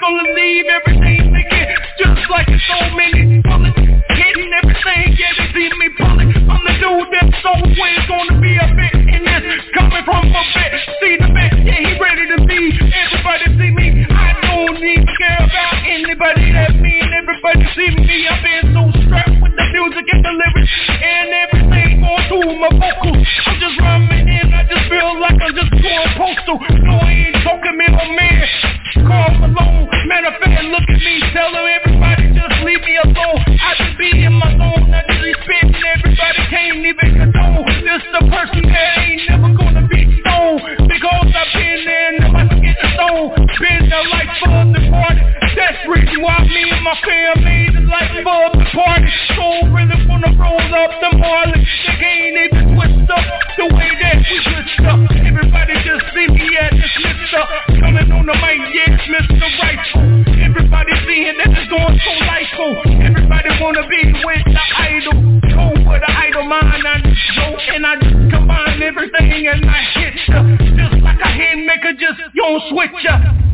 gonna leave everything thinking just like it's so many bullets hitting everything. Yeah, they see me pulling. I'm the dude that's always gonna be a bit in this, coming from a bit. See the bit, yeah, he ready to be. Everybody see me. I don't even care about anybody that mean. Everybody see me. I've been so strapped with the music and the lyrics and everything going through my vocals. I'm just rhyming in. I just feel like I'm just going postal. No, I ain't talking me no man. Call Malone. Matter of fact, look at me. Tell them everybody just leave me alone. I just be in my zone. I just be spitting. Everybody can't even condone. This the person that ain't never gonna be stoned. Because I've been there and I'm about to get the stone. Been there like for the party. That's the reason why me and my fam made it like for the party. So really wanna roll up the Marley. They can't even twist up the way that we twist up. Everybody just see me at this Mister Coming on the mic, yes, Mister Rightful. Everybody seeing that it's going so lightful. Everybody wanna be with the idol. Go with the idol mind. I just go and I just combine everything and I hit ya. Just like a hand maker, just you don't switch ya.